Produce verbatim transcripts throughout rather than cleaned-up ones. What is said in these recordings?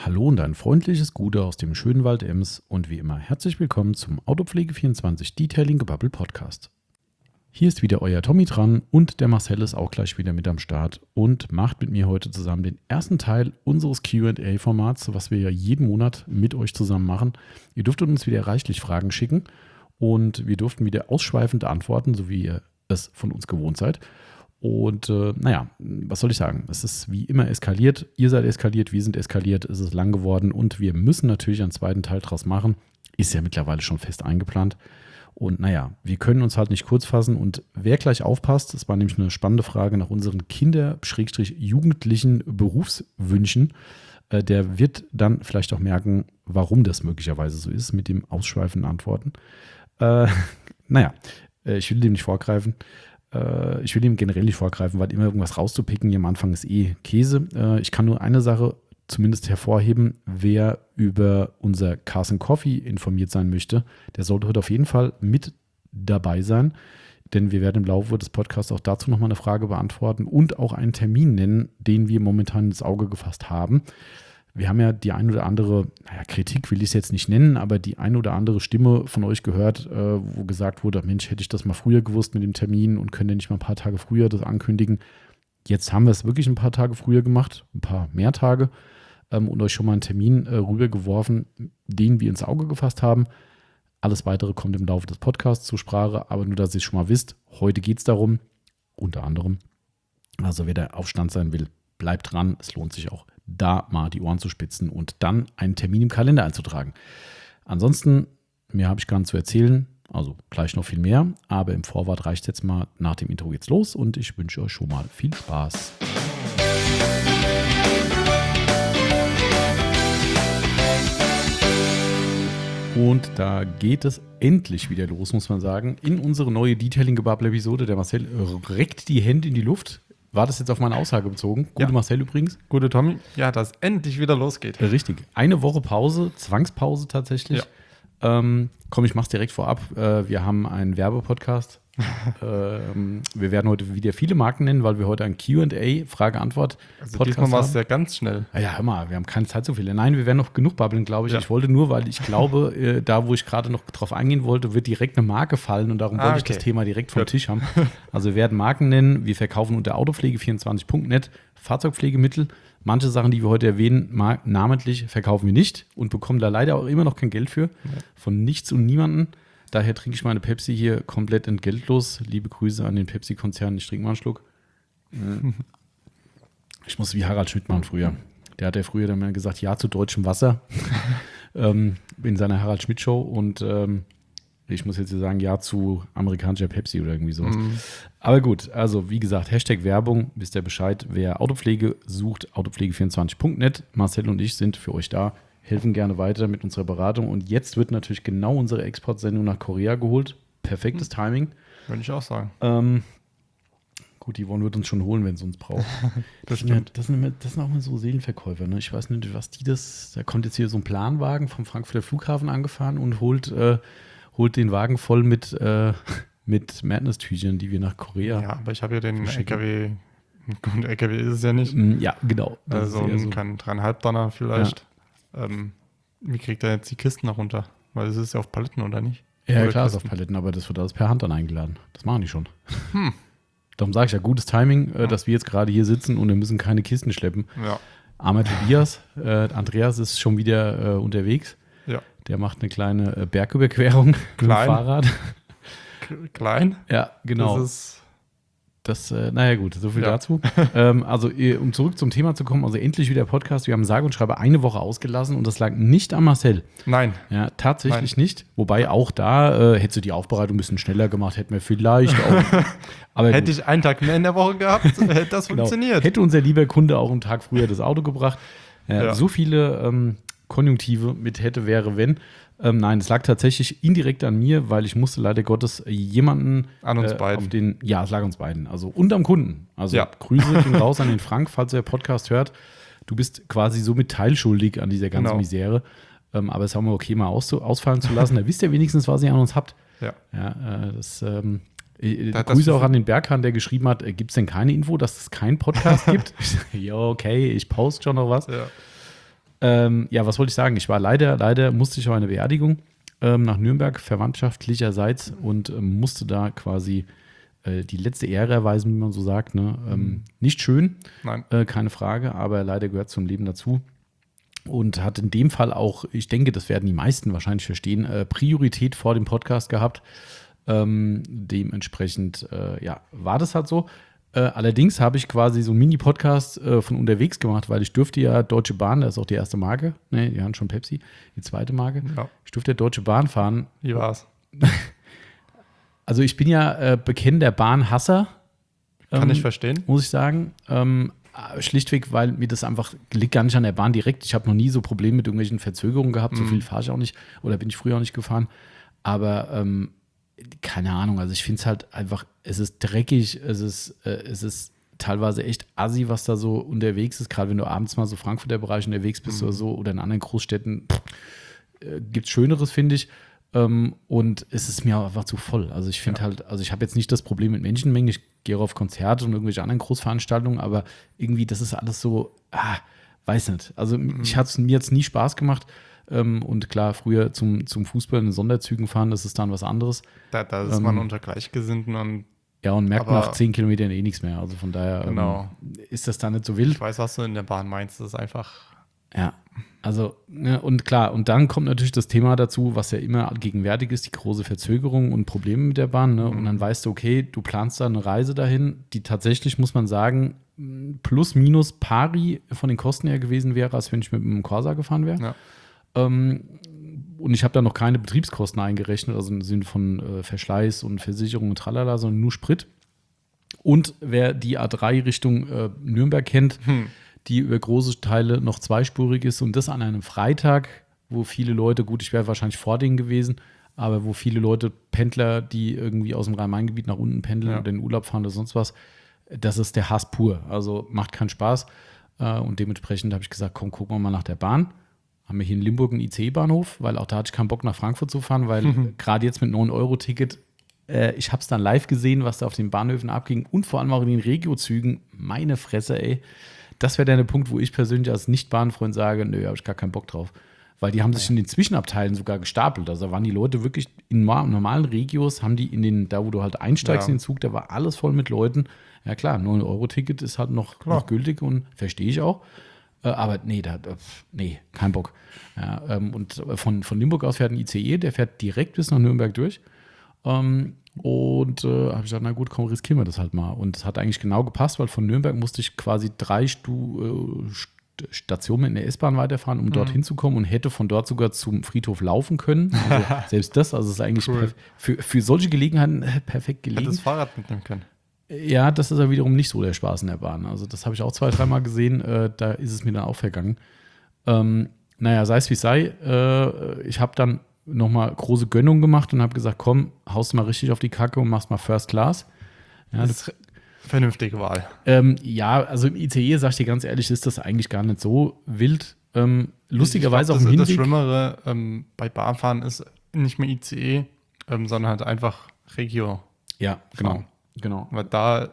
Hallo und ein freundliches Gute aus dem schönen Wald Ems und wie immer herzlich willkommen zum Autopflege vierundzwanzig Detailing Gebabbel Podcast. Hier ist wieder euer Tommy dran und der Marcel ist auch gleich wieder mit am Start und macht mit mir heute zusammen den ersten Teil unseres Q and A-Formats, was wir ja jeden Monat mit euch zusammen machen. Ihr dürftet uns wieder reichlich Fragen schicken und wir durften wieder ausschweifend antworten, so wie ihr es von uns gewohnt seid. Und äh, naja, was soll ich sagen? Es ist wie immer eskaliert. Ihr seid eskaliert, wir sind eskaliert, es ist lang geworden und wir müssen natürlich einen zweiten Teil draus machen. Ist ja mittlerweile schon fest eingeplant. Und naja, wir können uns halt nicht kurz fassen. Und wer gleich aufpasst, das war nämlich eine spannende Frage nach unseren Kinder-jugendlichen Berufswünschen, äh, der wird dann vielleicht auch merken, warum das möglicherweise so ist mit dem ausschweifenden Antworten. Äh, naja, äh, ich will dem nicht vorgreifen. Ich will ihm generell nicht vorgreifen, weil immer irgendwas rauszupicken hier am Anfang ist eh Käse. Ich kann nur eine Sache zumindest hervorheben. Wer über unser Cars and Coffee informiert sein möchte, der sollte heute auf jeden Fall mit dabei sein. Denn wir werden im Laufe des Podcasts auch dazu nochmal eine Frage beantworten und auch einen Termin nennen, den wir momentan ins Auge gefasst haben. Wir haben ja die ein oder andere, naja, Kritik will ich es jetzt nicht nennen, aber die ein oder andere Stimme von euch gehört, äh, wo gesagt wurde, Mensch, hätte ich das mal früher gewusst mit dem Termin und können nicht mal ein paar Tage früher das ankündigen. Jetzt haben wir es wirklich ein paar Tage früher gemacht, ein paar mehr Tage ähm, und euch schon mal einen Termin äh, rübergeworfen, den wir ins Auge gefasst haben. Alles Weitere kommt im Laufe des Podcasts zur Sprache, aber nur, dass ihr es schon mal wisst, heute geht es darum, unter anderem, also wer der Aufstand sein will, bleibt dran, es lohnt sich auch, da mal die Ohren zu spitzen und dann einen Termin im Kalender einzutragen. Ansonsten, mehr habe ich gar nicht zu erzählen, also gleich noch viel mehr, aber im Vorwort reicht es jetzt mal. Nach dem Intro geht's los und ich wünsche euch schon mal viel Spaß. Und da geht es endlich wieder los, muss man sagen, in unsere neue Detailing-Gebabbel-Episode. Der Marcel reckt die Hände in die Luft. War das jetzt auf meine Aussage bezogen? Gute ja. Marcel übrigens. Gute Tommy. Ja, dass endlich wieder losgeht. Richtig. Eine Woche Pause, Zwangspause tatsächlich. Ja. Ähm, komm, ich mach's direkt vorab. Äh, wir haben einen Werbepodcast. ähm, wir werden heute wieder viele Marken nennen, weil wir heute ein Q and A, Frage-Antwort-Podcast also diesmal war es ja ganz schnell. Ja, ja, hör mal, wir haben keine Zeit so viel. Nein, wir werden noch genug babbeln, glaube ich. Ja. Ich wollte nur, weil ich glaube, äh, da, wo ich gerade noch drauf eingehen wollte, wird direkt eine Marke fallen und darum ah, wollte okay. ich das Thema direkt vom Gut. Tisch haben. Also wir werden Marken nennen. Wir verkaufen unter autopflege vierundzwanzig punkt net Fahrzeugpflegemittel. Manche Sachen, die wir heute erwähnen, mal, namentlich verkaufen wir nicht und bekommen da leider auch immer noch kein Geld für. Ja. Von nichts und niemanden. Daher trinke ich meine Pepsi hier komplett entgeltlos. Liebe Grüße an den Pepsi-Konzern. Ich trinke mal einen Schluck. Ich muss wie Harald Schmidt machen früher. Der hat ja früher dann mal gesagt, ja zu deutschem Wasser ähm, in seiner Harald Schmidt-Show. Und ähm, ich muss jetzt hier sagen, ja zu amerikanischer Pepsi oder irgendwie sowas. Mm. Aber gut, also wie gesagt, Hashtag Werbung, wisst ihr Bescheid. Wer Autopflege sucht, autopflege vierundzwanzig punkt net. Marcel und ich sind für euch da. Helfen gerne weiter mit unserer Beratung. Und jetzt wird natürlich genau unsere Exportsendung nach Korea geholt. Perfektes Timing. Würde ich auch sagen. Ähm, gut, Yvonne wird uns schon holen, wenn sie uns braucht. das, sind ja, das, sind immer, das sind auch immer so Seelenverkäufer. Ne? Ich weiß nicht, was die das. Da kommt jetzt hier so ein Planwagen vom Frankfurter Flughafen angefahren und holt, äh, holt den Wagen voll mit, äh, mit Madness-Tüchern, die wir nach Korea. Ja, aber ich habe ja den L K W. Ein L K W ist es ja nicht. Ja, genau. Das also ein so. Kann dreieinhalb Donner vielleicht. Ja. Ähm, wie kriegt er jetzt die Kisten noch runter? Weil es ist ja auf Paletten, oder nicht? Ja, oder klar, es ist auf Paletten, aber das wird alles per Hand dann eingeladen. Das machen die schon. Hm. Darum sage ich ja, gutes Timing, äh, ja. dass wir jetzt gerade hier sitzen und wir müssen keine Kisten schleppen. Ja. Armer Tobias, äh, Andreas ist schon wieder äh, unterwegs. Ja. Der macht eine kleine äh, Bergüberquerung mit dem Fahrrad. Klein? Ja, genau. Das ist Das, äh, naja gut, so viel ja. dazu. ähm, also um zurück zum Thema zu kommen, also endlich wieder Podcast. Wir haben sage und schreibe eine Woche ausgelassen und das lag nicht an Marcel. Nein. Ja, tatsächlich Nein. nicht. Wobei auch da, äh, hättest du die Aufbereitung ein bisschen schneller gemacht, hätten wir vielleicht auch. Aber hätte ich einen Tag mehr in der Woche gehabt, hätte das genau. funktioniert. Hätte unser lieber Kunde auch einen Tag früher das Auto gebracht. Ja, ja. So viele ähm, Konjunktive mit hätte, wäre, wenn. Ähm, nein, es lag tatsächlich indirekt an mir, weil ich musste leider Gottes jemanden an uns äh, beiden. Auf den, ja, es lag uns beiden. Also und am Kunden. Also ja. Grüße gehen raus an den Frank, falls er Podcast hört. Du bist quasi somit teilschuldig an dieser ganzen genau. Misere. Ähm, aber es haben wir okay mal aus, ausfallen zu lassen. Da wisst ihr wenigstens, was ihr an uns habt. Ja. Ja, äh, das ähm, äh, da, Grüße auch an den Berghahn, der geschrieben hat, äh, gibt es denn keine Info, dass es keinen Podcast gibt? Ja, okay, ich poste schon noch was. Ja. Ähm, ja, was wollte ich sagen? Ich war leider, leider musste ich auf eine Beerdigung ähm, nach Nürnberg, verwandtschaftlicherseits, und ähm, musste da quasi äh, die letzte Ehre erweisen, wie man so sagt. Ne? Ähm, Mhm. nicht schön, Nein. äh, keine Frage, aber leider gehört zum Leben dazu. Und hat in dem Fall auch, ich denke, das werden die meisten wahrscheinlich verstehen, äh, Priorität vor dem Podcast gehabt. Ähm, dementsprechend, äh, ja, war das halt so. Äh, allerdings habe ich quasi so einen Mini-Podcast äh, von unterwegs gemacht, weil ich dürfte ja Deutsche Bahn, das ist auch die erste Marke, ne, die haben schon Pepsi, die zweite Marke. Ja. Ich durfte ja Deutsche Bahn fahren. Wie war's? Also ich bin ja äh, bekennender Bahnhasser. Kann ähm, ich verstehen. Muss ich sagen. Ähm, schlichtweg, weil mir das einfach, liegt gar nicht an der Bahn direkt. Ich habe noch nie so Probleme mit irgendwelchen Verzögerungen gehabt. So Mhm. viel fahre ich auch nicht oder bin ich früher auch nicht gefahren. Aber ähm, keine Ahnung, also ich finde es halt einfach, es ist dreckig, es ist, äh, es ist teilweise echt assi, was da so unterwegs ist. Gerade wenn du abends mal so Frankfurter Bereich unterwegs bist Mhm. oder so oder in anderen Großstädten, äh, gibt es Schöneres, finde ich. Ähm, und es ist mir auch einfach zu voll. Also ich finde Ja. halt, also ich habe jetzt nicht das Problem mit Menschenmengen. Ich gehe auch auf Konzerte und irgendwelche anderen Großveranstaltungen, aber irgendwie, das ist alles so, ah, weiß nicht. Also ich hat's, mir hat es nie Spaß gemacht. Ähm, und klar, früher zum, zum Fußball in Sonderzügen fahren, das ist dann was anderes. Da, da ist Ähm, man unter Gleichgesinnten und Ja, und merkt Aber- nach zehn Kilometern eh nichts mehr. Also von daher Genau. ähm, ist das da nicht so wild. ich weiß, was du in der Bahn meinst. Das ist einfach. Ja, also, ne, und klar, und dann kommt natürlich das Thema dazu, was ja immer gegenwärtig ist, die große Verzögerung und Probleme mit der Bahn. Ne? Und dann weißt du, okay, du planst da eine Reise dahin, die tatsächlich, muss man sagen, plus minus pari von den Kosten her gewesen wäre, als wenn ich mit einem Corsa gefahren wäre. Ja. Ähm, und ich habe da noch keine Betriebskosten eingerechnet, also im Sinne von äh, Verschleiß und Versicherung und tralala, sondern nur Sprit. Und wer die A drei Richtung äh, Nürnberg kennt, Hm. die über große Teile noch zweispurig ist und das an einem Freitag, wo viele Leute, gut, ich wäre wahrscheinlich vor denen gewesen, aber wo viele Leute, Pendler, die irgendwie aus dem Rhein-Main-Gebiet nach unten pendeln Ja. oder in den Urlaub fahren oder sonst was, das ist der Hass pur. Also macht keinen Spaß. Äh, und dementsprechend habe ich gesagt, komm, gucken wir mal nach der Bahn. Haben wir hier in Limburg einen I C E-Bahnhof, weil auch da hatte ich keinen Bock nach Frankfurt zu fahren, weil Mhm. gerade jetzt mit neun Euro Ticket, äh, ich habe es dann live gesehen, was da auf den Bahnhöfen abging und vor allem auch in den Regiozügen. Meine Fresse, ey. Das wäre dann der Punkt, wo ich persönlich als Nicht-Bahnfreund sage, nö, habe ich gar keinen Bock drauf. Weil die haben sich in den Zwischenabteilen sogar gestapelt. Also da waren die Leute wirklich in ma- normalen Regios, haben die in den, da wo du halt einsteigst Ja. in den Zug, da war alles voll mit Leuten. Ja klar, neun Euro Ticket ist halt noch, Klar. noch gültig und verstehe ich auch. Äh, aber nee, da, da, pf, nee, kein Bock. Ja, ähm, und von, von Limburg aus fährt ein I C E, der fährt direkt bis nach Nürnberg durch. Ähm, und äh, habe ich gesagt, na gut, komm, riskieren wir das halt mal. Und es hat eigentlich genau gepasst, weil von Nürnberg musste ich quasi drei Stu, äh, St- Stationen in der S-Bahn weiterfahren, um dorthin zu kommen und hätte von dort sogar zum Friedhof laufen können. Also selbst das, also es ist eigentlich Cool. perf- für, für solche Gelegenheiten äh, perfekt Hätte gelegen. das Fahrrad mitnehmen können. Ja, das ist ja wiederum nicht so der Spaß in der Bahn. Also das habe ich auch zwei, dreimal gesehen. Äh, da ist es mir dann auch vergangen. Ähm, naja, sei es wie es sei. Äh, ich habe dann nochmal große Gönnung gemacht und habe gesagt, komm, haust mal richtig auf die Kacke und machst mal First Class. Ja, Das das, ist vernünftige Wahl. ähm, ja, also im I C E, sag ich dir ganz ehrlich, ist das eigentlich gar nicht so wild. Ähm, lustigerweise ich auch glaub, im das, das Hinweg. Schlimmere ähm, bei Bahnfahren ist nicht mehr I C E, ähm, sondern halt einfach Regio. Ja, genau. fahren. Genau. Weil da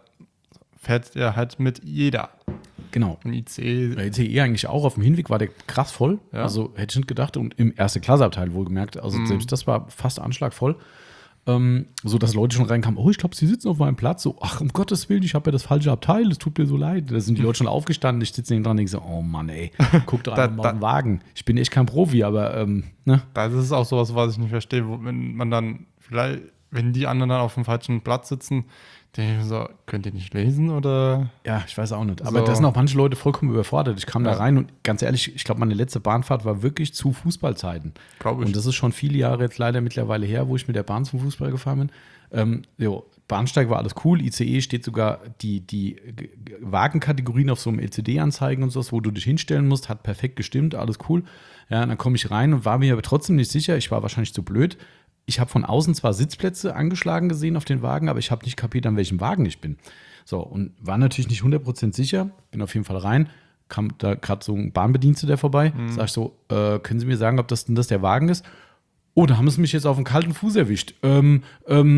fährt er halt mit jeder. Genau. Und I C E, Der I C E eigentlich auch. Auf dem Hinweg war der krass voll. Ja. Also hätte ich nicht gedacht. Und im erste Klasseabteil wohlgemerkt. Also Mhm. selbst das war fast anschlagvoll. Ähm, so dass Leute schon reinkamen, oh, ich glaube, sie sitzen auf meinem Platz. So, ach, um Gottes Willen, ich habe ja das falsche Abteil, es tut mir so leid. Da sind die Leute schon aufgestanden, ich sitze neben dran und denke so, oh Mann, ey, guck doch Da- einfach mal da- auf den Wagen. Ich bin echt kein Profi, aber, ähm, ne? das ist auch sowas, was ich nicht verstehe, wo, wenn man dann vielleicht, wenn die anderen dann auf dem falschen Platz sitzen, denke ich mir so, könnt ihr nicht lesen oder? Ja, ich weiß auch nicht. Aber So. da sind auch manche Leute vollkommen überfordert. Ich kam Ja. da rein und ganz ehrlich, ich glaube, meine letzte Bahnfahrt war wirklich zu Fußballzeiten. Glaube ich. Und das ist schon viele Jahre jetzt leider mittlerweile her, wo ich mit der Bahn zum Fußball gefahren bin. Ähm, jo, Bahnsteig war alles cool. I C E steht sogar die, die G- G- Wagenkategorien auf so einem L C D anzeigen und sowas, wo du dich hinstellen musst. Hat perfekt gestimmt, alles cool. Ja, und dann komme ich rein und war mir aber trotzdem nicht sicher. Ich war wahrscheinlich zu blöd. Ich habe von außen zwar Sitzplätze angeschlagen gesehen auf den Wagen, aber ich habe nicht kapiert, an welchem Wagen ich bin. So, und war natürlich nicht hundert Prozent sicher. Bin auf jeden Fall rein. Kam da gerade so ein Bahnbediensteter vorbei. Sag ich so, äh, können Sie mir sagen, ob das denn das der Wagen ist? Oh, da haben sie mich jetzt auf den kalten Fuß erwischt. Ähm, ähm,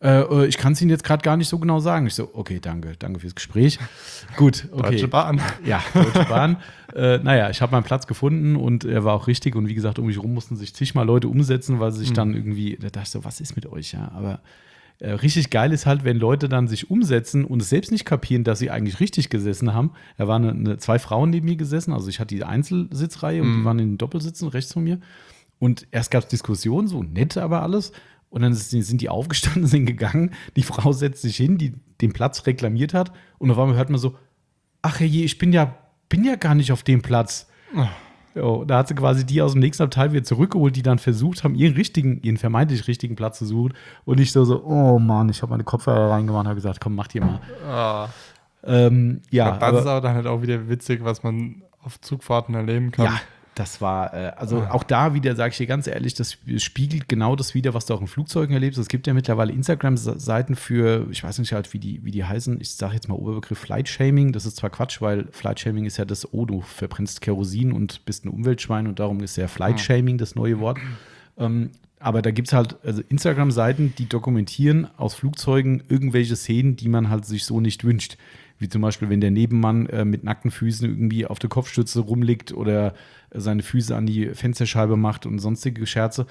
Äh, ich kann es Ihnen jetzt gerade gar nicht so genau sagen. Ich so, okay, danke, danke fürs Gespräch. Gut, okay. Deutsche Bahn. Ja, Deutsche Bahn. äh, naja, ich habe meinen Platz gefunden und er war auch richtig. Und wie gesagt, um mich rum mussten sich zigmal Leute umsetzen, weil sie sich mhm. dann irgendwie, da dachte ich so, was ist mit euch? Ja, aber äh, richtig geil ist halt, wenn Leute dann sich umsetzen und es selbst nicht kapieren, dass sie eigentlich richtig gesessen haben. Da waren eine, eine, zwei Frauen neben mir gesessen, also ich hatte die Einzelsitzreihe mhm. und die waren in den Doppelsitzen rechts von mir. Und erst gab es Diskussionen, so nett aber alles. Und dann sind die aufgestanden, sind gegangen. Die Frau setzt sich hin, die den Platz reklamiert hat. Und auf einmal hört man so, ach je, ich bin ja, bin ja gar nicht auf dem Platz. Oh. Jo, da hat sie quasi die aus dem nächsten Abteil wieder zurückgeholt, die dann versucht haben, ihren richtigen, ihren vermeintlich richtigen Platz zu suchen. Und ich so, so oh Mann, ich habe meine Kopfhörer reingemacht und habe gesagt, komm, mach die mal. Oh. Ähm, ja, das aber, ist aber dann halt auch wieder witzig, was man auf Zugfahrten erleben kann. Ja. Das war, äh, also auch da wieder, sage ich dir ganz ehrlich, das spiegelt genau das wieder, was du auch in Flugzeugen erlebst. Es gibt ja mittlerweile Instagram-Seiten für, ich weiß nicht halt, wie die, wie die heißen, ich sage jetzt mal Oberbegriff Flight-Shaming. Das ist zwar Quatsch, weil Flight-Shaming ist ja das, oh, du verbrennst Kerosin und bist ein Umweltschwein und darum ist ja Flight-Shaming das neue Wort. Ähm, aber da gibt es halt also Instagram-Seiten, die dokumentieren aus Flugzeugen irgendwelche Szenen, die man halt sich so nicht wünscht. Wie zum Beispiel, wenn der Nebenmann äh, mit nackten Füßen irgendwie auf der Kopfstütze rumliegt oder äh, seine Füße an die Fensterscheibe macht und sonstige Scherze.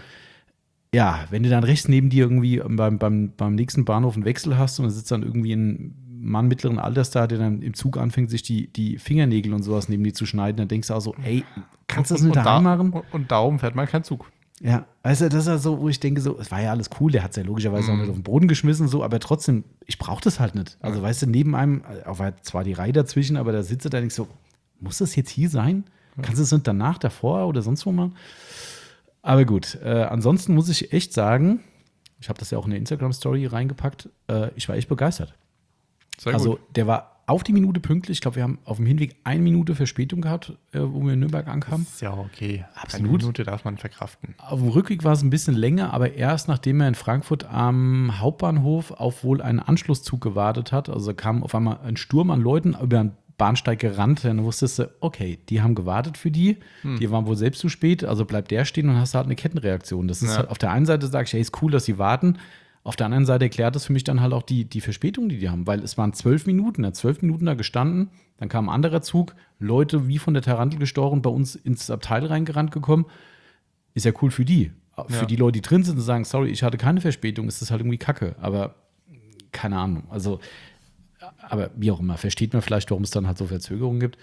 Ja, wenn du dann rechts neben dir irgendwie beim, beim, beim nächsten Bahnhof einen Wechsel hast und da sitzt dann irgendwie ein Mann mittleren Alters da, der dann im Zug anfängt, sich die, die Fingernägel und sowas neben dir zu schneiden, dann denkst du auch so, ey, kannst du das nicht daheim machen? Und, und darum fährt man kein Zug. Ja, also das ist ja so, wo ich denke, so, es war ja alles cool, der hat es ja logischerweise mm. auch nicht auf den Boden geschmissen, so, aber trotzdem, ich brauche das halt nicht. Also, ja. weißt du, neben einem, auch war zwar die Reihe dazwischen, aber da sitzt er da nicht so, muss das jetzt hier sein? Ja. Kannst du es nicht danach, davor oder sonst wo machen? Aber gut, äh, ansonsten muss ich echt sagen, ich habe das ja auch in der Instagram-Story reingepackt, äh, ich war echt begeistert. Sehr also, gut. Der war auf die Minute pünktlich. Ich glaube, wir haben auf dem Hinweg eine Minute Verspätung gehabt, äh, wo wir in Nürnberg ankamen. Das ist ja okay. Absolut. Eine Minute darf man verkraften. Auf dem Rückweg war es ein bisschen länger, aber erst nachdem er in Frankfurt am Hauptbahnhof auf wohl einen Anschlusszug gewartet hat. Also kam auf einmal ein Sturm an Leuten über den Bahnsteig gerannt. Dann wusstest du, okay, die haben gewartet für die. Hm. Die waren wohl selbst zu spät. Also bleibt der stehen und hast halt eine Kettenreaktion. Das ist ja. halt, auf der einen Seite sage ich, hey, ist cool, dass sie warten. Auf der anderen Seite erklärt das für mich dann halt auch die, die Verspätung, die die haben, weil es waren zwölf Minuten, er hat zwölf Minuten da gestanden, dann kam ein anderer Zug, Leute wie von der Tarantel gestochen, bei uns ins Abteil reingerannt gekommen. Ist ja cool für die. Für ja. die Leute, die drin sind und sagen, sorry, ich hatte keine Verspätung, ist das halt irgendwie kacke, aber keine Ahnung. Also, aber wie auch immer, versteht man vielleicht, warum es dann halt so Verzögerungen gibt.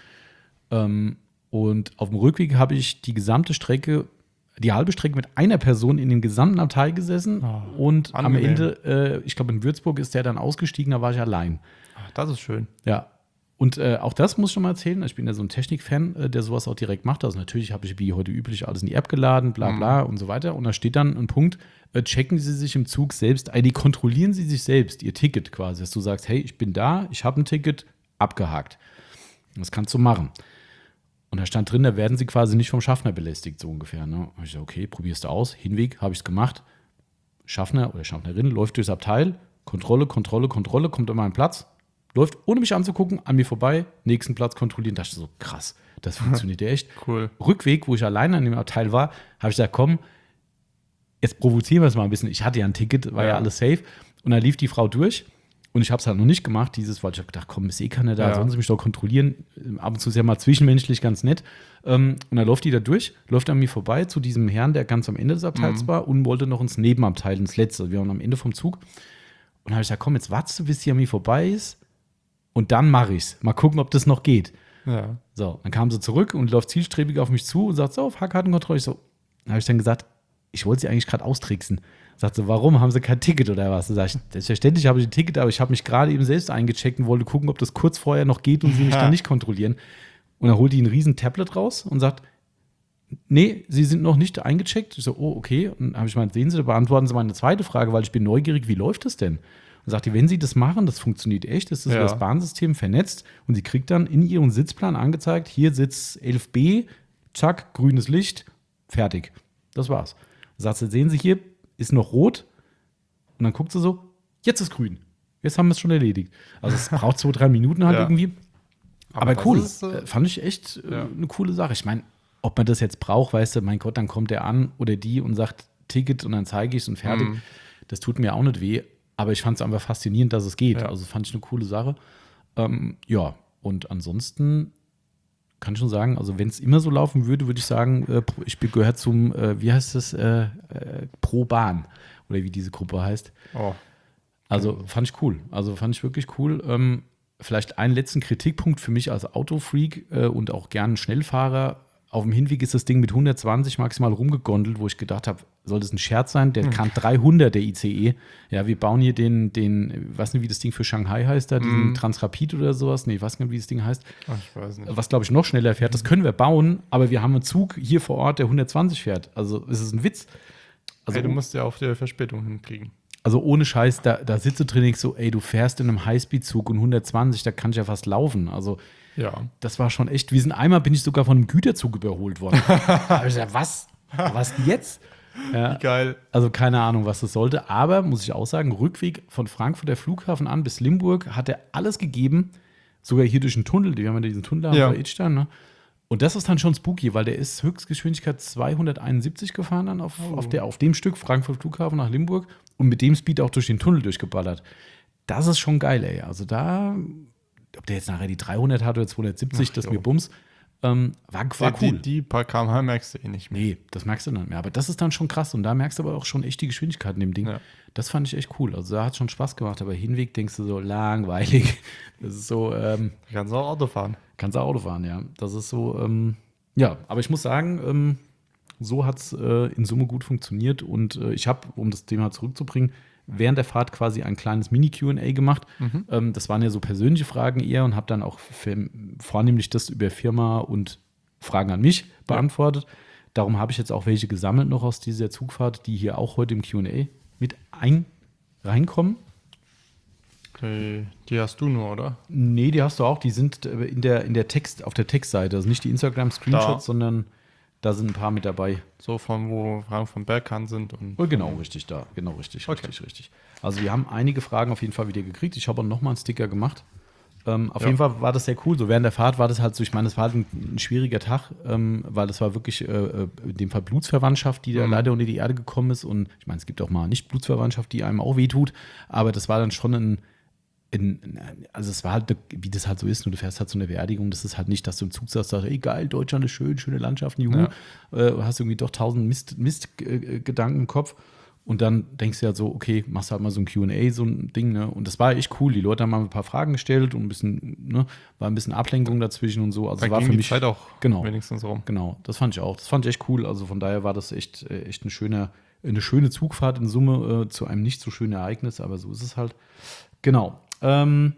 Und auf dem Rückweg habe ich die gesamte Strecke die halbe Strecke mit einer Person in dem gesamten Abteil gesessen oh, und angenehm. Am Ende, äh, ich glaube in Würzburg ist der dann ausgestiegen, da war ich allein. Ach, das ist schön. Ja, und äh, auch das muss ich schon mal erzählen, ich bin ja so ein Technik-Fan, äh, der sowas auch direkt macht, also natürlich habe ich wie heute üblich alles in die App geladen, bla bla mhm. und so weiter und da steht dann ein Punkt, äh, checken Sie sich im Zug selbst, äh, die kontrollieren Sie sich selbst, Ihr Ticket quasi, dass du sagst, hey, ich bin da, ich habe ein Ticket, abgehakt. Das kannst du machen. Und da stand drin, da werden sie quasi nicht vom Schaffner belästigt, so ungefähr. Ne? Und ich so, okay, probierst du aus. Hinweg, habe ich es gemacht. Schaffner oder Schaffnerin läuft durchs Abteil. Kontrolle, Kontrolle, Kontrolle, kommt an meinen Platz. Läuft, ohne mich anzugucken, an mir vorbei. Nächsten Platz kontrollieren. Da dachte ich so, krass, das funktioniert ja echt. Cool. Rückweg, wo ich alleine an dem Abteil war, habe ich gesagt, komm, jetzt provozieren wir es mal ein bisschen. Ich hatte ja ein Ticket, war ja, ja alles safe. Und dann lief die Frau durch. Und ich habe es halt noch nicht gemacht, dieses, weil ich habe gedacht, komm, ist eh keiner da, ja. sollen sie mich doch kontrollieren. Ab und zu ist ja mal zwischenmenschlich ganz nett. Und dann läuft die da durch, läuft an mir vorbei zu diesem Herrn, der ganz am Ende des Abteils mhm. war und wollte noch ins Nebenabteil, ins Letzte. Wir waren am Ende vom Zug. Und dann habe ich gesagt, komm, jetzt wartest du, bis sie an mir vorbei ist und dann mache ich's. Mal gucken, ob das noch geht. Ja. So, dann kam sie zurück und läuft zielstrebig auf mich zu und sagt so, Fahrkartenkontrolle. Ich so, dann habe ich dann gesagt, ich wollte sie eigentlich gerade austricksen. Sagt sie, warum? Haben sie kein Ticket oder was? Da sag ich, selbstverständlich habe ich ein Ticket, aber ich habe mich gerade eben selbst eingecheckt und wollte gucken, ob das kurz vorher noch geht und sie mich ja. dann nicht kontrollieren. Und dann holt die ein riesen Tablet raus und sagt, nee, sie sind noch nicht eingecheckt. Ich so, oh, okay. Und dann habe ich gemeint, sehen Sie, da beantworten Sie meine zweite Frage, weil ich bin neugierig, wie läuft das denn? Und sagt die, wenn Sie das machen, das funktioniert echt, das ist ja. das Bahnsystem vernetzt und sie kriegt dann in ihren Sitzplan angezeigt, hier Sitz elf b, zack, grünes Licht, fertig. Das war's. Dann sagt sie, sehen Sie hier, ist noch rot und dann guckt sie so, jetzt ist grün. Jetzt haben wir es schon erledigt. Also es braucht zwei, drei Minuten halt ja. irgendwie. Aber, Aber cool, ist, äh, fand ich echt äh, ja. eine coole Sache. Ich meine, ob man das jetzt braucht, weißt du, mein Gott, dann kommt der an oder die und sagt Ticket und dann zeige ich es und fertig. Mhm. Das tut mir auch nicht weh. aber ich fand es einfach faszinierend, dass es geht. Ja. Also fand ich eine coole Sache. Ähm, ja, und ansonsten kann ich schon sagen, also wenn es immer so laufen würde, würde ich sagen, äh, ich gehöre zum, äh, wie heißt das, äh, äh, Pro Bahn oder wie diese Gruppe heißt. Oh. Also fand ich cool. Also fand ich wirklich cool. Ähm, vielleicht einen letzten Kritikpunkt für mich als Autofreak äh, und auch gern Schnellfahrer. Auf dem Hinweg ist das Ding mit hundertzwanzig maximal rumgegondelt, wo ich gedacht habe, soll das ein Scherz sein? Der kann dreihundert, der I C E. Ja, wir bauen hier den, den, ich weiß nicht, wie das Ding für Shanghai heißt, da, diesen Mm. Transrapid oder sowas. Nee, ich weiß gar nicht, wie das Ding heißt. Ach, ich weiß nicht. Was, glaube ich, noch schneller fährt. Das können wir bauen, aber wir haben einen Zug hier vor Ort, der hundertzwanzig fährt. Also, es ist ein Witz. Also, Ey, du musst ja auch die Verspätung hinkriegen. also ohne Scheiß, da, da sitze drin und so, ey, du fährst in einem Highspeed-Zug und hundertzwanzig, da kann ich ja fast laufen. Also, Ja. das war schon echt. Wir sind einmal, bin ich sogar von einem Güterzug überholt worden. Da hab ich gesagt, was? Was jetzt? Ja, Geil. also keine Ahnung, was das sollte. Aber, muss ich auch sagen, Rückweg von Frankfurter Flughafen an bis Limburg hat er alles gegeben. Sogar hier durch den Tunnel. Wir haben ja diesen Tunnel Ja. bei Idstein, ne? Und das ist dann schon spooky, weil der ist Höchstgeschwindigkeit zweihunderteinundsiebzig gefahren dann auf, Oh. auf, der, auf dem Stück Frankfurt Flughafen nach Limburg und mit dem Speed auch durch den Tunnel durchgeballert. Das ist schon geil, ey. Also da, ob der jetzt nachher die dreihundert hat oder zweihundertsiebzig, Ach, das jo. mir Bums, ähm, war, war Die, cool. die, die paar Kilometer H merkst du eh nicht mehr. Nee, das merkst du dann mehr. Aber das ist dann schon krass. Und da merkst du aber auch schon echt die Geschwindigkeit in dem Ding. Ja. Das fand ich echt cool. Also da hat schon Spaß gemacht. Aber Hinweg denkst du so, langweilig. Das ist so, ähm, Du kannst auch Auto fahren. kannst du Auto fahren, ja. Das ist so, ähm, ja. Aber ich muss sagen, ähm, so hat es äh, in Summe gut funktioniert. Und äh, ich habe, um das Thema zurückzubringen, während der Fahrt quasi ein kleines Mini-Q und A gemacht. Mhm. Ähm, das waren ja so persönliche Fragen eher und habe dann auch für, vornehmlich das über Firma und Fragen an mich beantwortet. Darum habe ich jetzt auch welche gesammelt noch aus dieser Zugfahrt, die hier auch heute im Q und A mit ein reinkommen. Die, die hast du nur, oder? Nee, die hast du auch. Die sind äh, in der, in der Text, auf der Textseite. Also nicht die Instagram-Screenshots, Da. sondern da sind ein paar mit dabei. So von wo Fragen vom Berghahn sind. Und Oh, genau, richtig, da. Genau, richtig, Okay. richtig, richtig. Also wir haben einige Fragen auf jeden Fall wieder gekriegt. Ich habe auch noch mal einen Sticker gemacht. Ähm, auf Ja. jeden Fall war das sehr cool. So während der Fahrt war das halt so, ich meine, das war halt ein, ein schwieriger Tag, ähm, weil das war wirklich äh, äh, in dem Fall Blutsverwandtschaft, die da Mhm. leider unter die Erde gekommen ist. Und ich meine, es gibt auch mal nicht Blutsverwandtschaft, die einem auch wehtut. Aber das war dann schon ein, in, also es war halt, wie das halt so ist, nur du fährst halt zu einer Beerdigung, das ist halt nicht, dass du im Zug sagst, ey geil, Deutschland ist schön, schöne Landschaften, juhu, äh, hast irgendwie doch tausend Mist, Mistgedanken äh, im Kopf und dann denkst du ja so, okay, machst halt mal so ein Q und A, so ein Ding, ne, und das war echt cool, die Leute haben mal ein paar Fragen gestellt und ein bisschen, ne, war ein bisschen Ablenkung dazwischen und so, also da war ging für die mich, Zeit auch genau. wenigstens rum. genau, das fand ich auch, das fand ich echt cool, also von daher war das echt, äh, echt ein schöner, eine schöne Zugfahrt in Summe äh, zu einem nicht so schönen Ereignis, aber so ist es halt, genau, ähm,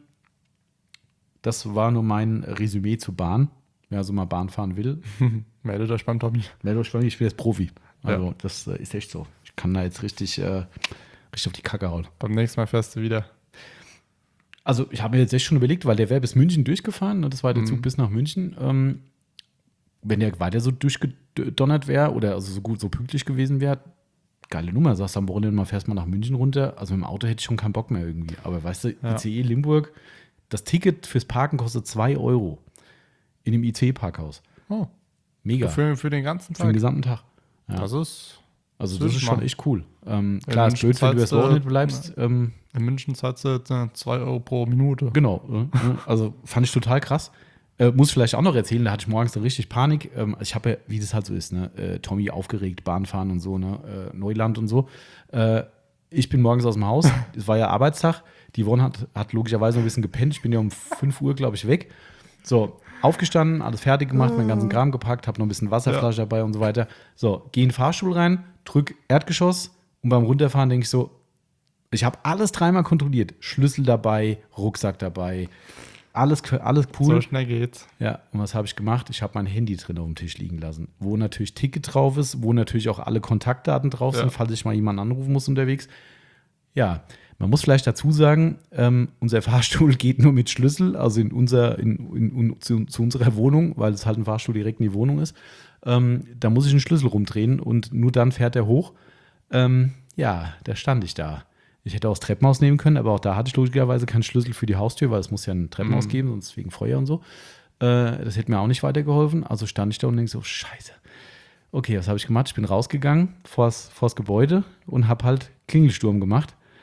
das war nur mein Resümee zur Bahn. Wer also mal Bahn fahren will, Meldet euch beim Tommy. meldet euch bei mir, ich bin jetzt Profi. Also Ja. das äh, ist echt so. Ich kann da jetzt richtig, äh, richtig auf die Kacke hauen. Beim nächsten Mal fährst du wieder. Also ich habe mir jetzt echt schon überlegt, weil der wäre bis München durchgefahren, ne, das war der Mhm. Zug bis nach München. Ähm, wenn der weiter so durchgedonnert wäre oder also so gut, so pünktlich gewesen wäre, geile Nummer, sagst du am Wochenende mal, fährst mal nach München runter. Also mit dem Auto hätte ich schon keinen Bock mehr irgendwie. Aber weißt du, Ja. I C E Limburg, das Ticket fürs Parken kostet zwei Euro in dem I C E-Parkhaus. Oh, Mega. für, für den ganzen Für den Tag. gesamten Tag. Ja. Das ist, Also das das ist ist schon machen. echt cool. Ähm, In klar, ist München blöd, wenn du übers zahlst du- Wochenende bleibst. Ähm, in München zahlst du zwei Euro pro Minute. genau. äh, äh, also fand ich total krass. Äh, muss ich vielleicht auch noch erzählen, da hatte ich morgens dann richtig Panik. Ähm, ich habe ja, wie das halt so ist, ne, äh, Tommy aufgeregt, Bahnfahren und so, ne, äh, Neuland und so. Äh, ich bin morgens aus dem Haus, es war ja Arbeitstag. Die Yvonne hat, hat logischerweise ein bisschen gepennt. Ich bin ja um fünf Uhr, glaube ich, weg. So, aufgestanden, alles fertig gemacht, meinen ganzen Kram gepackt, habe noch ein bisschen Wasserflasche dabei und so weiter. So, geh in den Fahrstuhl rein, drück Erdgeschoss und beim Runterfahren denke ich so, ich habe alles dreimal kontrolliert. Schlüssel dabei, Rucksack dabei, alles, alles cool. So schnell geht's. Ja, und was habe ich gemacht? Ich habe mein Handy drin auf dem Tisch liegen lassen, wo natürlich Ticket drauf ist, wo natürlich auch alle Kontaktdaten drauf Ja. sind, falls ich mal jemanden anrufen muss unterwegs. Ja, man muss vielleicht dazu sagen, ähm, unser Fahrstuhl geht nur mit Schlüssel, also in unser, in, in, in, zu, zu unserer Wohnung, weil es halt ein Fahrstuhl direkt in die Wohnung ist. Ähm, da muss ich einen Schlüssel rumdrehen und nur dann fährt er hoch. Ähm, ja, da stand ich da. Ich hätte auch das Treppenhaus nehmen können, aber auch da hatte ich logischerweise keinen Schlüssel für die Haustür, weil es muss ja ein Treppenhaus Mhm. geben, sonst wegen Feuer und so. Äh, das hätte mir auch nicht weitergeholfen. Also stand ich da und denke so, scheiße. Okay, was habe ich gemacht? Ich bin rausgegangen vors, vors Gebäude und habe halt Klingelsturm gemacht.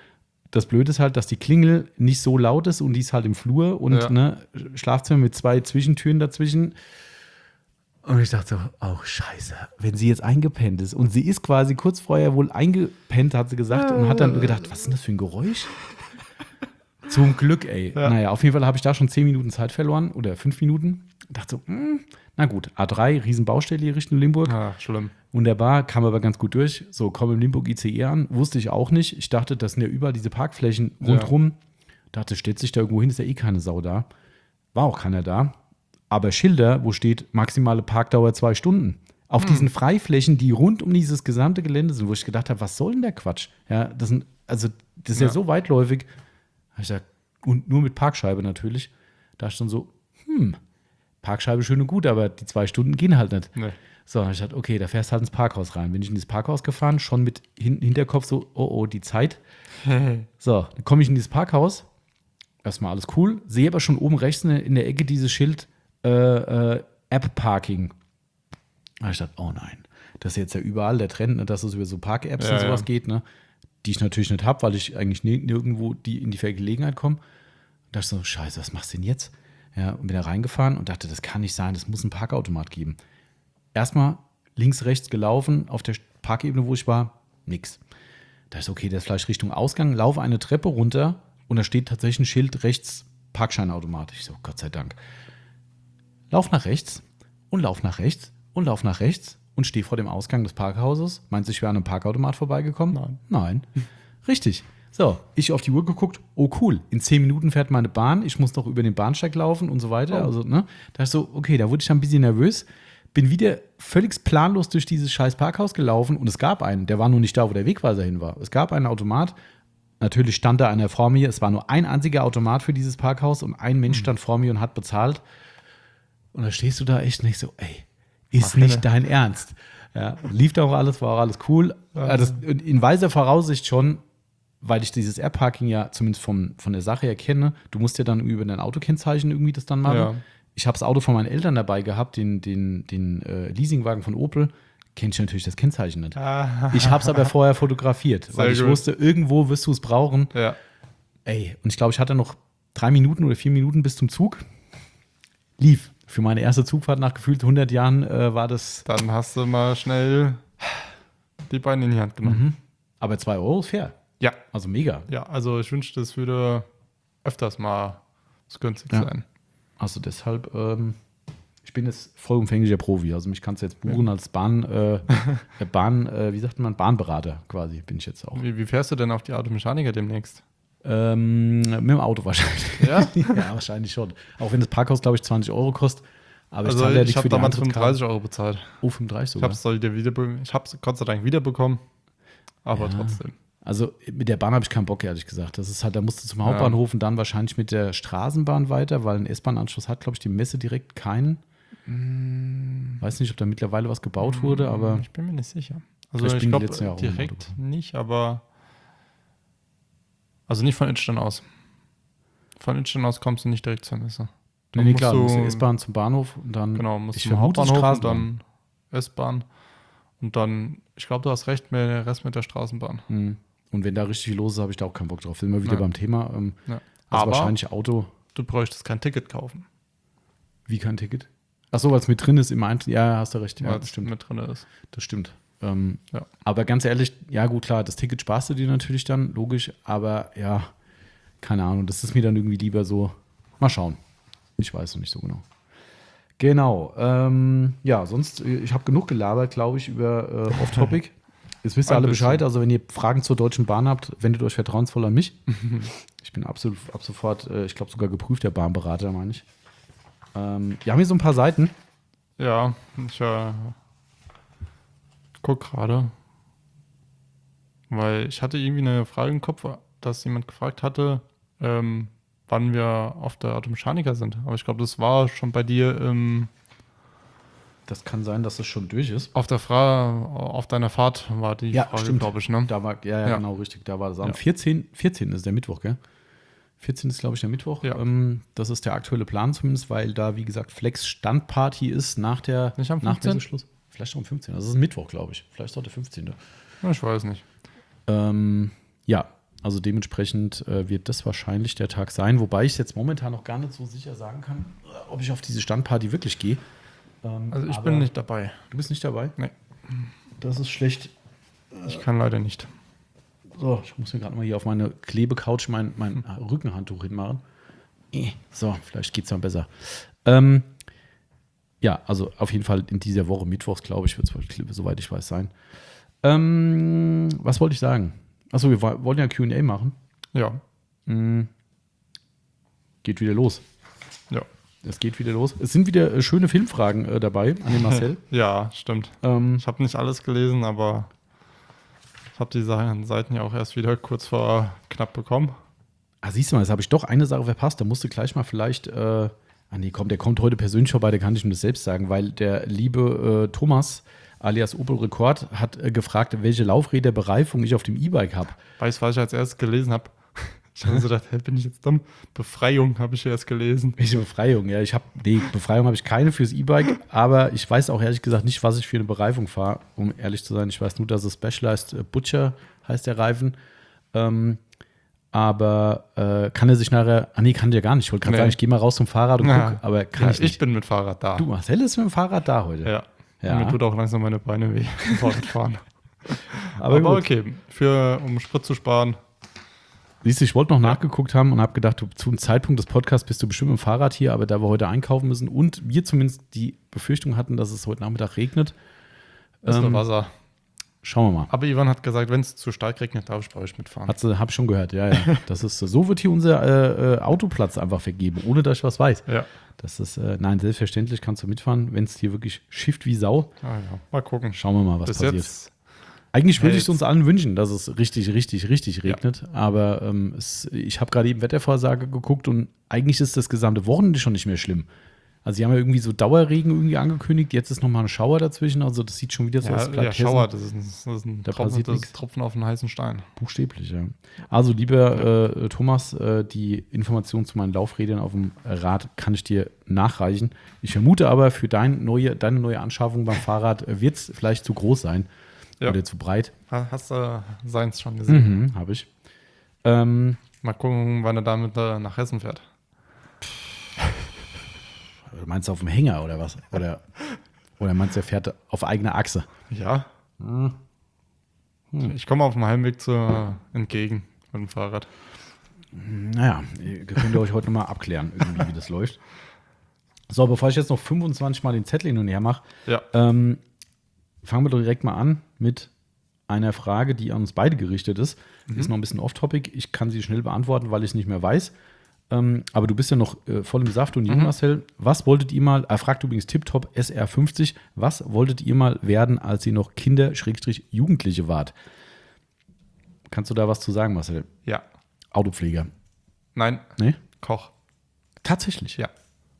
das Blöde ist halt, dass die Klingel nicht so laut ist und die ist halt im Flur und Ja. ne, Schlafzimmer mit zwei Zwischentüren dazwischen. Und ich dachte so, oh scheiße, wenn sie jetzt eingepennt ist. Und sie ist quasi kurz vorher wohl eingepennt, hat sie gesagt, und hat dann gedacht, was ist denn das für ein Geräusch? Zum Glück, ey. Ja. Naja, auf jeden Fall habe ich da schon zehn Minuten Zeit verloren oder fünf Minuten. Dachte so, hm, na gut, A drei, Riesenbaustelle hier Richtung Limburg. Ah, schlimm. Wunderbar, kam aber ganz gut durch. So, komm im Limburg I C E an. Wusste ich auch nicht. Ich dachte, das sind ja überall diese Parkflächen rundrum. Dachte, steht sich da irgendwo hin, ist ja eh keine Sau da. War auch keiner da. Aber Schilder, wo steht maximale Parkdauer zwei Stunden. Auf diesen Freiflächen, die rund um dieses gesamte Gelände sind, wo ich gedacht habe, was soll denn der Quatsch? Ja, das sind, also, das ist ja, Ja. so weitläufig. Hab ich gesagt, und nur mit Parkscheibe natürlich. Da ist dann so, hm, Parkscheibe schön und gut, aber die zwei Stunden gehen halt nicht. Nee. So, dann hab ich gesagt, okay, da fährst du halt ins Parkhaus rein. Bin ich in das Parkhaus gefahren, schon mit hin Hinterkopf so, oh, oh, die Zeit. So, dann komme ich in dieses Parkhaus. Erstmal alles cool. Sehe aber schon oben rechts in der, in der Ecke dieses Schild äh, äh, App-Parking. Da hab ich gedacht, oh nein. Das ist jetzt ja überall der Trend, ne, dass es über so Park-Apps Ja, und sowas ja. geht, ne? Die ich natürlich nicht habe, weil ich eigentlich nirg- nirgendwo die in die Vergelegenheit komme. Da dachte ich so, scheiße, was machst du denn jetzt? Ja, und bin da reingefahren und dachte, das kann nicht sein, das muss einen Parkautomat geben. Erstmal links, rechts gelaufen, auf der Parkebene, wo ich war, nix. Da ist okay, das ist vielleicht Richtung Ausgang, laufe eine Treppe runter und da steht tatsächlich ein Schild rechts, Parkscheinautomat. Ich so, Gott sei Dank. Lauf nach rechts und lauf nach rechts und lauf nach rechts und stehe vor dem Ausgang des Parkhauses. Meinst du, ich wäre an einem Parkautomat vorbeigekommen? Nein. Nein. Richtig. So, ich auf die Uhr geguckt, oh cool, in zehn Minuten fährt meine Bahn, ich muss noch über den Bahnsteig laufen und so weiter. Oh. Also, ne, da ist so, okay, da wurde ich dann ein bisschen nervös. Bin wieder völlig planlos durch dieses scheiß Parkhaus gelaufen und es gab einen, der war nur nicht da, wo der Wegweiser hin war. Es gab einen Automat, natürlich stand da einer vor mir, es war nur ein einziger Automat für dieses Parkhaus und ein Mensch stand vor mir und hat bezahlt. Und da stehst du da echt nicht so, ey, ist Mach nicht hin. dein Ernst. Ja, lief da auch alles, war auch alles cool. Ja, das, in weiser Voraussicht schon, weil ich dieses Air-Parking ja zumindest vom, von der Sache her kenne. Du musst ja dann über dein Autokennzeichen irgendwie das dann machen. Ja. Ich habe das Auto von meinen Eltern dabei gehabt, den, den, den äh, Leasingwagen von Opel. Kenn ich natürlich das Kennzeichen nicht. Ah. Ich habe es aber vorher fotografiert, weil Sehr ich gut. wusste, irgendwo wirst du es brauchen. Ja. Ey, und ich glaube, ich hatte noch drei Minuten oder vier Minuten bis zum Zug. Lief. Für meine erste Zugfahrt nach gefühlt hundert Jahren äh, war das. Dann hast du mal schnell die Beine in die Hand genommen. Mhm. Aber zwei Euro ist fair. Ja. Also mega. Ja, also ich wünschte, es würde öfters mal so günstig Ja. sein. Also deshalb, ähm, ich bin jetzt vollumfänglicher Profi. Also mich kannst du jetzt buchen als Bahn, äh, äh, Bahn, äh, wie sagt man, Bahnberater quasi, bin ich jetzt auch. Wie, wie fährst du denn auf die Automechaniker demnächst? Ähm, mit dem Auto wahrscheinlich. Ja? Ja, wahrscheinlich schon. Auch wenn das Parkhaus, glaube ich, zwanzig Euro kostet. Aber ich Also zahle ja ich nicht habe für die damals Antrittskarte. fünfunddreißig Euro bezahlt. Oh, fünfunddreißig Ich sogar. habe es wieder, ich hab's Gott sei Dank wiederbekommen. Aber Ja. trotzdem. Also mit der Bahn habe ich keinen Bock, ehrlich gesagt. Das ist halt, da musst du zum Hauptbahnhof und dann wahrscheinlich mit der Straßenbahn weiter, weil ein S-Bahn-Anschluss hat, glaube ich, die Messe direkt keinen. Weiß nicht, ob da mittlerweile was gebaut wurde, aber Ich bin mir nicht sicher. Also Vielleicht ich bin die glaube letzten Jahre auch im direkt Auto. nicht, aber also nicht von Innstein aus. Von Innstein aus kommst du nicht direkt zur Messe. nee, Dann nee, musst klar, du- du musst S-Bahn zum Bahnhof und dann. Genau, musst ich zum vermute Hauptbahnhof und Straßenbahn. dann S-Bahn. Und dann, ich glaube, du hast recht, mit der Rest mit der Straßenbahn. Hm. Und wenn da richtig viel los ist, habe ich da auch keinen Bock drauf. Sind wir wieder Ja. beim Thema. Ähm, Ja. also Aber wahrscheinlich Auto, du bräuchtest kein Ticket kaufen, wie kein Ticket. Ach so, weil es mit drin ist im Eintritt. Ja, hast du recht. Ja, weil das es stimmt. mit drin ist. Das stimmt. Ähm, Ja. Aber ganz ehrlich, ja gut, klar, das Ticket sparst du dir natürlich dann, logisch. Aber ja, keine Ahnung, das ist mir dann irgendwie lieber so. Mal schauen. Ich weiß noch nicht so genau. Genau. Ähm, ja, sonst, äh, ich habe genug gelabert, glaube ich, über äh, Off-Topic. Jetzt wisst ihr Ein alle bisschen. Bescheid. Also wenn ihr Fragen zur Deutschen Bahn habt, wendet euch vertrauensvoll an mich. Ich bin absolut ab sofort, äh, ich glaube sogar geprüfter Bahnberater, meine ich. Ähm, wir haben hier so ein paar Seiten. Ja, ich äh, guck gerade. Weil ich hatte irgendwie eine Frage im Kopf, dass jemand gefragt hatte, ähm, wann wir auf der Automechaniker sind. Aber ich glaube, das war schon bei dir ähm, Das kann sein, dass es schon durch ist. auf der Fra auf deiner Fahrt war die Ja, Frage, stimmt. glaube ich, ne? Da war, ja, ja, Ja. genau, richtig. Da war das am Ja. vierzehnten vierzehnten ist der Mittwoch, gell? vierzehn ist, glaube ich, der Mittwoch. Ja. Ähm, das ist der aktuelle Plan zumindest, weil da, wie gesagt, Flex Standparty ist nach der Nicht am nach fünfzehnten? Messeschluss. Vielleicht auch am fünfzehnten. Das ist Mittwoch, glaube ich. Vielleicht auch der fünfzehnte. Ja, ich weiß nicht. Ähm, ja, Also dementsprechend äh, wird das wahrscheinlich der Tag sein, wobei ich jetzt momentan noch gar nicht so sicher sagen kann, ob ich auf diese Standparty wirklich gehe. Ähm, Also ich bin nicht dabei. Du bist nicht dabei? Nee. Das ist schlecht. Ich kann leider nicht. So, ich muss mir gerade mal hier auf meine Klebecouch mein, mein Rückenhandtuch hinmachen. So, vielleicht geht es dann besser. Ähm, ja, also auf jeden Fall in dieser Woche, mittwochs, glaube ich, wird es, soweit ich weiß, sein. Ähm, was wollte ich sagen? Achso, wir wollen ja Q und A machen. Ja. Mhm. Geht wieder los. Ja. Es geht wieder los. Es sind wieder äh, schöne Filmfragen äh, dabei an den Marcel. Ja, stimmt. Ähm, Ich habe nicht alles gelesen, aber ich habe die Seiten ja auch erst wieder kurz vor knapp bekommen. ah, siehst du mal, jetzt habe ich doch eine Sache verpasst. Da musst du gleich mal vielleicht. Äh, ah, nee, komm, der kommt heute persönlich vorbei, der kann ich ihm das selbst sagen, weil der liebe äh, Thomas alias Opel Rekord hat äh, gefragt, welche Laufräderbereifung ich auf dem E-Bike habe. Weißt du, was ich als erstes gelesen habe? Ich habe so gedacht, hey, bin ich jetzt dumm? Befreiung habe ich erst gelesen. Welche Befreiung? Ja, ich habe, nee, Befreiung habe ich keine fürs E-Bike, aber ich weiß auch ehrlich gesagt nicht, was ich für eine Bereifung fahre, um ehrlich zu sein. Ich weiß nur, dass es Specialized Butcher heißt der Reifen. Ähm, aber äh, kann er sich nachher, ah nee, kann der gar nicht. Ich wollte gerade Nee. sagen, ich gehe mal raus zum Fahrrad und Ja. guck, aber kann Ja, ich ich nicht. bin mit Fahrrad da. Du, Marcel ist mit dem Fahrrad da heute. Ja. Ja. Und mir tut auch langsam meine Beine weh beim Fahrradfahren. aber Aber gut. okay, für, um Sprit zu sparen. Siehst du, ich wollte noch nachgeguckt haben und habe gedacht, du, zu einem Zeitpunkt des Podcasts bist du bestimmt mit dem Fahrrad hier, aber da wir heute einkaufen müssen und wir zumindest die Befürchtung hatten, dass es heute Nachmittag regnet, Ist ähm, nur Wasser. schauen wir mal. Aber Ivan hat gesagt, wenn es zu stark regnet, darf ich bei euch mitfahren. Habe ich schon gehört, ja, ja. Das ist, so wird hier unser äh, äh, Autoplatz einfach vergeben, ohne dass ich was weiß. Ja. Das ist, äh, nein, selbstverständlich kannst du mitfahren, wenn es hier wirklich schifft wie Sau. Ah, ja. Mal gucken. Schauen wir mal, was Bis passiert. jetzt. Eigentlich würde Ja, ich es uns allen wünschen, dass es richtig, richtig, richtig regnet. Aber ähm, es, ich habe gerade eben Wettervorhersage geguckt und eigentlich ist das gesamte Wochenende schon nicht mehr schlimm. Also sie haben ja irgendwie so Dauerregen irgendwie angekündigt. Jetzt ist nochmal ein Schauer dazwischen. Also das sieht schon wieder so aus. Ja, ja, Schauer, das ist ein, das ist ein Da Tropfen, passiert das nichts. ist Tropfen auf einen heißen Stein. Buchstäblich, ja. Also, lieber äh, Thomas, äh, die Information zu meinen Laufrädern auf dem Rad kann ich dir nachreichen. Ich vermute aber, für dein neue, deine neue Anschaffung beim Fahrrad äh, wird es vielleicht zu groß sein Ja. oder zu breit. Ha- Hast du seins schon gesehen? Mhm, habe ich. Ähm, Mal gucken, wann er damit äh, nach Hessen fährt. meinst du auf dem Hänger oder was? Oder, oder meinst du, er fährt auf eigener Achse? Ja. Hm. Ich komme auf dem Heimweg zu, äh, entgegen mit dem Fahrrad. Naja, ihr könnt ihr euch heute nochmal abklären, irgendwie, wie das läuft. So, bevor ich jetzt noch fünfundzwanzig Mal den Zettel hin und her mache, Ja. ähm, fangen wir doch direkt mal an mit einer Frage, die an uns beide gerichtet ist. Die ist noch ein bisschen off-topic. Ich kann sie schnell beantworten, weil ich es nicht mehr weiß. Ähm, aber du bist ja noch äh, voll im Saft und jung, Marcel. Was wolltet ihr mal, er fragt übrigens Tiptop S R fünfzig, was wolltet ihr mal werden, als ihr noch Kinder, Schrägstrich, Jugendliche wart? Kannst du da was zu sagen, Marcel? Ja. Autopfleger. Nein, Nee? Koch. Tatsächlich? Ja.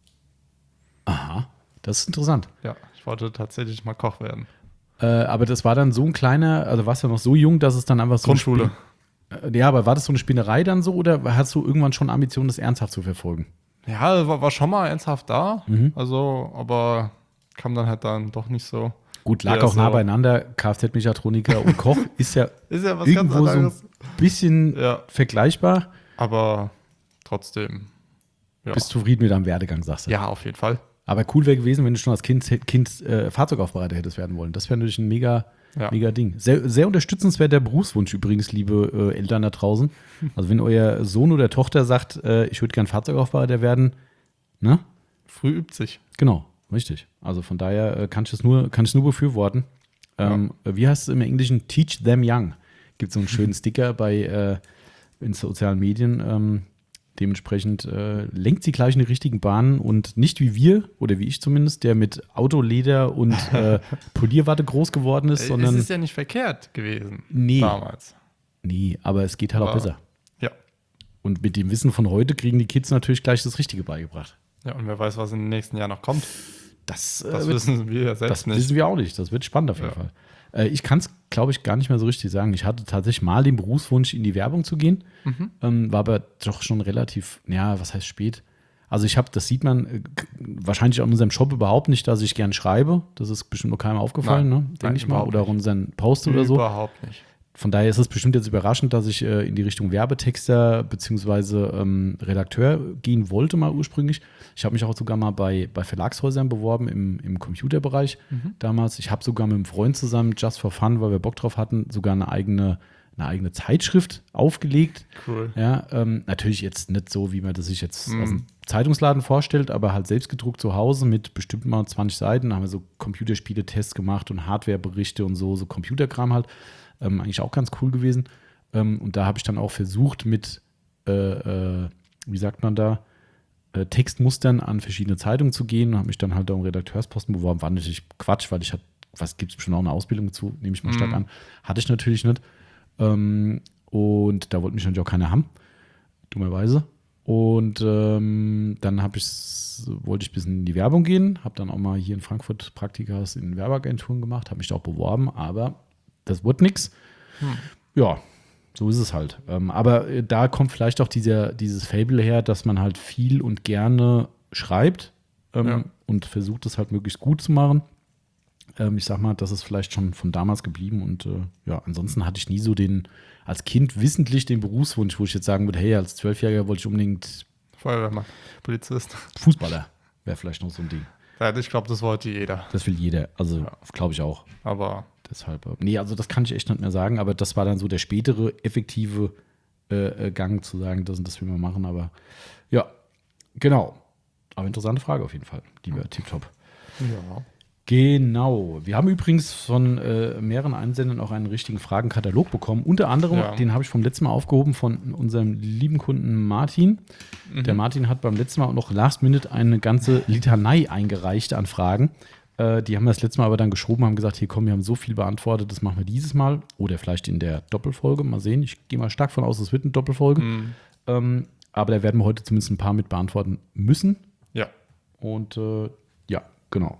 Aha, das ist interessant. Ja, ich wollte tatsächlich mal Koch werden. Äh, aber das war dann so ein kleiner, also warst du noch so jung, dass es dann einfach so ein Grundschule. Spiel- Äh, Ja, aber war das so eine Spinnerei dann so oder hast du irgendwann schon Ambitionen, das ernsthaft zu verfolgen? Ja, war, war schon mal ernsthaft da. Mhm. Also, aber kam dann halt dann doch nicht so. Gut, lag Ja, auch nah so. beieinander. Kfz-Mechatroniker und Koch ist ja Ist ja was irgendwo ganz so ein anderes. bisschen Ja, vergleichbar. aber trotzdem. Ja, Bist zufrieden mit deinem Werdegang, sagst du. ja auf jeden Fall. Aber cool wäre gewesen, wenn du schon als Kind, kind äh, Fahrzeugaufbereiter hättest werden wollen. Das wäre natürlich ein mega, Ja. mega Ding. Sehr, sehr unterstützenswerter Berufswunsch übrigens, liebe äh, Eltern da draußen. Also wenn euer Sohn oder Tochter sagt, äh, ich würde gern Fahrzeugaufbereiter werden, ne? Früh übt sich. Genau, richtig. Also von daher äh, kann ich es nur, kann ich es nur befürworten. Ähm, Wie heißt es im Englischen? Teach them young. Gibt so einen schönen Sticker bei äh, in sozialen Medien. Ähm, dementsprechend äh, lenkt sie gleich in die richtigen Bahnen und nicht wie wir, oder wie ich zumindest, der mit Autoleder und äh, Polierwatte groß geworden ist, Äh, sondern es ist ja nicht verkehrt gewesen Nee. damals. nee, aber es geht halt auch Aber- besser. Ja. Und mit dem Wissen von heute kriegen die Kids natürlich gleich das Richtige beigebracht. Ja, und wer weiß, was in den nächsten Jahren noch kommt. Das, äh, Das wird- wissen wir ja selbst Das nicht. wissen wir auch nicht. Das wird spannend auf jeden Ja. Fall. Äh, ich kann es, glaube ich, gar nicht mehr so richtig sagen. Ich hatte tatsächlich mal den Berufswunsch, in die Werbung zu gehen. Mhm. Ähm, war aber doch schon relativ, ja, was heißt spät? Also ich habe, das sieht man äh, k- wahrscheinlich auch in unserem Shop überhaupt nicht, dass ich gern schreibe. Das ist bestimmt noch keinem aufgefallen, Nein. ne? denke Nein, ich mal. überhaupt Oder auch nicht. unseren Post oder so. Überhaupt nicht. von daher ist es bestimmt jetzt überraschend, dass ich äh, in die Richtung Werbetexter bzw. Ähm, Redakteur gehen wollte mal ursprünglich. Ich habe mich auch sogar mal bei, bei Verlagshäusern beworben im, im Computerbereich Mhm. damals. Ich habe sogar mit einem Freund zusammen, just for fun, weil wir Bock drauf hatten, sogar eine eigene, eine eigene Zeitschrift aufgelegt. Cool. Ja, ähm, natürlich jetzt nicht so, wie man das sich jetzt Mhm. aus dem Zeitungsladen vorstellt, aber halt selbst gedruckt zu Hause mit bestimmt mal zwanzig Seiten. Da haben wir so Computerspiele-Tests gemacht und Hardwareberichte und so, so Computerkram halt. Ähm, eigentlich auch ganz cool gewesen. Ähm, und da habe ich dann auch versucht, mit, äh, äh, wie sagt man da, äh, Textmustern an verschiedene Zeitungen zu gehen und habe mich dann halt da um Redakteursposten beworben. War natürlich Quatsch, weil ich hatte, was gibt es bestimmt auch eine Ausbildung zu, nehme ich mal Mhm. stark an. Hatte ich natürlich nicht. Ähm, und da wollte mich natürlich auch keiner haben, dummerweise. Und ähm, dann hab ich's, wollte ich ein bisschen in die Werbung gehen, habe dann auch mal hier in Frankfurt Praktikas in Werbeagenturen gemacht, habe mich da auch beworben, aber das wurde nichts. Hm. Ja, so ist es halt. Ähm, aber äh, da kommt vielleicht auch dieser, dieses Fable her, dass man halt viel und gerne schreibt ähm, Ja. und versucht, es halt möglichst gut zu machen. Ähm, ich sag mal, das ist vielleicht schon von damals geblieben und äh, ja, ansonsten hatte ich nie so den, als Kind wissentlich den Berufswunsch, wo ich jetzt sagen würde, hey, als Zwölfjähriger wollte ich unbedingt Feuerwehrmann, Polizist. Fußballer. Wäre vielleicht noch so ein Ding. Ja, ich glaube, das wollte jeder. Das will jeder. Also, Ja. glaube ich auch. Aber Deshalb. äh, Nee, also das kann ich echt nicht mehr sagen, aber das war dann so der spätere, effektive äh, äh, Gang zu sagen, das und das will wir machen. Aber ja, genau. Aber interessante Frage auf jeden Fall, lieber Tipptopp. ja. Genau. Wir haben übrigens von äh, mehreren Einsendern auch einen richtigen Fragenkatalog bekommen. Unter anderem, Ja. den habe ich vom letzten Mal aufgehoben von unserem lieben Kunden Martin. Mhm. Der Martin hat beim letzten Mal auch noch last minute eine ganze Litanei eingereicht an Fragen. Äh, die haben wir das letzte Mal aber dann geschoben, haben gesagt, hier komm, wir haben so viel beantwortet, das machen wir dieses Mal. Oder vielleicht in der Doppelfolge. Mal sehen. Ich gehe mal stark von aus, es wird eine Doppelfolge. Mhm. Ähm, aber da werden wir heute zumindest ein paar mit beantworten müssen. Ja. Und äh, ja, genau.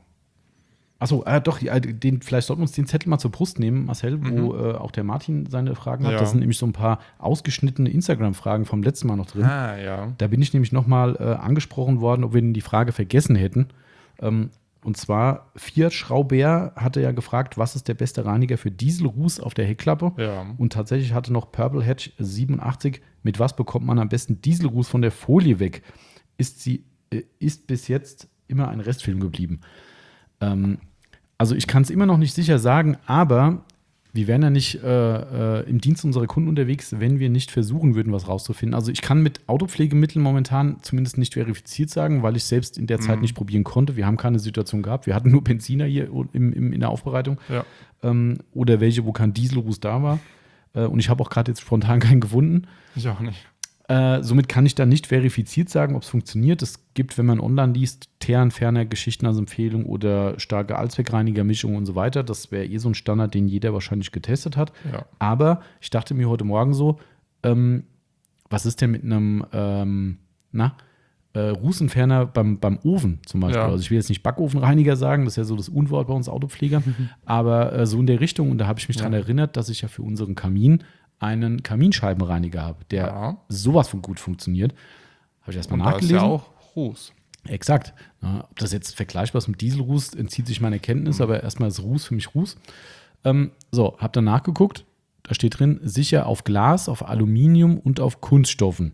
Achso, äh, doch, ja, den, vielleicht sollten wir uns den Zettel mal zur Brust nehmen, Marcel, wo äh, auch der Martin seine Fragen hat. Ja. Da sind nämlich so ein paar ausgeschnittene Instagram-Fragen vom letzten Mal noch drin. Ah, ja. Da bin ich nämlich nochmal äh, angesprochen worden, ob wir denn die Frage vergessen hätten. Ähm, und zwar, Fiat Schrauber hatte ja gefragt, was ist der beste Reiniger für Dieselruß auf der Heckklappe? Ja. Und tatsächlich hatte noch Purple Hatch siebenundachtzig, mit was bekommt man am besten Dieselruß von der Folie weg? Ist sie, äh, ist bis jetzt immer ein Restfilm geblieben. Ähm, also ich kann es immer noch nicht sicher sagen, aber wir wären ja nicht äh, äh, im Dienst unserer Kunden unterwegs, wenn wir nicht versuchen würden, was rauszufinden. Also ich kann mit Autopflegemitteln momentan zumindest nicht verifiziert sagen, weil ich selbst in der Zeit Mhm. nicht probieren konnte. Wir haben keine Situation gehabt. Wir hatten nur Benziner hier im, im, in der Aufbereitung Ja. ähm, oder welche, wo kein Dieselruß da war. Äh, und ich habe auch gerade jetzt spontan keinen gefunden. Ich auch nicht. Äh, somit kann ich da nicht verifiziert sagen, ob es funktioniert. Es gibt, wenn man online liest, Teeren, Ferner, Geschichten als Empfehlung oder starke Allzweckreinigermischung und so weiter. Das wäre eh so ein Standard, den jeder wahrscheinlich getestet hat. Ja. Aber ich dachte mir heute Morgen so, ähm, was ist denn mit einem ähm, na, äh, Rußentferner beim, beim Ofen zum Beispiel? Ja. Also ich will jetzt nicht Backofenreiniger sagen, das ist ja so das Unwort bei uns Autopfleger, aber äh, so in der Richtung. Und da habe ich mich Ja. daran erinnert, dass ich ja für unseren Kamin einen Kaminscheibenreiniger habe, der Ja. sowas von gut funktioniert. Habe ich erstmal Und da ist nachgelesen. ja auch Ruß. Exakt. Ja, ob das jetzt vergleichbar ist mit Dieselruß, entzieht sich meiner Kenntnis, Mhm. aber erstmal ist Ruß für mich Ruß. Ähm, so, habe dann nachgeguckt. Da steht drin, sicher auf Glas, auf Aluminium und auf Kunststoffen.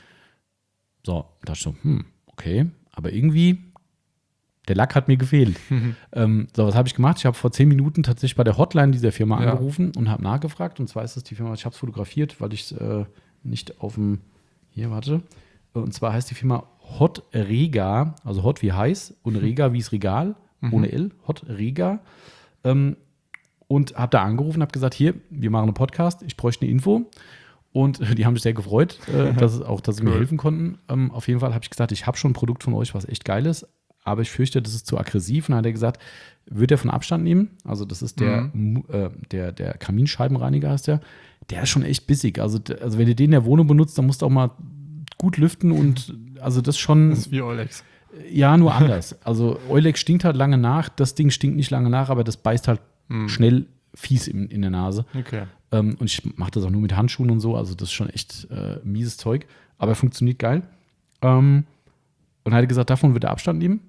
So, da dachte ich so, hm, okay, aber irgendwie, der Lack hat mir gefehlt. Ähm, so, was habe ich gemacht? Ich habe vor zehn Minuten tatsächlich bei der Hotline dieser Firma Ja. angerufen und habe nachgefragt. Und zwar ist das die Firma, ich habe es fotografiert, weil ich es äh, nicht auf dem, hier, warte. Und zwar heißt die Firma Hot Rega, also Hot wie heiß und Rega wie das Regal, ohne L, Hot Rega. Ähm, und habe da angerufen und habe gesagt, hier, wir machen einen Podcast, ich bräuchte eine Info. Und die haben sich sehr gefreut, äh, dass es auch, dass sie mir Cool. helfen konnten. Ähm, auf jeden Fall habe ich gesagt, ich habe schon ein Produkt von euch, was echt geil ist, aber ich fürchte, das ist zu aggressiv. Und dann hat er gesagt, wird er von Abstand nehmen? Also das ist der, Mu- äh, der, der Kaminscheibenreiniger heißt der. Der ist schon echt bissig. Also, d- also wenn du den in der Wohnung benutzt, dann musst du auch mal gut lüften und also das schon, Das ist wie Olex. ja, nur anders. Also Eulex stinkt halt lange nach, das Ding stinkt nicht lange nach, aber das beißt halt Mhm. schnell fies in, in der Nase. Okay. Ähm, und ich mache das auch nur mit Handschuhen und so, also das ist schon echt äh, mieses Zeug, aber funktioniert geil. Ähm, und er hat gesagt, davon wird er Abstand nehmen.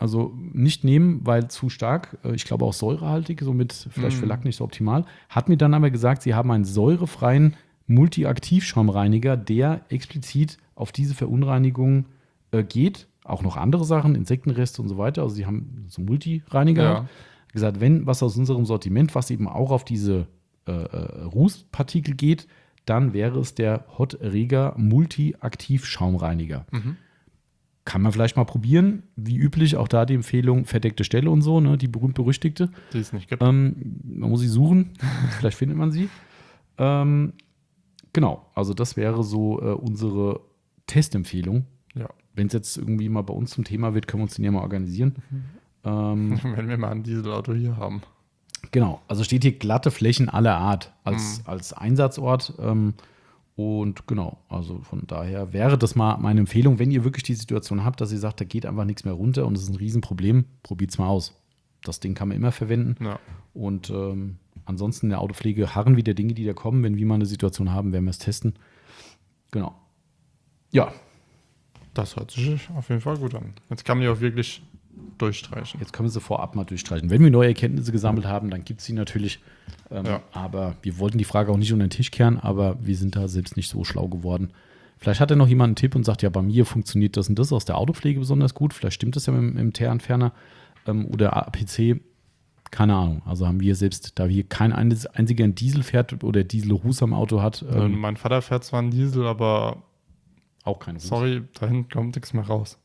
Also nicht nehmen, weil zu stark. Äh, Ich glaube auch säurehaltig, somit vielleicht für Mm. Lack nicht so optimal. Hat mir dann aber gesagt, sie haben einen säurefreien Multi-Aktivschaumreiniger, der explizit auf diese Verunreinigung äh, geht. Auch noch andere Sachen, Insektenreste und so weiter. Also sie haben so einen Multireiniger. Ja. Halt. Gesagt, wenn was aus unserem Sortiment, was eben auch auf diese äh, äh, Rußpartikel geht, dann wäre es der Hot Rega Multi-Aktiv-Schaumreiniger. Mhm. Kann man vielleicht mal probieren. Wie üblich, auch da die Empfehlung, verdeckte Stelle und so, ne, die berühmt-berüchtigte. Die es nicht gibt. Ähm, man muss sie suchen, vielleicht findet man sie. Ähm, genau, also das wäre so äh, unsere Testempfehlung. Ja. Wenn es jetzt irgendwie mal bei uns zum Thema wird, können wir uns den ja mal organisieren. Ähm, Wenn wir mal ein Dieselauto hier haben. Genau, also steht hier glatte Flächen aller Art als, mhm. als Einsatzort. Ähm, und genau, also von daher wäre das mal meine Empfehlung, wenn ihr wirklich die Situation habt, dass ihr sagt, da geht einfach nichts mehr runter und es ist ein Riesenproblem, probiert es mal aus. Das Ding kann man immer verwenden. Ja. Und ähm, ansonsten in der Autopflege harren wieder Dinge, die da kommen. Wenn wir mal eine Situation haben, werden wir es testen. Genau. Ja. Das hört sich auf jeden Fall gut an. Jetzt kann man die auch wirklich durchstreichen. Jetzt können wir sie vorab mal durchstreichen. Wenn wir neue Erkenntnisse gesammelt haben, dann gibt es sie natürlich. Ähm, Ja. Aber wir wollten die Frage auch nicht unter den Tisch kehren, aber wir sind da selbst nicht so schlau geworden. Vielleicht hat ja noch jemand einen Tipp und sagt, ja, bei mir funktioniert das und das aus der Autopflege besonders gut. Vielleicht stimmt das ja mit, mit dem Teerentferner ähm, oder A P C. Keine Ahnung. Also haben wir selbst, da wir kein einziger Diesel fährt oder Diesel-Ruß am Auto hat. Ähm, Ähm, mein Vater fährt zwar einen Diesel, aber auch kein Ruß. sorry, da hinten kommt nichts mehr raus.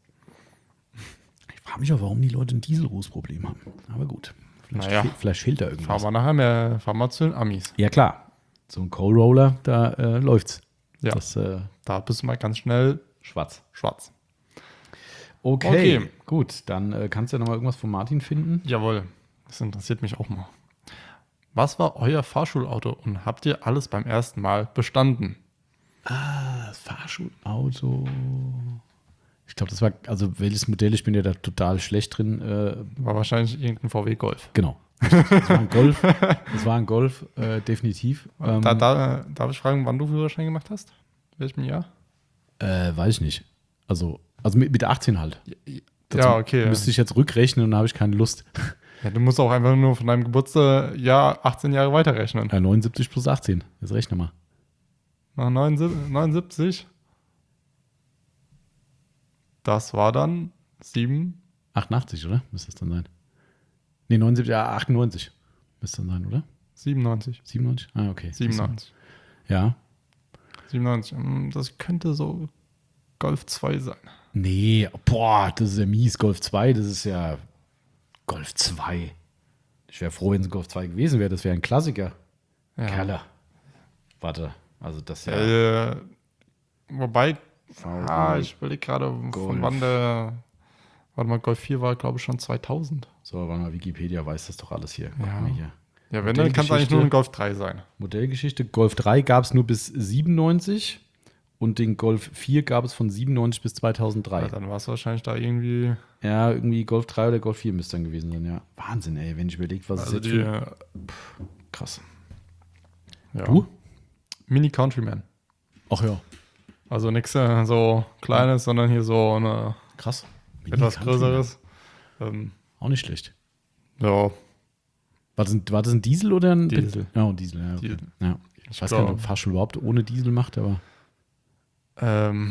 Ich frage mich auch, warum die Leute ein Diesel-Ruß-Problem haben. Aber gut. Vielleicht, Naja. fehl, vielleicht fehlt da Fahren irgendwas. wir nachher mehr, fahren wir zu den Amis. Ja, klar. So ein Coal-Roller, da äh, läuft's. Ja. Das äh, Da bist du mal ganz schnell schwarz. schwarz. Okay, Okay. gut. Dann äh, kannst du ja noch mal irgendwas von Martin finden. Jawohl, das interessiert mich auch mal. Was war euer Fahrschulauto und habt ihr alles beim ersten Mal bestanden? Ah, das Fahrschulauto. Ich glaube, das war, also welches Modell, ich bin ja da total schlecht drin. Äh, War wahrscheinlich irgendein V W Golf. genau. Es war ein Golf. Es war ein Golf, äh, definitiv. Ähm, Da, da, darf ich fragen, wann du Führerschein gemacht hast? In welchem Jahr? äh, weiß ich nicht. Also, also mit, mit achtzehn halt. Ja, okay. Müsste ich jetzt rückrechnen und da habe ich keine Lust. Ja, du musst auch einfach nur von deinem Geburtsjahr achtzehn Jahre weiterrechnen. Äh, neunundsiebzig plus achtzehn. Jetzt rechne mal. Nach neunundsiebzig. Das war dann sieben. achtundachtzig, oder? Müsste es dann sein. Nee, neunundsiebzig, ja, achtundneunzig. Müsste dann sein, oder? siebenundneunzig. siebenundneunzig? Ah, okay. siebenundneunzig. Ja. siebenundneunzig. Hm, Das könnte so Golf zwei sein. Nee, boah, das ist ja mies. Golf zwei, das ist ja Golf zwei. Ich wäre froh, wenn es ein Golf zwei gewesen wäre. Das wäre ein Klassiker. Ja. Kerle. Warte, also das ist ja. Äh, wobei, V ah, W ich überlege gerade, Golf. von wann der, warte mal, Golf vier war, glaube ich, schon zweitausend. So, warte mal, Wikipedia weiß das doch alles hier. Guck Ja. mal hier. Ja, wenn, dann kann es eigentlich nur ein Golf drei sein. Modellgeschichte. Golf drei gab es nur bis siebenundneunzig und den Golf vier gab es von siebenundneunzig bis zweitausenddrei. Ja, dann war es wahrscheinlich da irgendwie, Ja, irgendwie Golf drei oder Golf vier müsste dann gewesen sein, ja. Wahnsinn, ey, wenn ich überlege, was also es jetzt die, für... Krass. ja. Du? Mini Countryman. Ach ja. Also nichts äh, so Kleines, sondern hier so eine Krass. etwas Countryman. Größeres. Ähm, Auch nicht schlecht. ja, War das, ein, war das ein Diesel oder ein Diesel. Ja, ein Diesel, ja. Okay. Diesel. Ja. Ich Ich weiß gar nicht, glaub- ob Fahrschul überhaupt ohne Diesel macht, aber ähm,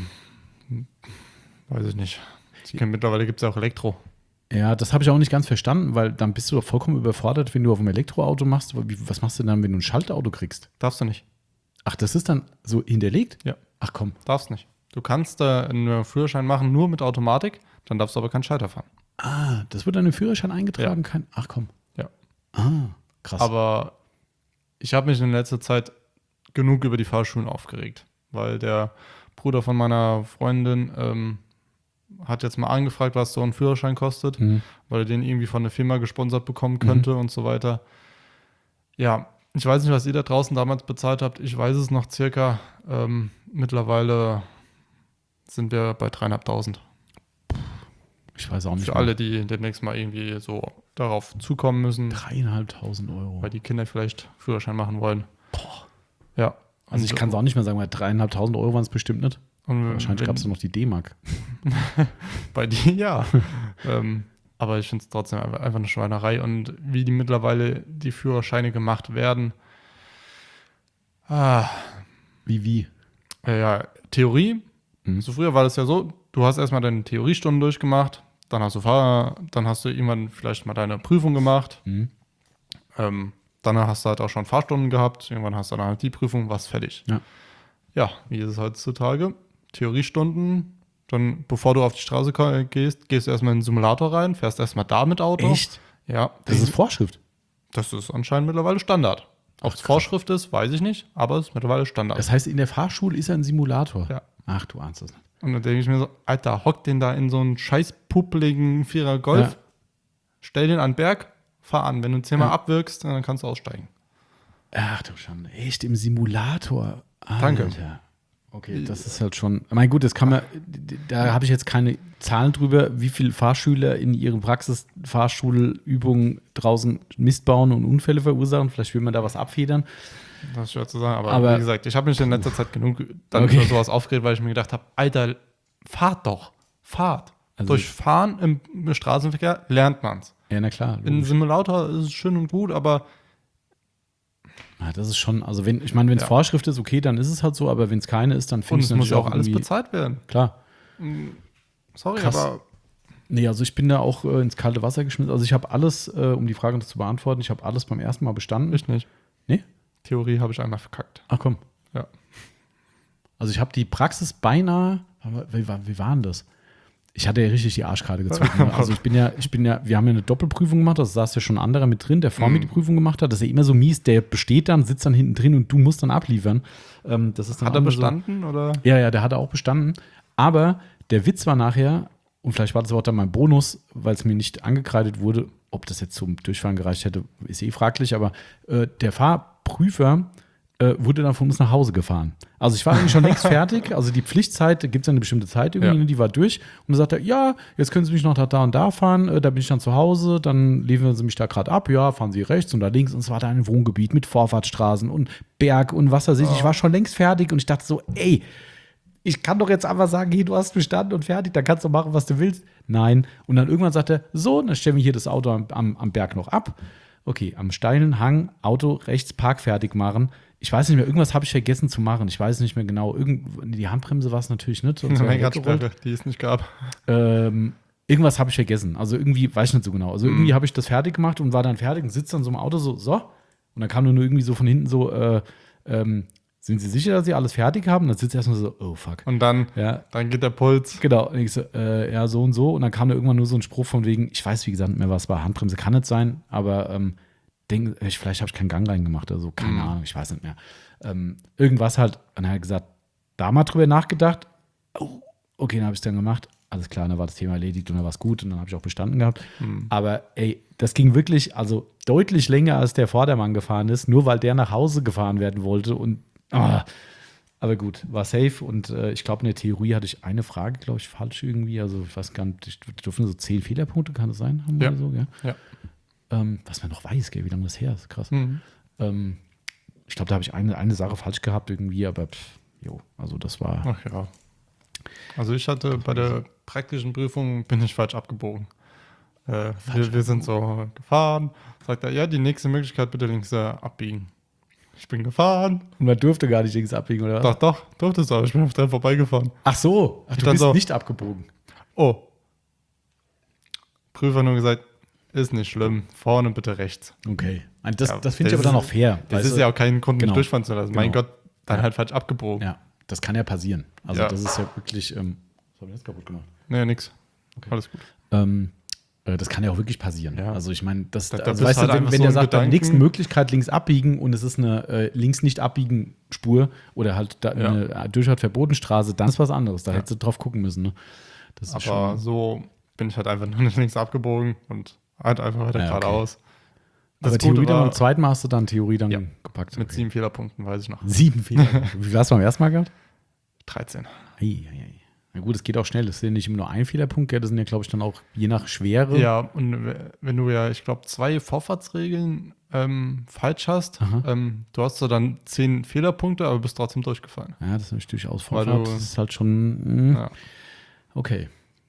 weiß ich nicht. Ich kenn, mittlerweile gibt es ja auch Elektro. ja, das habe ich auch nicht ganz verstanden, weil dann bist du doch vollkommen überfordert, wenn du auf einem Elektroauto machst. Aber wie- Was machst du dann, wenn du ein Schaltauto kriegst? Darfst du nicht. Ach, das ist dann so hinterlegt? Ja. Ach komm. Darfst nicht. Du kannst äh, einen Führerschein machen nur mit Automatik, dann darfst du aber keinen Schalter fahren. Ah, das wird dann im Führerschein eingetragen? Kein, ach komm. Ja. Ah, krass. Aber ich habe mich in letzter Zeit genug über die Fahrschulen aufgeregt, weil der Bruder von meiner Freundin ähm, hat jetzt mal angefragt, was so ein Führerschein kostet, Mhm. weil er den irgendwie von der Firma gesponsert bekommen könnte und so weiter. Ja, ich weiß nicht, was ihr da draußen damals bezahlt habt. Ich weiß es noch circa. Ähm, mittlerweile sind wir bei dreieinhalbtausend. Ich weiß auch nicht. Für mehr. alle, die demnächst mal irgendwie so darauf zukommen müssen, Dreieinhalbtausend Euro. weil die Kinder vielleicht Führerschein machen wollen. Boah. Ja. Also ich Und- kann es auch nicht mehr sagen, weil dreieinhalbtausend Euro waren es bestimmt nicht. Und Wahrscheinlich wenn- gab es noch die D-Mark. Bei dir, ja. ähm, Aber ich finde es trotzdem einfach, einfach eine Schweinerei. Und wie die mittlerweile die Führerscheine gemacht werden. Ah, Wie, wie? äh, ja, Theorie. Mhm. So früher war das ja so, du hast erstmal deine Theoriestunden durchgemacht, dann hast du Fahr- dann hast du irgendwann vielleicht mal deine Prüfung gemacht. Mhm. Ähm, dann hast du halt auch schon Fahrstunden gehabt. Irgendwann hast du dann halt die Prüfung, warst fertig. Ja. Ja, wie ist es heutzutage? Theoriestunden, dann bevor du auf die Straße ko- gehst, gehst du erstmal in den Simulator rein, fährst erstmal da mit Auto. Echt? Ja. Das ist Vorschrift. Das ist anscheinend mittlerweile Standard. Ob es Vorschrift ist, weiß ich nicht, aber es ist mittlerweile Standard. Das heißt, in der Fahrschule ist er ein Simulator. Ja. Ach, du ahnst das nicht. Und dann denke ich mir so, Alter, hock den da in so einen scheiß puppeligen Vierer Golf, Ja. stell den an den Berg, fahr an. Wenn du zehnmal Ja. abwirkst, dann kannst du aussteigen. Ach du Schande. Echt im Simulator. Alter. Danke. Okay, das ist halt schon. Mein gut, das kann man. Da habe ich jetzt keine Zahlen drüber, wie viele Fahrschüler in ihren Praxisfahrschulübungen draußen Mist bauen und Unfälle verursachen. Vielleicht will man da was abfedern. Das ist schwer zu sagen, aber, Aber- wie gesagt, ich habe mich in letzter Zeit genug dann Okay. über sowas aufgeregt, weil ich mir gedacht habe, Alter, fahrt doch, fahrt. Also- Durch Fahren im, im Straßenverkehr lernt man's. Ja, na klar. In Simulator ist es schön und gut, aber Ja, das ist schon, also wenn, ich meine, wenn es Ja. Vorschrift ist, okay, dann ist es halt so, aber wenn es keine ist, dann und finde ich es es muss natürlich ja auch alles irgendwie- bezahlt werden. Klar. Sorry, Krass. aber Nee, also ich bin da auch äh, ins kalte Wasser geschmissen. Also ich habe alles, äh, um die Frage noch zu beantworten, ich habe alles beim ersten Mal bestanden. ich nicht. Nee? Theorie habe ich einmal verkackt. Ach komm. Ja. Also ich habe die Praxis beinahe, wie, war- wie war denn das? Ich hatte ja richtig die Arschkarte gezogen. Ne? Also ich bin ja, ich bin ja, wir haben ja eine Doppelprüfung gemacht, das saß ja schon ein anderer mit drin, der vor mir die Prüfung gemacht hat. Das ist ja immer so mies, der besteht dann, sitzt dann hinten drin und du musst dann abliefern. Ähm, das ist dann Hat er auch immer so- bestanden oder? Ja, ja, der hat auch bestanden. Aber der Witz war nachher, und vielleicht war das auch dann mein Bonus, weil es mir nicht angekreidet wurde, ob das jetzt zum Durchfahren gereicht hätte, ist eh fraglich, aber äh, der Fahrprüfer äh, wurde dann von uns nach Hause gefahren. Also ich war eigentlich schon längst fertig, also die Pflichtzeit, da gibt es ja eine bestimmte Zeit irgendwie, Ja. die war durch. Und dann sagt er, ja, jetzt können Sie mich noch da, da und da fahren, äh, da bin ich dann zu Hause, dann liefern Sie mich da gerade ab, ja, fahren Sie rechts und da links. Und es war da ein Wohngebiet mit Vorfahrtsstraßen und Berg und was weiß ich. Ich war schon längst fertig und ich dachte so, ey, ich kann doch jetzt einfach sagen, hier, du hast bestanden und fertig, dann kannst du machen, was du willst. Nein. Und dann irgendwann sagt er, so, dann stellen wir hier das Auto am, am, am Berg noch ab. Okay, am steilen Hang, Auto rechts Park fertig machen. Ich weiß nicht mehr, irgendwas habe ich vergessen zu machen. Ich weiß nicht mehr genau. Irgend, die Handbremse war es natürlich nicht. sonst wäre er weggerollt. Lenkradsperre, die es nicht gab. Ähm, irgendwas habe ich vergessen. Also irgendwie, weiß ich nicht so genau. Also irgendwie habe ich das fertig gemacht und war dann fertig und sitze dann so im Auto so, so. Und dann kam nur irgendwie so von hinten so, äh, ähm, sind Sie sicher, dass Sie alles fertig haben? Und dann sitzt er erstmal so, oh fuck. Und dann, Ja, dann geht der Puls. genau. Und ich so, äh, ja, so und so. Und dann kam da irgendwann nur so ein Spruch von wegen, ich weiß, wie gesagt, nicht mehr, was war. Handbremse kann nicht sein, aber ähm, denk, ich, vielleicht habe ich keinen Gang reingemacht oder so. Keine Mhm. Ahnung, ich weiß nicht mehr. Ähm, irgendwas halt. Und dann hat er gesagt, da mal drüber nachgedacht. Oh, okay, dann habe ich es dann gemacht. Alles klar, dann war das Thema erledigt und dann war es gut und dann habe ich auch bestanden gehabt. Aber ey, das ging wirklich, also deutlich länger, als der Vordermann gefahren ist, nur weil der nach Hause gefahren werden wollte. Und ah, aber gut, war safe und äh, ich glaube, in der Theorie hatte ich eine Frage, glaube ich, falsch irgendwie. Also ich weiß gar nicht, ich dürfen so zehn Fehlerpunkte, kann das sein? Haben wir Ja. so, gell? Ja. Ähm, was man noch weiß, gell, wie lange das her ist, krass. Mhm. Ähm, ich glaube, da habe ich eine, eine Sache falsch gehabt irgendwie, aber pff, jo, also das war. Ach ja. Also ich hatte bei der praktischen Prüfung, bin ich falsch abgebogen. Äh, wir, wir sind so gefahren. Sagt er, ja, die nächste Möglichkeit bitte links äh, abbiegen. Ich bin gefahren. Und man durfte gar nicht links abbiegen, oder was? Doch, doch, durftest du, aber ich bin auf der vorbeigefahren. Ach so, ach, du Dann bist so- nicht abgebogen. Oh. Prüfer nur gesagt, ist nicht schlimm, vorne bitte rechts. Okay. Und das, Ja, das finde ich das aber dann ist- auch fair. Das weißt ist du? ja auch kein Grund, Genau. mich durchfahren zu lassen. Mein Genau. Gott, dann Ja. halt falsch abgebogen. Ja, das kann ja passieren. Also Ja. das ist ja wirklich. Ähm, was habe ich jetzt kaputt gemacht? Nee, nix. Okay. Alles gut. Ähm, äh, das kann ja auch wirklich passieren. Ja. Also ich meine, das, Da- da also bist weißt halt du, wenn, einfach wenn so der in sagt, bei der Gedanken- nächsten Möglichkeit links abbiegen und es ist eine äh, links nicht abbiegen Spur oder halt da Ja. eine Durchfahrt Verbotenstraße, dann ist was anderes. Da Ja. hättest du drauf gucken müssen. Ne? Das ist Aber schon, so bin ich halt einfach nur nicht links abgebogen und halt einfach weiter Ja, okay. geradeaus. aber Das Theorie Gute dann war, beim zweiten Mal hast du dann Theorie dann Ja. gepackt. mit Okay. sieben Fehlerpunkten, weiß ich noch. Sieben Fehler. Wie war es beim ersten Mal gehabt? dreizehn. Ei, ei, ei. Na gut, es geht auch schnell. Das ist ja nicht immer nur ein Fehlerpunkt, gell? Das sind ja, glaube ich, dann auch je nach Schwere. Ja, und wenn du ja, ich glaube, zwei Vorfahrtsregeln ähm, falsch hast, Aha. ähm, du hast so dann zehn Fehlerpunkte, aber bist trotzdem durchgefallen. Ja, das ist natürlich durchaus Weil Vorfahrt. du- Das ist halt schon. Mh. Ja. Okay.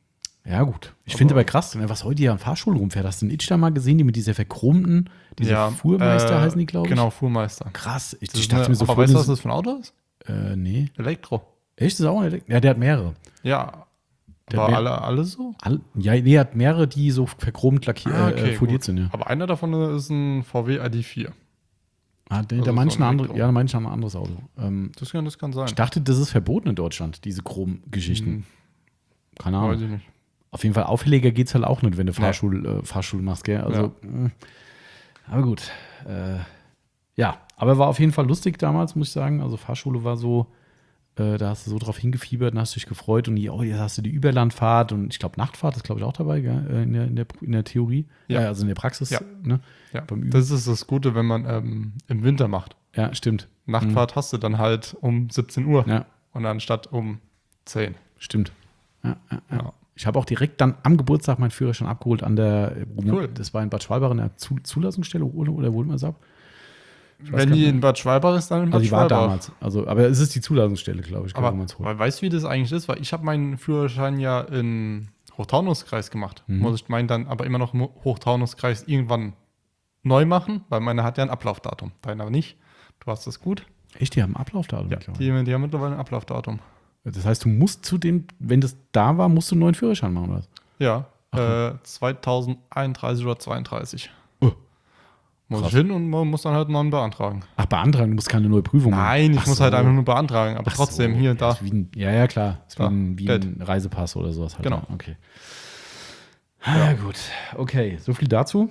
Ja, gut. Ich Aber- finde aber krass, ne, was heute hier an Fahrschulen rumfährt. Hast du einen Itch da mal gesehen, die mit dieser verchromten, diese Ja, Fuhrmeister äh, heißen die, glaube ich? Genau, Fuhrmeister. Krass. Ich, Das ich ist dachte eine, mir so aber früher, weißt du, was das- das für ein Auto ist? Äh, nee. Elektro. Echt? Ist das auch ein Elekt- Ja, der hat mehrere. Ja. Der Aber mehr- alle, alle so? All, ja, nee, er hat mehrere, die so verchromt lackiert, Ah, äh, foliert gut. sind, ja. Aber einer davon ist ein V W I D vier. Ah, der, Also der manchen so ein andere, Elektro. ja, da meine ich ein anderes Auto. Ähm, Das kann, das kann sein. ich dachte, das ist verboten in Deutschland, diese Chrom-Geschichten. Hm, Keine weiß Ahnung. ich nicht. Auf jeden Fall auffälliger geht es halt auch nicht, wenn du Nee. Fahrschul, äh, Fahrschule machst, gell? Also, mh. aber gut. Äh, ja, aber war auf jeden Fall lustig damals, muss ich sagen. Also Fahrschule war so, äh, da hast du so drauf hingefiebert und hast dich gefreut und die, oh, jetzt hast du die Überlandfahrt und ich glaube Nachtfahrt ist glaube ich auch dabei, gell? Äh, in, der, in, der, in der Theorie. Ja. Äh, also in der Praxis. Ja. Ne? Ja. Beim Üben. Das ist das Gute, wenn man ähm, im Winter macht. Ja, stimmt. Nachtfahrt hast du dann halt um siebzehn Uhr Ja, und anstatt um zehn. stimmt. Ja, ja, ja. Ja. Ich habe auch direkt dann am Geburtstag meinen Führerschein abgeholt an der, Cool. das war in Bad Schwalbach in der Zu- Zulassungsstelle oder, oder holt man es ab? Ich weiß Wenn gar die nicht. in Bad Schwalbach ist, dann in Bad Also die war Schwalbach. damals. Also, aber es ist die Zulassungsstelle, glaube ich, Aber wo man es holt. weil, weißt du, wie das eigentlich ist? Weil ich habe meinen Führerschein ja in Hochtaunuskreis gemacht. Mhm. Muss ich meinen dann aber immer noch im Hochtaunuskreis irgendwann neu machen, weil meine hat ja ein Ablaufdatum. Deine aber nicht. Du hast das gut. Echt, die haben Ablaufdatum. Ja, mittlerweile. die, die haben mittlerweile ein Ablaufdatum. Das heißt, du musst zu dem, wenn das da war, musst du einen neuen Führerschein machen, oder was? Ja, Ach, äh, zweitausendeinunddreißig oder zweiunddreißig. Oh, Muss krass. ich hin und man muss dann halt einen neuen beantragen. Ach, beantragen, du musst keine neue Prüfung machen. Nein, ich Ach muss so. halt einfach nur beantragen, aber Ach trotzdem so. hier und Ja, da. ist wie ein, ja, ja, klar. Ist wie, Da, ein, wie Geld. ein Reisepass oder sowas halt. Genau. Ja, okay. Ja, gut. Okay, so viel dazu.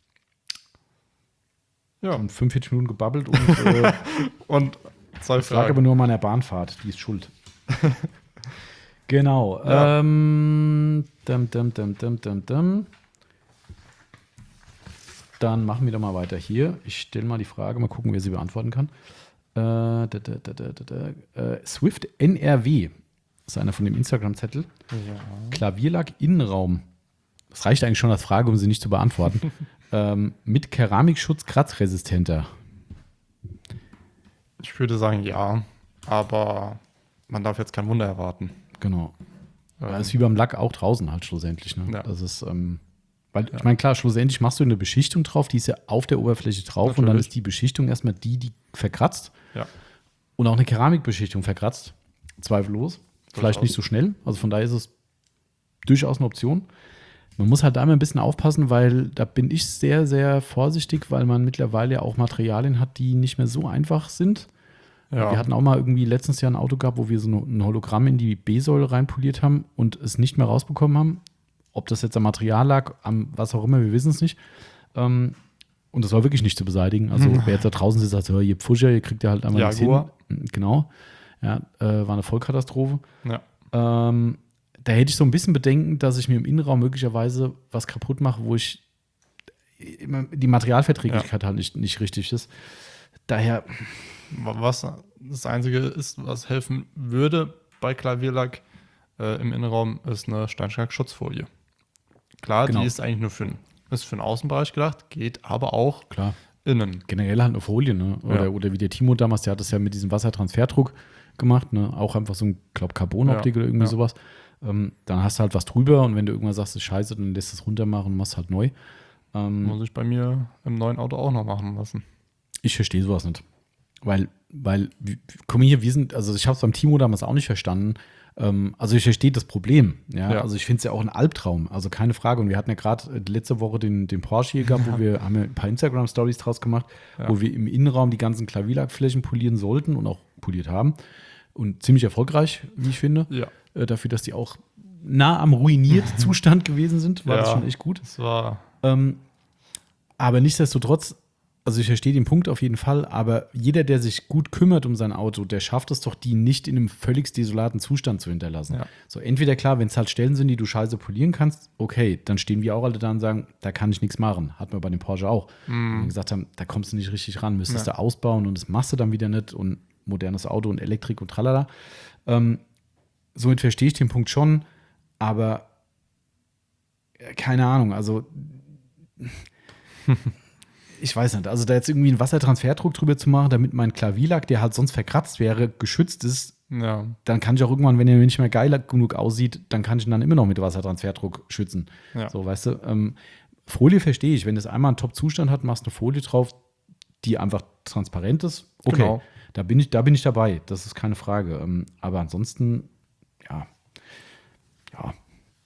Ja, Und fünfundvierzig Minuten gebabbelt und äh, und zwei es lag aber Fragen. nur an meiner Bahnfahrt. Die ist schuld. Genau. Ja. Ähm, dum, dum, dum, dum, dum, dum. Dann machen wir doch mal weiter hier. Ich stelle mal die Frage, mal gucken, wer sie beantworten kann. Äh, da, da, da, da, da, da. Äh, Swift N R W ist einer von dem Instagram-Zettel. Klavierlack Innenraum. Das reicht eigentlich schon als Frage, um sie nicht zu beantworten. ähm, mit Keramikschutz kratzresistenter. Ich würde sagen, ja, aber man darf jetzt kein Wunder erwarten. Genau. Ja, Ähm, ist wie beim Lack auch draußen halt schlussendlich. Ne? Ja. Das ist, ähm, weil ich meine, klar, schlussendlich machst du eine Beschichtung drauf, die ist ja auf der Oberfläche drauf und dann Natürlich. ist die Beschichtung erstmal die, die verkratzt Ja, und auch eine Keramikbeschichtung verkratzt. Zweifellos. Vielleicht Durchaus. nicht so schnell. Also von daher ist es durchaus eine Option. Man muss halt da immer ein bisschen aufpassen, weil da bin ich sehr, sehr vorsichtig, weil man mittlerweile ja auch Materialien hat, die nicht mehr so einfach sind. ja. Wir hatten auch mal irgendwie letztens Jahr ein Auto gehabt, wo wir so ein Hologramm in die B-Säule reinpoliert haben und es nicht mehr rausbekommen haben. Ob das jetzt am Material lag, am was auch immer, wir wissen es nicht. Ähm, und das war wirklich nicht zu beseitigen. Also wer jetzt da draußen sitzt, sagt, hör, ihr Pfuscher, ihr kriegt ja halt einmal nichts hin. Jaguar. Genau. Ja, äh, war eine Vollkatastrophe. ja. Ähm, da hätte ich so ein bisschen Bedenken, dass ich mir im Innenraum möglicherweise was kaputt mache, wo ich immer die Materialverträglichkeit halt nicht, nicht richtig ist. Daher, Was das Einzige ist, was helfen würde bei Klavierlack äh, im Innenraum, ist eine Steinschlag-Schutzfolie. Klar, Genau. die ist eigentlich nur für den, ist für den Außenbereich gedacht, geht aber auch klar, innen. generell halt eine Folie, ne? Oder, Ja. oder wie der Timo damals, der hat das ja mit diesem Wassertransferdruck gemacht, ne? Auch einfach so ein, glaube Carbonoptik Ja, oder irgendwie ja. sowas. Ähm, dann hast du halt was drüber und wenn du irgendwann sagst, das ist scheiße, dann lässt es runter machen und machst halt neu. Ähm, Muss ich bei mir im neuen Auto auch noch machen lassen. Ich verstehe sowas nicht. Weil, weil, wie- guck mal hier, wir sind, also ich habe es beim Timo damals auch nicht verstanden. Ähm, also ich verstehe das Problem. Ja, Ja. also ich finde es ja auch ein Albtraum, also keine Frage. Und wir hatten ja gerade letzte Woche den, den Porsche hier gehabt, wo wir haben ja ein paar Instagram-Stories draus gemacht, Ja. wo wir im Innenraum die ganzen Klavierlackflächen polieren sollten und auch poliert haben. Und ziemlich erfolgreich, wie ich finde. Ja. Äh, dafür, dass die auch nah am ruiniert Zustand gewesen sind, war das Ja. schon echt gut. Das war, Ähm, aber nichtsdestotrotz, also ich verstehe den Punkt auf jeden Fall, aber jeder, der sich gut kümmert um sein Auto, der schafft es doch, die nicht in einem völlig desolaten Zustand zu hinterlassen. Ja. So, entweder klar, wenn es halt Stellen sind, die du scheiße polieren kannst, okay, dann stehen wir auch alle da und sagen, da kann ich nichts machen. Hatten wir bei dem Porsche auch. Wo wir gesagt haben, da kommst du nicht richtig ran, müsstest Ja. du ausbauen und das machst du dann wieder nicht und modernes Auto und Elektrik und tralala. Ähm, somit verstehe ich den Punkt schon, aber äh, keine Ahnung, also ich weiß nicht, also da jetzt irgendwie einen Wassertransferdruck drüber zu machen, damit mein Klavierlack, der halt sonst verkratzt wäre, geschützt ist, Ja. Dann kann ich auch irgendwann, wenn er nicht mehr geil genug aussieht, dann kann ich ihn dann immer noch mit Wassertransferdruck schützen. Ja. So, weißt du, ähm, Folie verstehe ich. Wenn das einmal einen Top-Zustand hat, machst du eine Folie drauf, die einfach transparent ist. Okay, Genau. da bin ich, da bin ich dabei. Das ist keine Frage. Ähm, aber ansonsten, ja, ja.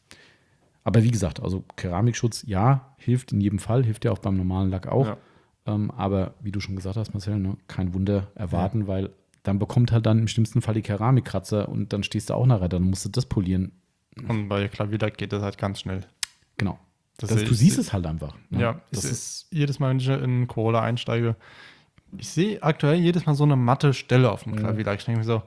Aber wie gesagt, also Keramikschutz, ja, hilft in jedem Fall, hilft ja auch beim normalen Lack auch. Ja. Ähm, aber wie du schon gesagt hast, Marcel, ne, kein Wunder erwarten, ja. weil dann bekommt halt dann im schlimmsten Fall die Keramikkratzer und dann stehst du auch nachher, dann musst du das polieren. Und bei Klavierlack geht das halt ganz schnell. Genau. Das das, ist, du siehst es halt einfach. Ne? Ja, das ist, ist jedes Mal, wenn ich in Corolla einsteige, ich sehe aktuell jedes Mal so eine matte Stelle auf dem Klavierlack. Ich denke mir so,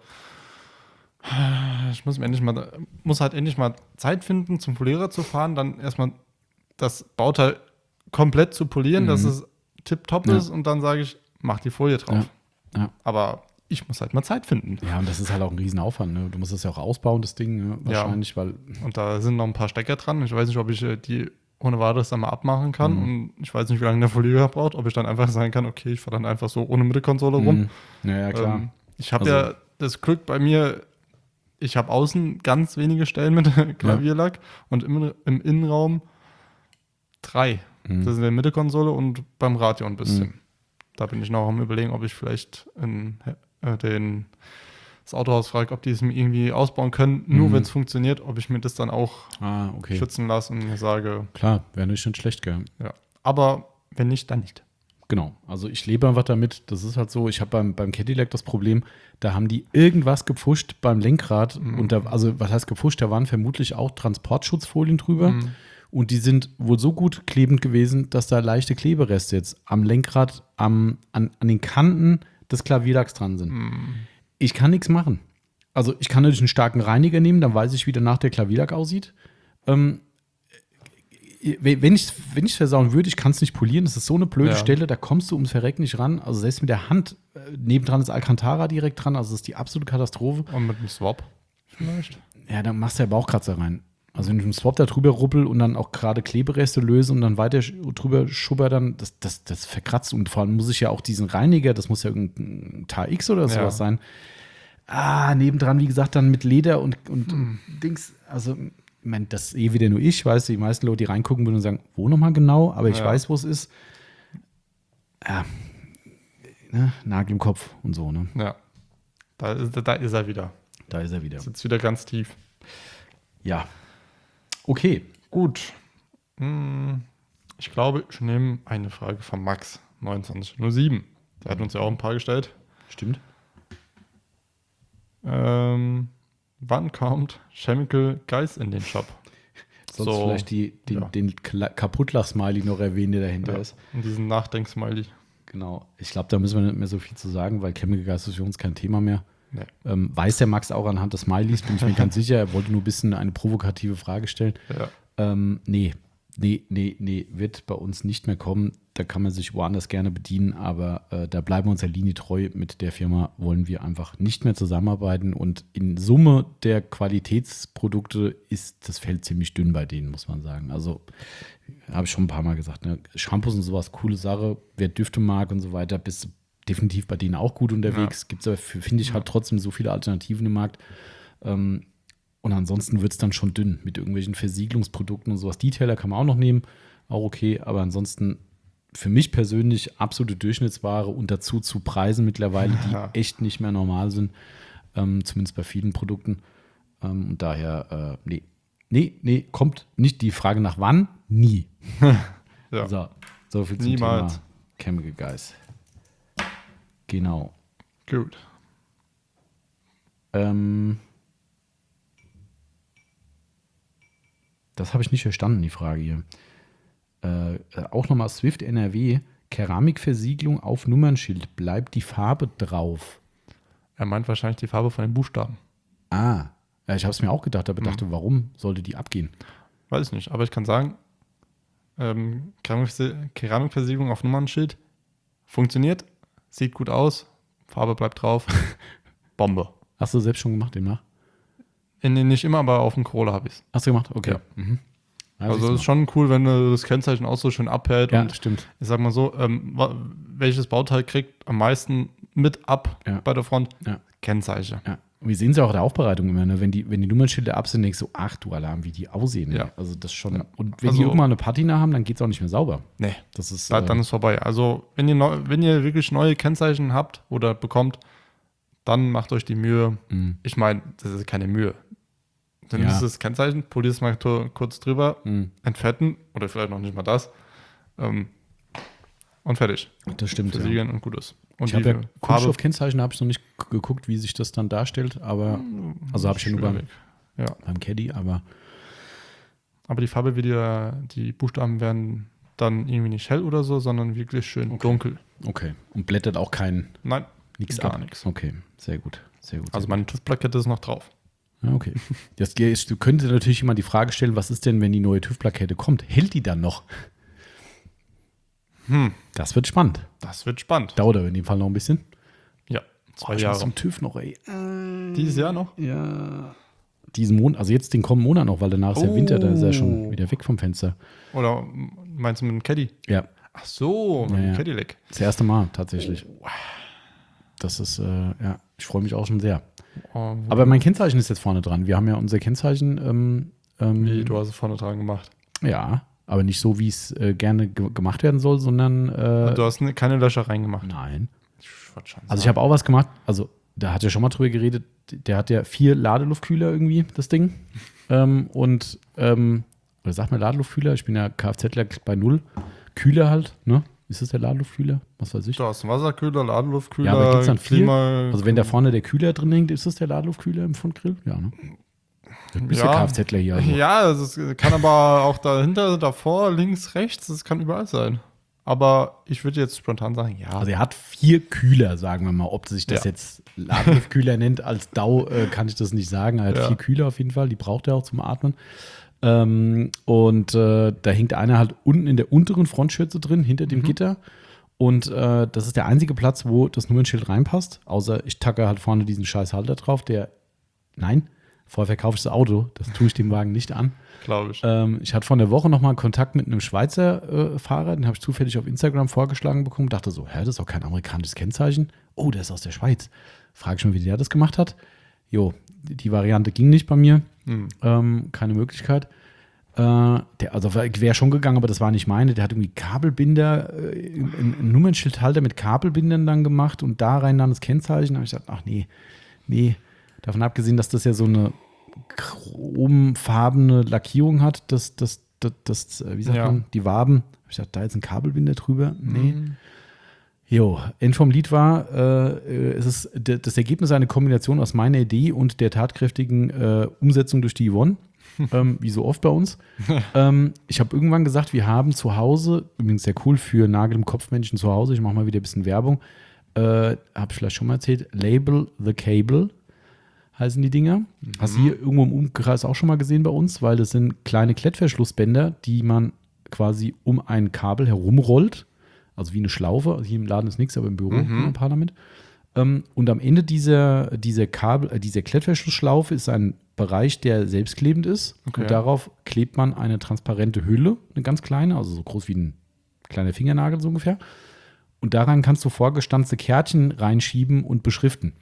ich muss, mir endlich mal, muss halt endlich mal Zeit finden, zum Polierer zu fahren, dann erstmal das Bauteil komplett zu polieren, mhm. dass es tipptopp ja. ist und dann sage ich, mach die Folie drauf. Ja. Ja. Aber ich muss halt mal Zeit finden. Ja, und das ist halt auch ein Riesenaufwand. Ne? Du musst das ja auch ausbauen, das Ding, ne? wahrscheinlich, ja. weil. Und da sind noch ein paar Stecker dran. Ich weiß nicht, ob ich die ohne weiteres dann mal abmachen kann. Mhm. Und ich weiß nicht, wie lange der Folierer braucht, ob ich dann einfach sagen kann, okay, ich fahre dann einfach so ohne Mittelkonsole rum. Mhm. Ja, ja, klar. Ähm, ich habe also, ja das Glück bei mir, ich habe außen ganz wenige Stellen mit Klavierlack ja. und im, im Innenraum drei. Mhm. Das ist in der Mittelkonsole und beim Radio ein bisschen. Mhm. Da bin ich noch am Überlegen, ob ich vielleicht in, äh, den, das Autohaus frage, ob die es mir irgendwie ausbauen können, nur mhm. wenn es funktioniert, ob ich mir das dann auch ah, okay. schützen lasse und mir sage. Klar, wäre nicht schon schlecht, gell? Ja. Aber wenn nicht, dann nicht. Genau, also ich lebe einfach damit, das ist halt so, ich habe beim, beim Cadillac das Problem, da haben die irgendwas gepfuscht beim Lenkrad mhm. und da, also was heißt gepfuscht, da waren vermutlich auch Transportschutzfolien drüber mhm. und die sind wohl so gut klebend gewesen, dass da leichte Klebereste jetzt am Lenkrad, am, an, an den Kanten des Klavierlacks dran sind. Mhm. Ich kann nichts machen. Also ich kann natürlich einen starken Reiniger nehmen, dann weiß ich, wie danach der Klavierlack aussieht. Ähm, Wenn ich es wenn versauen würde, ich kann es nicht polieren. Das ist so eine blöde ja. Stelle, da kommst du ums Verrecken nicht ran. Also selbst mit der Hand, äh, nebendran ist Alcantara direkt dran, also das ist die absolute Katastrophe. Und mit dem Swap vielleicht? Ja, dann machst du ja Bauchkratzer rein. Also wenn ich mit dem Swap da drüber ruppel und dann auch gerade Klebereste löse und dann weiter drüber schubber, dann, das, das, das verkratzt. Und vor allem muss ich ja auch diesen Reiniger, das muss ja irgendein T X oder sowas ja. sein. Ah, nebendran, wie gesagt, dann mit Leder und, und hm. Dings, also ich meine, das ist eh wieder nur ich, weiß, die meisten Leute, die reingucken würden und sagen, wo nochmal genau, aber ich ja. weiß, wo es ist. Ja, ne? Nagel im Kopf und so, ne? Ja, da ist, da ist er wieder. Da ist er wieder. Sitzt wieder ganz tief. Ja. Okay. Gut. Ich glaube, ich nehme eine Frage von Max, neunundzwanzig null sieben. Der hat uns ja auch ein paar gestellt. Stimmt. Ähm... Wann kommt Chemical Guys in den Shop? Sonst so, vielleicht die, den, ja. den Kaputtlach-Smiley noch erwähnen, der dahinter ja, ist. Und diesen Nachdenk-Smiley. Genau. Ich glaube, da müssen wir nicht mehr so viel zu sagen, weil Chemical Guys ist für uns kein Thema mehr. Nee. Ähm, weiß der Max auch anhand des Smileys, bin ich mir ganz sicher. Er wollte nur ein bisschen eine provokative Frage stellen. Ja. Ähm, nee, nee, nee, nee, wird bei uns nicht mehr kommen. Da kann man sich woanders gerne bedienen, aber äh, da bleiben wir uns der Linie treu. Mit der Firma wollen wir einfach nicht mehr zusammenarbeiten und in Summe der Qualitätsprodukte ist das Feld ziemlich dünn bei denen, muss man sagen. Also habe ich schon ein paar Mal gesagt, ne? Shampoos und sowas, coole Sache. Wer Düfte mag und so weiter, bist du definitiv bei denen auch gut unterwegs. Ja. Gibt es aber, finde ich, halt trotzdem so viele Alternativen im Markt. Ähm, und ansonsten wird es dann schon dünn mit irgendwelchen Versiegelungsprodukten und sowas. Detailer kann man auch noch nehmen, auch okay, aber ansonsten für mich persönlich absolute Durchschnittsware und dazu zu Preisen mittlerweile, die ja. echt nicht mehr normal sind, ähm, zumindest bei vielen Produkten. Ähm, und daher, äh, nee, nee, nee, kommt nicht die Frage nach wann, nie. ja. So, so viel zum Niemals. Thema Chemical Guys. Genau. Gut. Ähm, das habe ich nicht verstanden, die Frage hier. Äh, auch nochmal Swift N R W, Keramikversiegelung auf Nummernschild, bleibt die Farbe drauf? Er meint wahrscheinlich die Farbe von den Buchstaben. Ah, ja, ich habe es mir auch gedacht, aber Mhm. dachte, warum sollte die abgehen? Weiß ich nicht, aber ich kann sagen, ähm, Keramikversie- Keramikversiegelung auf Nummernschild funktioniert, sieht gut aus, Farbe bleibt drauf, Bombe. Hast du selbst schon gemacht demnach? In, in, nicht immer, aber auf dem Corolla habe ich es. Hast du gemacht? Okay. Ja. Mhm. Ja, also es ist schon cool, wenn das Kennzeichen auch so schön abhält. Ja, und stimmt. Ich sag mal so, ähm, welches Bauteil kriegt am meisten mit ab ja. bei der Front? Ja. Kennzeichen. Ja. Wir sehen es ja auch in der Aufbereitung immer, ne? wenn, die, wenn die Nummernschilder ab sind, denkst du, ach du Alarm, wie die aussehen. Ja. Ne? Also das schon. Ja. Und wenn Also- die irgendwann eine Patina haben, dann geht es auch nicht mehr sauber. Nee, Das ist, da, äh, dann ist vorbei. Also, wenn ihr, neu, wenn ihr wirklich neue Kennzeichen habt oder bekommt, dann macht euch die Mühe. mh, Ich meine, das ist keine Mühe. Dann Ja. ist das Kennzeichen, poliert es mal to- kurz drüber, mh, entfetten oder vielleicht noch nicht mal das. Ähm, und fertig. das stimmt. Ja. Versiegeln und gut ist. Und Ich habe ja Farbe- Kunststoffkennzeichen, habe ich noch nicht g- geguckt, wie sich das dann darstellt, aber also habe ich ja nur beim, schwierig. Ja. beim Caddy, aber Aber die Farbe wird ja, die Buchstaben werden dann irgendwie nicht hell oder so, sondern wirklich schön Okay. dunkel. okay. Und blättert auch kein Nein, nichts gar ab. nichts. Okay, sehr gut. Sehr gut. Also sehr meine TÜV-Plakette ist noch drauf. gut. Ja, okay. Das geht- du könntest natürlich immer die Frage stellen, was ist denn, wenn die neue TÜV-Plakette kommt? Hält die dann noch? Hm, Das wird spannend. das wird spannend. Dauert aber in dem Fall noch ein bisschen. Ja, zwei Oh, ich muss Jahre. zum TÜV noch, ey. Dieses Jahr noch? Ja. Diesen Monat, also jetzt den kommenden Monat noch, weil danach ist ja Winter, da ist er schon Oh. wieder weg vom Fenster. Oder meinst du mit dem Caddy? Ja, Ach so, mit Ja, dem ja. Cadillac. das erste Mal tatsächlich. Das ist, äh, ja, ich freue mich auch schon sehr. Oh, Aber mein Kennzeichen ist jetzt vorne dran. Wir haben ja unser Kennzeichen, ähm, ähm, wie, du hast es vorne dran gemacht. ja, aber nicht so, wie es äh, gerne ge gemacht werden soll, sondern äh, Du hast ne, keine Löcher reingemacht. nein. Ich wollte schon Also ich sagen. habe auch was gemacht, also da hat ja schon mal drüber geredet, der hat ja vier Ladeluftkühler irgendwie, das Ding. ähm, und, ähm, oder sagt man Ladeluftkühler? Ich bin ja Kfzler bei null. Kühler halt, ne? Ist das der Ladeluftkühler? Was weiß ich. Du hast einen Wasserkühler, Ladeluftkühler, Ja, aber gibt's dann vier? Klima. Also wenn da vorne der Kühler drin hängt, ist das der Ladeluftkühler im Frontgrill? Ja, ne? Du bist Ja. ja Kfzler hier. Also. Ja, es ist- kann aber auch dahinter, davor, links, rechts, das kann überall sein. Aber ich würde jetzt spontan sagen, ja. Also er hat vier Kühler, sagen wir mal. Ob sich das Ja. jetzt Ladeluftkühler nennt als D A U, äh, kann ich das nicht sagen. Er hat Ja. vier Kühler auf jeden Fall, die braucht er auch zum Atmen. Ähm, und äh, da hängt einer halt unten in der unteren Frontschürze drin, hinter dem Mhm. Gitter. Und äh, das ist der einzige Platz, wo das Nummernschild reinpasst. Außer ich tacke halt vorne diesen scheiß Halter drauf, der, nein, vorher verkaufe ich das Auto. Das tue ich dem Wagen nicht an. glaube ich. Ähm, ich hatte vor der Woche nochmal Kontakt mit einem Schweizer äh, Fahrer, den habe ich zufällig auf Instagram vorgeschlagen bekommen. Dachte so, hä, das ist auch kein amerikanisches Kennzeichen. Oh, der ist aus der Schweiz. Frage ich mal, wie der das gemacht hat. Jo, die Variante ging nicht bei mir. Hm. Ähm, keine Möglichkeit. Äh, der, also wäre schon gegangen, aber das war nicht meine. Der hat irgendwie Kabelbinder, äh, ein, ein Nummernschildhalter mit Kabelbindern dann gemacht und da rein dann das Kennzeichen. Da habe ich gesagt, ach nee, nee. Davon abgesehen, dass das ja so eine chromfarbene Lackierung hat, das, das, das, das wie sagt Ja. man, die Waben. Hab ich gesagt, da jetzt ein Kabelbinder drüber? Nee. Hm. Jo, End vom Lied war, äh, es ist d- das Ergebnis eine Kombination aus meiner Idee und der tatkräftigen äh, Umsetzung durch die Yvonne, ähm, wie so oft bei uns. ähm, ich habe irgendwann gesagt, wir haben zu Hause, übrigens sehr cool für Nagel im Kopfmännchen zu Hause, ich mache mal wieder ein bisschen Werbung, äh, habe ich vielleicht schon mal erzählt, Label the Cable heißen die Dinger. Hast du hier irgendwo im Umkreis auch schon mal gesehen bei uns, weil das sind kleine Klettverschlussbänder, die man quasi um ein Kabel herumrollt. Also wie eine Schlaufe. Also hier im Laden ist nichts, aber im Büro Mhm. ein paar damit. Ähm, und am Ende dieser, dieser, Kabel, äh, dieser Klettverschlussschlaufe ist ein Bereich, der selbstklebend ist. Okay. Und darauf klebt man eine transparente Hülle, eine ganz kleine, also so groß wie ein kleiner Fingernagel so ungefähr. Und daran kannst du vorgestanzte Kärtchen reinschieben und beschriften.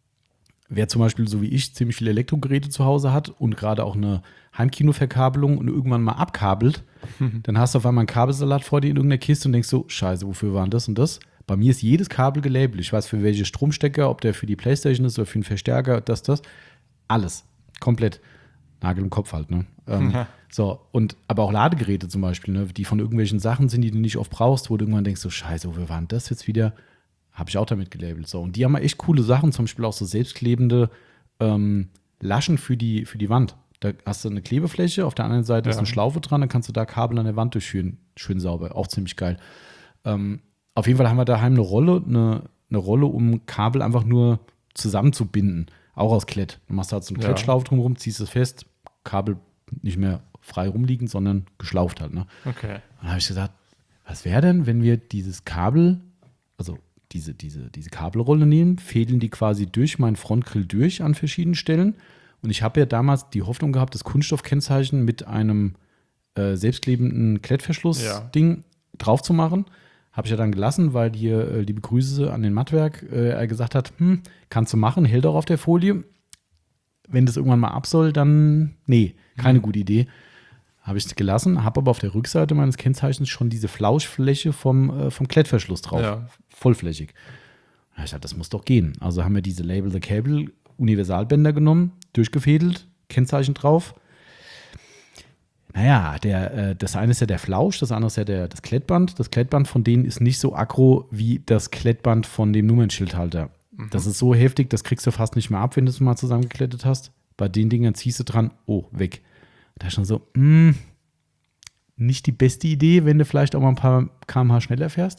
Wer zum Beispiel, so wie ich, ziemlich viele Elektrogeräte zu Hause hat und gerade auch eine Heimkinoverkabelung und irgendwann mal abkabelt, dann hast du auf einmal einen Kabelsalat vor dir in irgendeiner Kiste und denkst so, scheiße, wofür waren das und das? Bei mir ist jedes Kabel gelabelt. Ich weiß, für welche Stromstecker, ob der für die Playstation ist oder für einen Verstärker, das, das. Alles. Komplett. Nagel im Kopf halt, ne? Ähm, Ja. So, und aber auch Ladegeräte zum Beispiel, ne, die von irgendwelchen Sachen sind, die du nicht oft brauchst, wo du irgendwann denkst, so, scheiße, wofür waren das jetzt wieder? Habe ich auch damit gelabelt. So. Und die haben echt coole Sachen, zum Beispiel auch so selbstklebende ähm, Laschen für die, für die Wand. Da hast du eine Klebefläche, auf der anderen Seite ist Ja. eine Schlaufe dran, dann kannst du da Kabel an der Wand durchführen. Schön sauber, auch ziemlich geil. Ähm, auf jeden Fall haben wir daheim eine Rolle, eine, eine Rolle, um Kabel einfach nur zusammenzubinden. Auch aus Klett. Du machst halt so eine Ja. Klettschlaufe drumherum, ziehst es fest, Kabel nicht mehr frei rumliegen, sondern geschlauft halt. Ne? Okay. Dann habe ich gesagt, was wäre denn, wenn wir dieses Kabel, also diese, diese, diese Kabelrolle nehmen, fädeln die quasi durch meinen Frontgrill durch an verschiedenen Stellen. Und ich habe ja damals die Hoffnung gehabt, das Kunststoffkennzeichen mit einem äh, selbstklebenden Klettverschluss-Ding drauf zu machen. Habe ich ja dann gelassen, weil hier äh, liebe Grüße an den Mattwerk, äh, er gesagt hat, hm, kannst du machen, hält auch auf der Folie. wenn das irgendwann mal ab soll, dann nee, keine mhm. gute Idee. Habe ich es gelassen, habe aber auf der Rückseite meines Kennzeichens schon diese Flauschfläche vom, äh, vom Klettverschluss drauf. Ja. Vollflächig. Da ich dachte, das muss doch gehen. Also haben wir diese Label the Cable Universalbänder genommen, durchgefädelt, Kennzeichen drauf. Naja, der, äh, das eine ist ja der Flausch, das andere ist ja der, das Klettband. Das Klettband von denen ist nicht so aggro wie das Klettband von dem Nummernschildhalter. Mhm. Das ist so heftig, das kriegst du fast nicht mehr ab, wenn du es mal zusammengeklettet hast. Bei den Dingern ziehst du dran, oh, weg. Da ist schon so, mh, nicht die beste Idee, wenn du vielleicht auch mal ein paar Kilometer pro Stunde schneller fährst.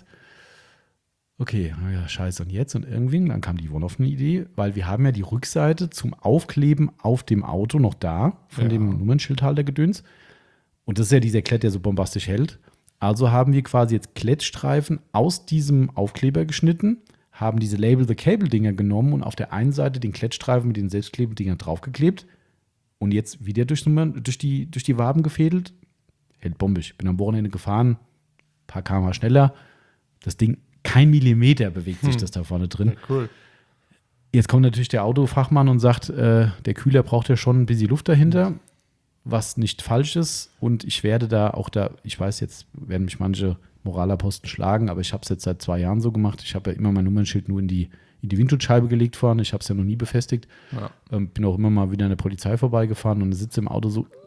Okay, ja, scheiße, und jetzt? Und irgendwie, dann kam die One auf eine Idee, weil wir haben ja die Rückseite zum Aufkleben auf dem Auto noch da, von ja. dem Nummernschildhalter-Gedöns. Und das ist ja dieser Klett, der so bombastisch hält. Also haben wir quasi jetzt Klettstreifen aus diesem Aufkleber geschnitten, haben diese Label-the-Cable-Dinger genommen und auf der einen Seite den Klettstreifen mit den Selbstklebedingern draufgeklebt und jetzt wieder durch, durch, die, durch die Waben gefädelt. Hält bombig. Bin am Wochenende gefahren, ein paar Kilometer schneller. Das Ding, kein Millimeter bewegt sich hm. das da vorne drin. Ja, cool. Jetzt kommt natürlich der Autofachmann und sagt, äh, der Kühler braucht ja schon ein bisschen Luft dahinter, was nicht falsch ist. Und ich werde da auch da, ich weiß, jetzt werden mich manche Moralaposten schlagen, aber ich habe es jetzt seit zwei Jahren so gemacht. Ich habe ja immer mein Nummernschild nur in die, in die Windschutzscheibe gelegt vorne. Ich habe es ja noch nie befestigt. Ja. Ähm, bin auch immer mal wieder an der Polizei vorbeigefahren und sitze im Auto so,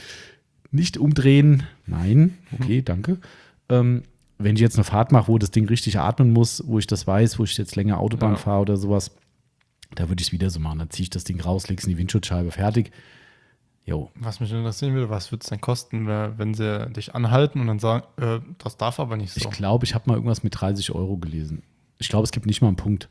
nicht umdrehen. Nein, okay, danke. Ähm, wenn ich jetzt eine Fahrt mache, wo das Ding richtig atmen muss, wo ich das weiß, wo ich jetzt länger Autobahn ja. fahre oder sowas, da würde ich es wieder so machen. Dann ziehe ich das Ding raus, lege es in die Windschutzscheibe, fertig. Jo. Was mich interessieren würde, was würde es denn kosten, wenn sie dich anhalten und dann sagen, äh, das darf aber nicht so? Ich glaube, ich habe mal irgendwas mit dreißig Euro gelesen. Ich glaube, es gibt nicht mal einen Punkt.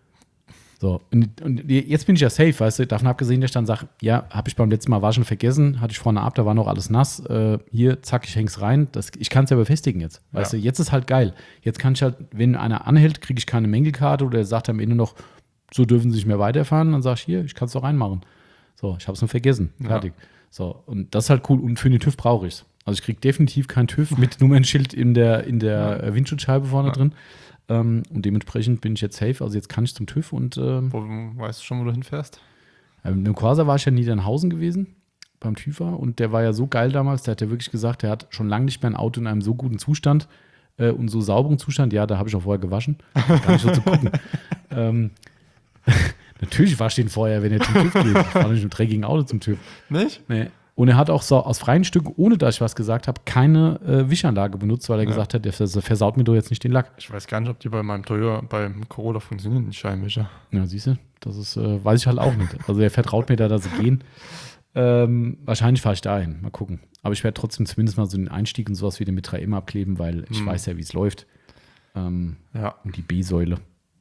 So, und, und jetzt bin ich ja safe, weißt du, davon abgesehen, dass ich dann sage, ja, habe ich beim letzten Mal waschen vergessen, hatte ich vorne ab, da war noch alles nass, äh, hier, zack, ich häng's rein, das, ich kann es ja befestigen jetzt, weißt ja. du, jetzt ist halt geil. Jetzt kann ich halt, wenn einer anhält, kriege ich keine Mängelkarte oder er sagt am Ende noch, so dürfen sie nicht mehr weiterfahren, dann sag ich, hier, ich kann es doch reinmachen. So, ich habe es nur vergessen, fertig. Ja. So, und das ist halt cool und für den TÜV brauche ich es. Also ich kriege definitiv kein TÜV mit Nummernschild in der, in der ja. Windschutzscheibe vorne ja. drin. Um, und dementsprechend bin ich jetzt safe, also jetzt kann ich zum TÜV und ähm, wo, weißt du schon, wo du hinfährst? Ähm, Im Corsa war ich ja in Niedernhausen gewesen, beim TÜVer, und der war ja so geil damals, der hat ja wirklich gesagt, der hat schon lange nicht mehr ein Auto in einem so guten Zustand äh, und so sauberen Zustand, ja, da habe ich auch vorher gewaschen, gar nicht so zu gucken. ähm, natürlich wasche ich den vorher, wenn er zum TÜV geht. Ich fahre nicht mit einem dreckigen Auto zum TÜV. Nicht? Nee. Und er hat auch so aus freien Stücken, ohne dass ich was gesagt habe, keine äh, Wischanlage benutzt, weil er ja. gesagt hat, der versaut mir doch jetzt nicht den Lack. Ich weiß gar nicht, ob die bei meinem Toyota, beim Corolla funktionieren, die Scheibenwischer. Ja, siehst du, das ist, äh, weiß ich halt auch nicht. Also er vertraut mir da, dass sie gehen. Ähm, wahrscheinlich fahre ich dahin, mal gucken. Aber ich werde trotzdem zumindest mal so den Einstieg und sowas wieder mit drei M abkleben, weil ich hm. weiß ja, wie es läuft. Ähm, ja. Und die B-Säule.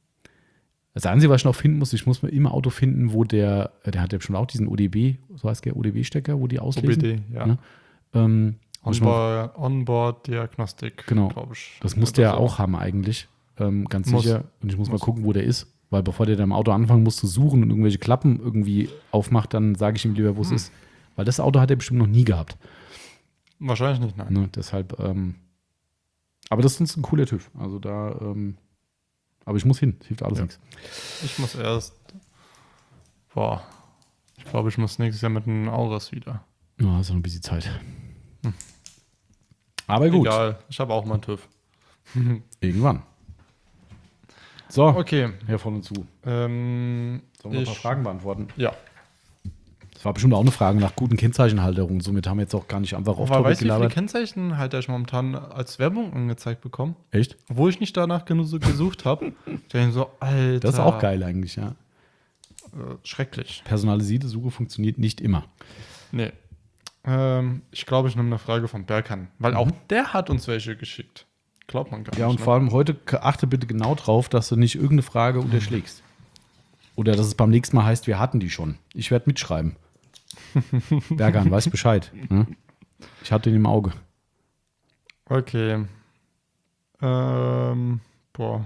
Das Einzige, was ich noch finden muss, ich muss mir immer ein Auto finden, wo der, der hat ja schon auch diesen O D B, so heißt der O D B-Stecker, wo die auslesen. O B D, ja. ja. Ähm, Onboard, Onboard-Diagnostik, genau. glaube ich. Das muss der so. auch haben eigentlich, ähm, ganz muss. sicher. Und ich muss, muss mal gucken, wo der ist. Weil bevor der da im Auto anfangen muss zu suchen und irgendwelche Klappen irgendwie aufmacht, dann sage ich ihm lieber, wo es hm. ist. Weil das Auto hat er bestimmt noch nie gehabt. Wahrscheinlich nicht, nein. Ne, deshalb, ähm, aber das ist uns ein cooler TÜV. Also da, ähm, aber ich muss hin, es hilft alles ja. nichts. Ich muss erst, boah, ich glaube, ich muss nächstes Jahr mit einem Auris wieder. Ja, hast du noch ein bisschen Zeit. Hm. Aber gut. Egal, ich habe auch mal einen TÜV. Irgendwann. So, okay. Herr von und zu. Ähm, Sollen wir ich, ein paar Fragen beantworten? Ja. Das war bestimmt auch eine Frage nach guten Kennzeichenhalterungen. Somit haben wir jetzt auch gar nicht einfach auf Topic gelabert. Weißt du, wie viele Kennzeichenhalter ich momentan als Werbung angezeigt bekomme? Echt? Wo ich nicht danach genug so gesucht habe. so, Alter. Das ist auch geil eigentlich, ja. Äh, schrecklich. Personalisierte Suche funktioniert nicht immer. Nee. Ähm, ich glaube, ich nehme eine Frage von Berkan. Weil mhm. auch der hat uns welche geschickt. Glaubt man gar ja, nicht. Ja, und ne? vor allem heute achte bitte genau drauf, dass du nicht irgendeine Frage unterschlägst. Oder dass es beim nächsten Mal heißt, wir hatten die schon. Ich werde mitschreiben. Bergan, weiß Bescheid. Ne? Ich hatte ihn im Auge. Okay. Ähm, boah.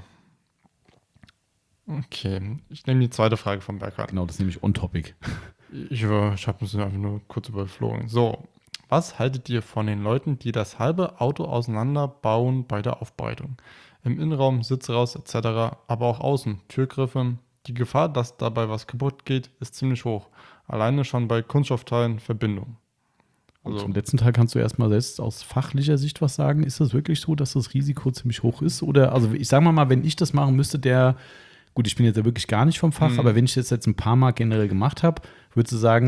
Okay. Ich nehme die zweite Frage von Berkan. Genau, das ist nämlich on-topic. Ich, ich habe es einfach nur kurz überflogen. So. Was haltet ihr von den Leuten, die das halbe Auto auseinanderbauen bei der Aufbereitung? Im Innenraum, Sitz raus et cetera, aber auch außen, Türgriffe. Die Gefahr, dass dabei was kaputt geht, ist ziemlich hoch. alleine schon bei Kunststoffteilen Verbindung. Also, zum letzten Teil kannst du erstmal selbst aus fachlicher Sicht was sagen. Ist das wirklich so, dass das Risiko ziemlich hoch ist? Oder, also ich sage mal, wenn ich das machen müsste, der, gut, ich bin jetzt ja wirklich gar nicht vom Fach, mhm. aber wenn ich das jetzt ein paar Mal generell gemacht habe, würdest du sagen,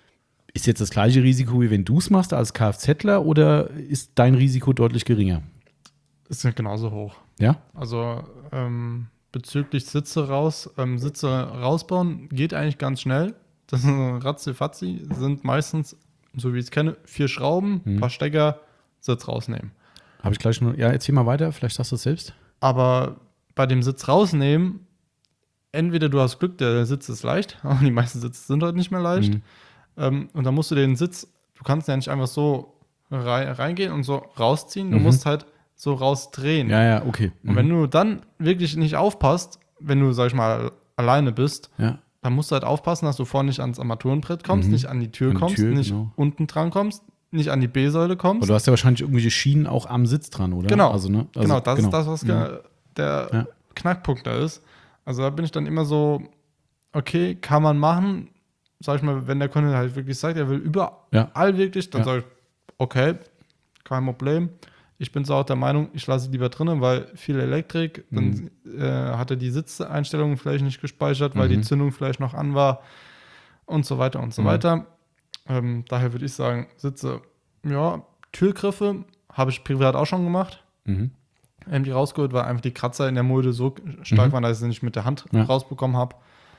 ist jetzt das gleiche Risiko, wie wenn du es machst als Kfzler oder ist dein Risiko deutlich geringer? Ist ja genauso hoch. Ja? Also ähm, bezüglich Sitze raus, ähm, Sitze rausbauen geht eigentlich ganz schnell. Das ist ratzi-fatzi, sind meistens, so wie ich es kenne, vier Schrauben, ein mhm. paar Stecker, Sitz rausnehmen. Habe ich gleich noch, ja, erzähl mal weiter, vielleicht sagst du es selbst. Aber bei dem Sitz rausnehmen, entweder du hast Glück, der Sitz ist leicht, aber die meisten Sitze sind heute nicht mehr leicht. Mhm. Ähm, und dann musst du den Sitz, du kannst ja nicht einfach so rein, reingehen und so rausziehen, du mhm. musst halt so rausdrehen. Ja, ja, okay. Mhm. Und wenn du dann wirklich nicht aufpasst, wenn du, sag ich mal, alleine bist, ja. dann musst du halt aufpassen, dass du vorne nicht ans Armaturenbrett kommst, mhm. nicht an die Tür an die kommst, Tür, nicht genau. unten dran kommst, nicht an die B-Säule kommst. Aber du hast ja wahrscheinlich irgendwelche Schienen auch am Sitz dran, oder? Genau, also, ne? also, genau das genau. ist das, was mhm. der ja. Knackpunkt da ist. Also da bin ich dann immer so, okay, kann man machen, sag ich mal, wenn der Kunde halt wirklich sagt, er will überall ja. wirklich, dann ja. sage ich, okay, kein Problem. Ich bin so auch der Meinung, ich lasse sie lieber drinnen, weil viel Elektrik, dann mhm. äh, hat er die Sitzeinstellungen vielleicht nicht gespeichert, weil mhm. die Zündung vielleicht noch an war und so weiter und so mhm. weiter. Ähm, daher würde ich sagen, Sitze, ja, Türgriffe habe ich privat auch schon gemacht. Mhm. Ähm, die rausgeholt, weil einfach die Kratzer in der Mulde so stark mhm. waren, dass ich sie nicht mit der Hand ja. rausbekommen habe.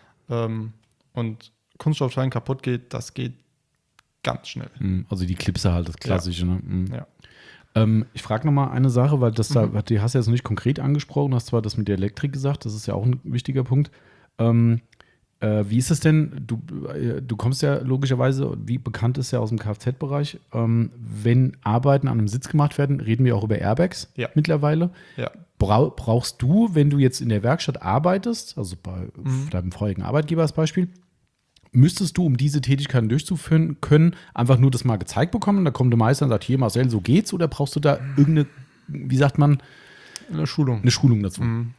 Ähm, und Kunststoffteilen kaputt geht, das geht ganz schnell. Also die Klipse halt, das Klassische. Ja. Ne? Mhm. Ja. Ähm, ich frage nochmal eine Sache, weil das mhm. da, die hast du jetzt noch nicht konkret angesprochen, hast zwar das mit der Elektrik gesagt, das ist ja auch ein wichtiger Punkt. Ähm, äh, wie ist es denn, du, äh, du kommst ja logischerweise, wie bekannt ist ja aus dem Kfz-Bereich, ähm, wenn Arbeiten an einem Sitz gemacht werden, reden wir auch über Airbags ja. mittlerweile. Ja. Bra- brauchst du, wenn du jetzt in der Werkstatt arbeitest, also bei mhm. deinem vorherigen Arbeitgeber als Beispiel, müsstest du, um diese Tätigkeiten durchzuführen können, einfach nur das mal gezeigt bekommen und da kommt der Meister und sagt, hier Marcel, so geht's, oder brauchst du da irgendeine, wie sagt man? Eine Schulung. Eine Schulung dazu. Mhm.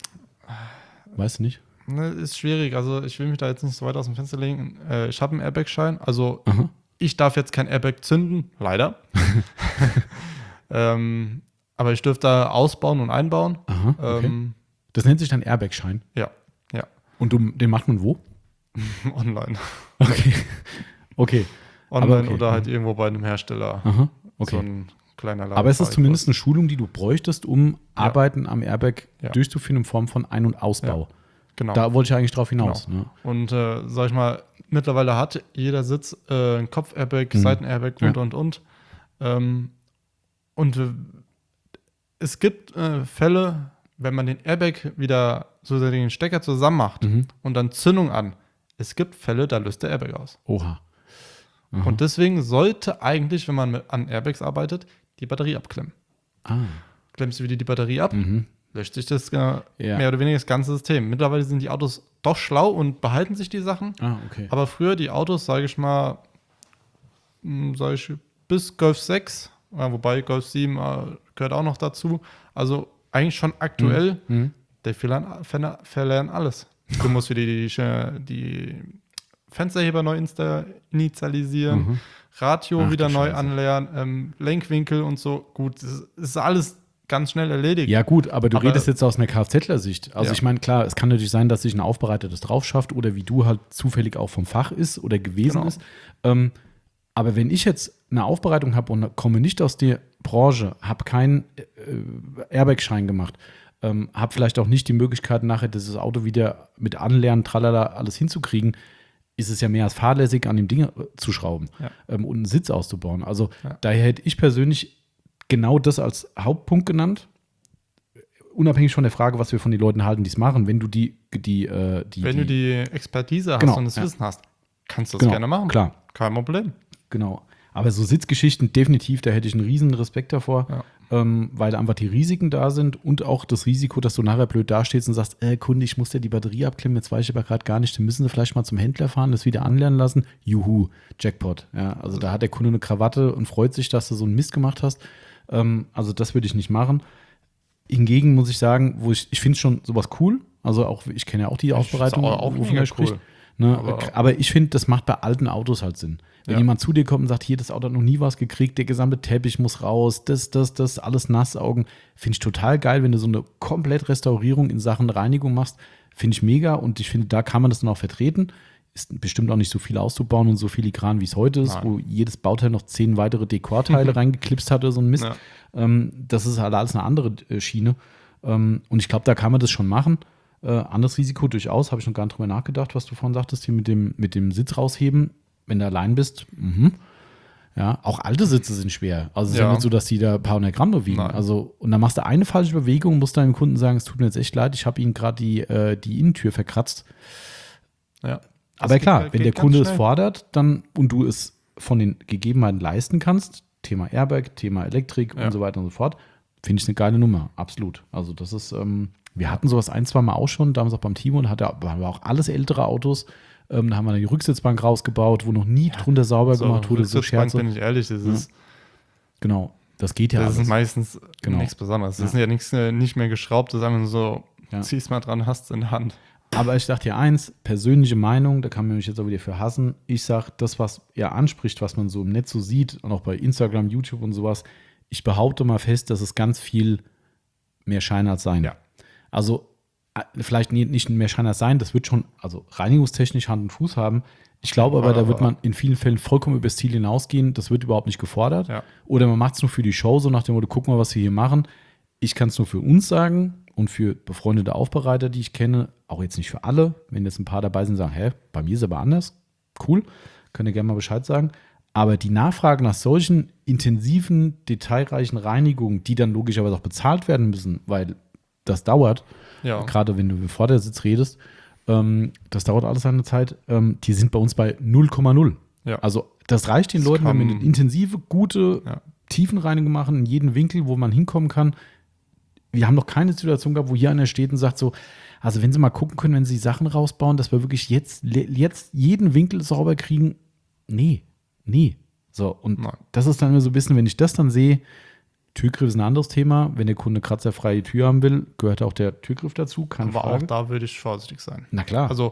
Weißt du nicht? Ne, ist schwierig, also ich will mich da jetzt nicht so weit aus dem Fenster legen. Äh, ich habe einen Airbag-Schein, also Aha. ich darf jetzt kein Airbag zünden, leider. ähm, aber ich dürfte da ausbauen und einbauen. Aha, okay. ähm, das nennt sich dann Airbag-Schein? Ja, ja. Und du, den macht man wo? Online. Okay. Okay. Online okay. oder halt irgendwo bei einem Hersteller. Aha. Okay. So ein kleiner Laden. Aber es ist zumindest eine Schulung, die du bräuchtest, um ja. Arbeiten am Airbag ja. durchzuführen in Form von Ein- und Ausbau. Ja. Genau. Da wollte ich eigentlich drauf hinaus. Genau. Ne? Und äh, sag ich mal, mittlerweile hat jeder Sitz äh, ein Kopf-Airbag, mhm. Seiten-Airbag und, ja. und, und. Ähm, und äh, es gibt äh, Fälle, wenn man den Airbag wieder so den Stecker zusammen macht mhm. und dann Zündung an. Es gibt Fälle, da löst der Airbag aus. Oha. Aha. Und deswegen sollte eigentlich, wenn man mit, an Airbags arbeitet, die Batterie abklemmen. Ah. Klemmst du wieder die Batterie ab, mhm. löscht sich das äh, ja. mehr oder weniger das ganze System. Mittlerweile sind die Autos doch schlau und behalten sich die Sachen. Ah, okay. Aber früher die Autos, sage ich mal, sage ich, bis Golf sechs, äh, wobei Golf sieben äh, gehört auch noch dazu. Also eigentlich schon aktuell, mhm. der verlernen, verlernen alles. Du musst wieder die, die, die Fensterheber neu insta- initialisieren, mhm. Radio Ach, wieder neu Scheiße. anlernen, ähm, Lenkwinkel und so. Gut, das ist alles ganz schnell erledigt. Ja gut, aber du aber, redest jetzt aus einer Kfzler-Sicht. Also ja. ich meine, klar, es kann natürlich sein, dass sich ein Aufbereitetes drauf schafft oder wie du halt zufällig auch vom Fach ist oder gewesen genau. ist. Ähm, aber wenn ich jetzt eine Aufbereitung habe und komme nicht aus der Branche, habe keinen äh, Airbag-Schein gemacht, ähm, habe vielleicht auch nicht die Möglichkeit, nachher dieses Auto wieder mit Anlernen, tralala, alles hinzukriegen, ist es ja mehr als fahrlässig, an dem Ding zu schrauben ja. ähm, und einen Sitz auszubauen. Also ja. daher hätte ich persönlich genau das als Hauptpunkt genannt, unabhängig von der Frage, was wir von den Leuten halten, die es machen. Wenn du die, die, äh, die wenn die, du die Expertise hast genau, und das ja. Wissen hast, kannst du das genau, gerne machen. Klar. Kein Problem. Genau. Aber so Sitzgeschichten, definitiv, da hätte ich einen riesen Respekt davor, ja. ähm, weil einfach die Risiken da sind und auch das Risiko, dass du nachher blöd dastehst und sagst, äh, Kunde, ich muss dir die Batterie abklemmen, jetzt weiß ich aber gerade gar nicht, dann müssen sie vielleicht mal zum Händler fahren, das wieder anlernen lassen. Juhu, Jackpot. Ja, also da hat der Kunde eine Krawatte und freut sich, dass du so einen Mist gemacht hast. Ähm, also das würde ich nicht machen. Hingegen muss ich sagen, wo ich, ich finde schon sowas cool. Also auch, ich kenne ja auch die Aufbereitung, auch, auch wovon er spricht. cool. Ne? Aber, aber ich finde, das macht bei alten Autos halt Sinn. Wenn ja. jemand zu dir kommt und sagt, hier, das Auto hat noch nie was gekriegt, der gesamte Teppich muss raus, das, das, das, alles Nassaugen, finde ich total geil, wenn du so eine komplett Restaurierung in Sachen Reinigung machst, finde ich mega und ich finde, da kann man das dann auch vertreten. Ist bestimmt auch nicht so viel auszubauen und so filigran, wie es heute ist, Nein. wo jedes Bauteil noch zehn weitere Dekorteile reingeklipst hatte, so ein Mist. Ja. Ähm, das ist halt alles eine andere äh, Schiene. Ähm, und ich glaube, da kann man das schon machen. Äh, anderes Risiko durchaus, habe ich noch gar nicht drüber nachgedacht, was du vorhin sagtest, hier mit dem, mit dem Sitz rausheben, wenn du allein bist. Mhm. Ja, auch alte Sitze sind schwer. Also es ist ja. ja nicht so, dass die da ein paar hundert Gramm bewegen. Nein. Also, und dann machst du eine falsche Bewegung, musst deinem Kunden sagen, es tut mir jetzt echt leid, ich habe Ihnen gerade die, äh, die Innentür verkratzt. Ja. Aber geht, klar, wenn der Kunde es fordert, dann und du es von den Gegebenheiten leisten kannst, Thema Airbag, Thema Elektrik ja. und so weiter und so fort, finde ich eine geile Nummer, absolut. Also das ist, ähm, wir hatten sowas ein, zwei Mal auch schon, damals auch beim Timo, und hatte aber auch alles ältere Autos. Ähm, da haben wir dann die Rücksitzbank rausgebaut, wo noch nie ja. drunter sauber so, gemacht wurde. So Scherze. Bin ich ehrlich, das ist ja. genau, das geht ja das alles. Das ist meistens genau. nichts Besonderes. Das ja. ist ja nichts, nicht mehr geschraubt, das ist einfach nur so, ja. zieh's mal dran, hast es in der Hand. Aber ich dachte dir eins, persönliche Meinung, da kann man mich jetzt auch wieder für hassen. Ich sage, das, was er anspricht, was man so im Netz so sieht und auch bei Instagram, YouTube und sowas, ich behaupte mal fest, dass es ganz viel mehr Schein als Sein. Ja. Also vielleicht nicht mehr Schein als Sein, das wird schon, also reinigungstechnisch Hand und Fuß haben. Ich glaube aber, da wird man in vielen Fällen vollkommen übers Ziel hinausgehen. Das wird überhaupt nicht gefordert. Ja. Oder man macht es nur für die Show, so nach dem Motto, guck mal, was wir hier machen. Ich kann es nur für uns sagen und für befreundete Aufbereiter, die ich kenne, auch jetzt nicht für alle. Wenn jetzt ein paar dabei sind und sagen, hä, bei mir ist aber anders, cool, könnt ihr gerne mal Bescheid sagen. Aber die Nachfrage nach solchen intensiven, detailreichen Reinigungen, die dann logischerweise auch bezahlt werden müssen, weil das dauert, ja. gerade wenn du vor der Sitz redest, ähm, das dauert alles seine Zeit, ähm, die sind bei uns bei null Komma null. Ja. Also das reicht den das Leuten, wenn wir eine intensive, gute ja. Tiefenreinigung machen, in jedem Winkel, wo man hinkommen kann. Wir haben noch keine Situation gehabt, wo hier einer steht und sagt so, also wenn Sie mal gucken können, wenn Sie Sachen rausbauen, dass wir wirklich jetzt, jetzt jeden Winkel sauber kriegen. Nee, nee. So, und Nein. das ist dann immer so ein bisschen, wenn ich das dann sehe, Türgriff ist ein anderes Thema. Wenn der Kunde kratzerfreie Tür haben will, gehört auch der Türgriff dazu, keine Aber Frage. auch da würde ich vorsichtig sein. Na klar. Also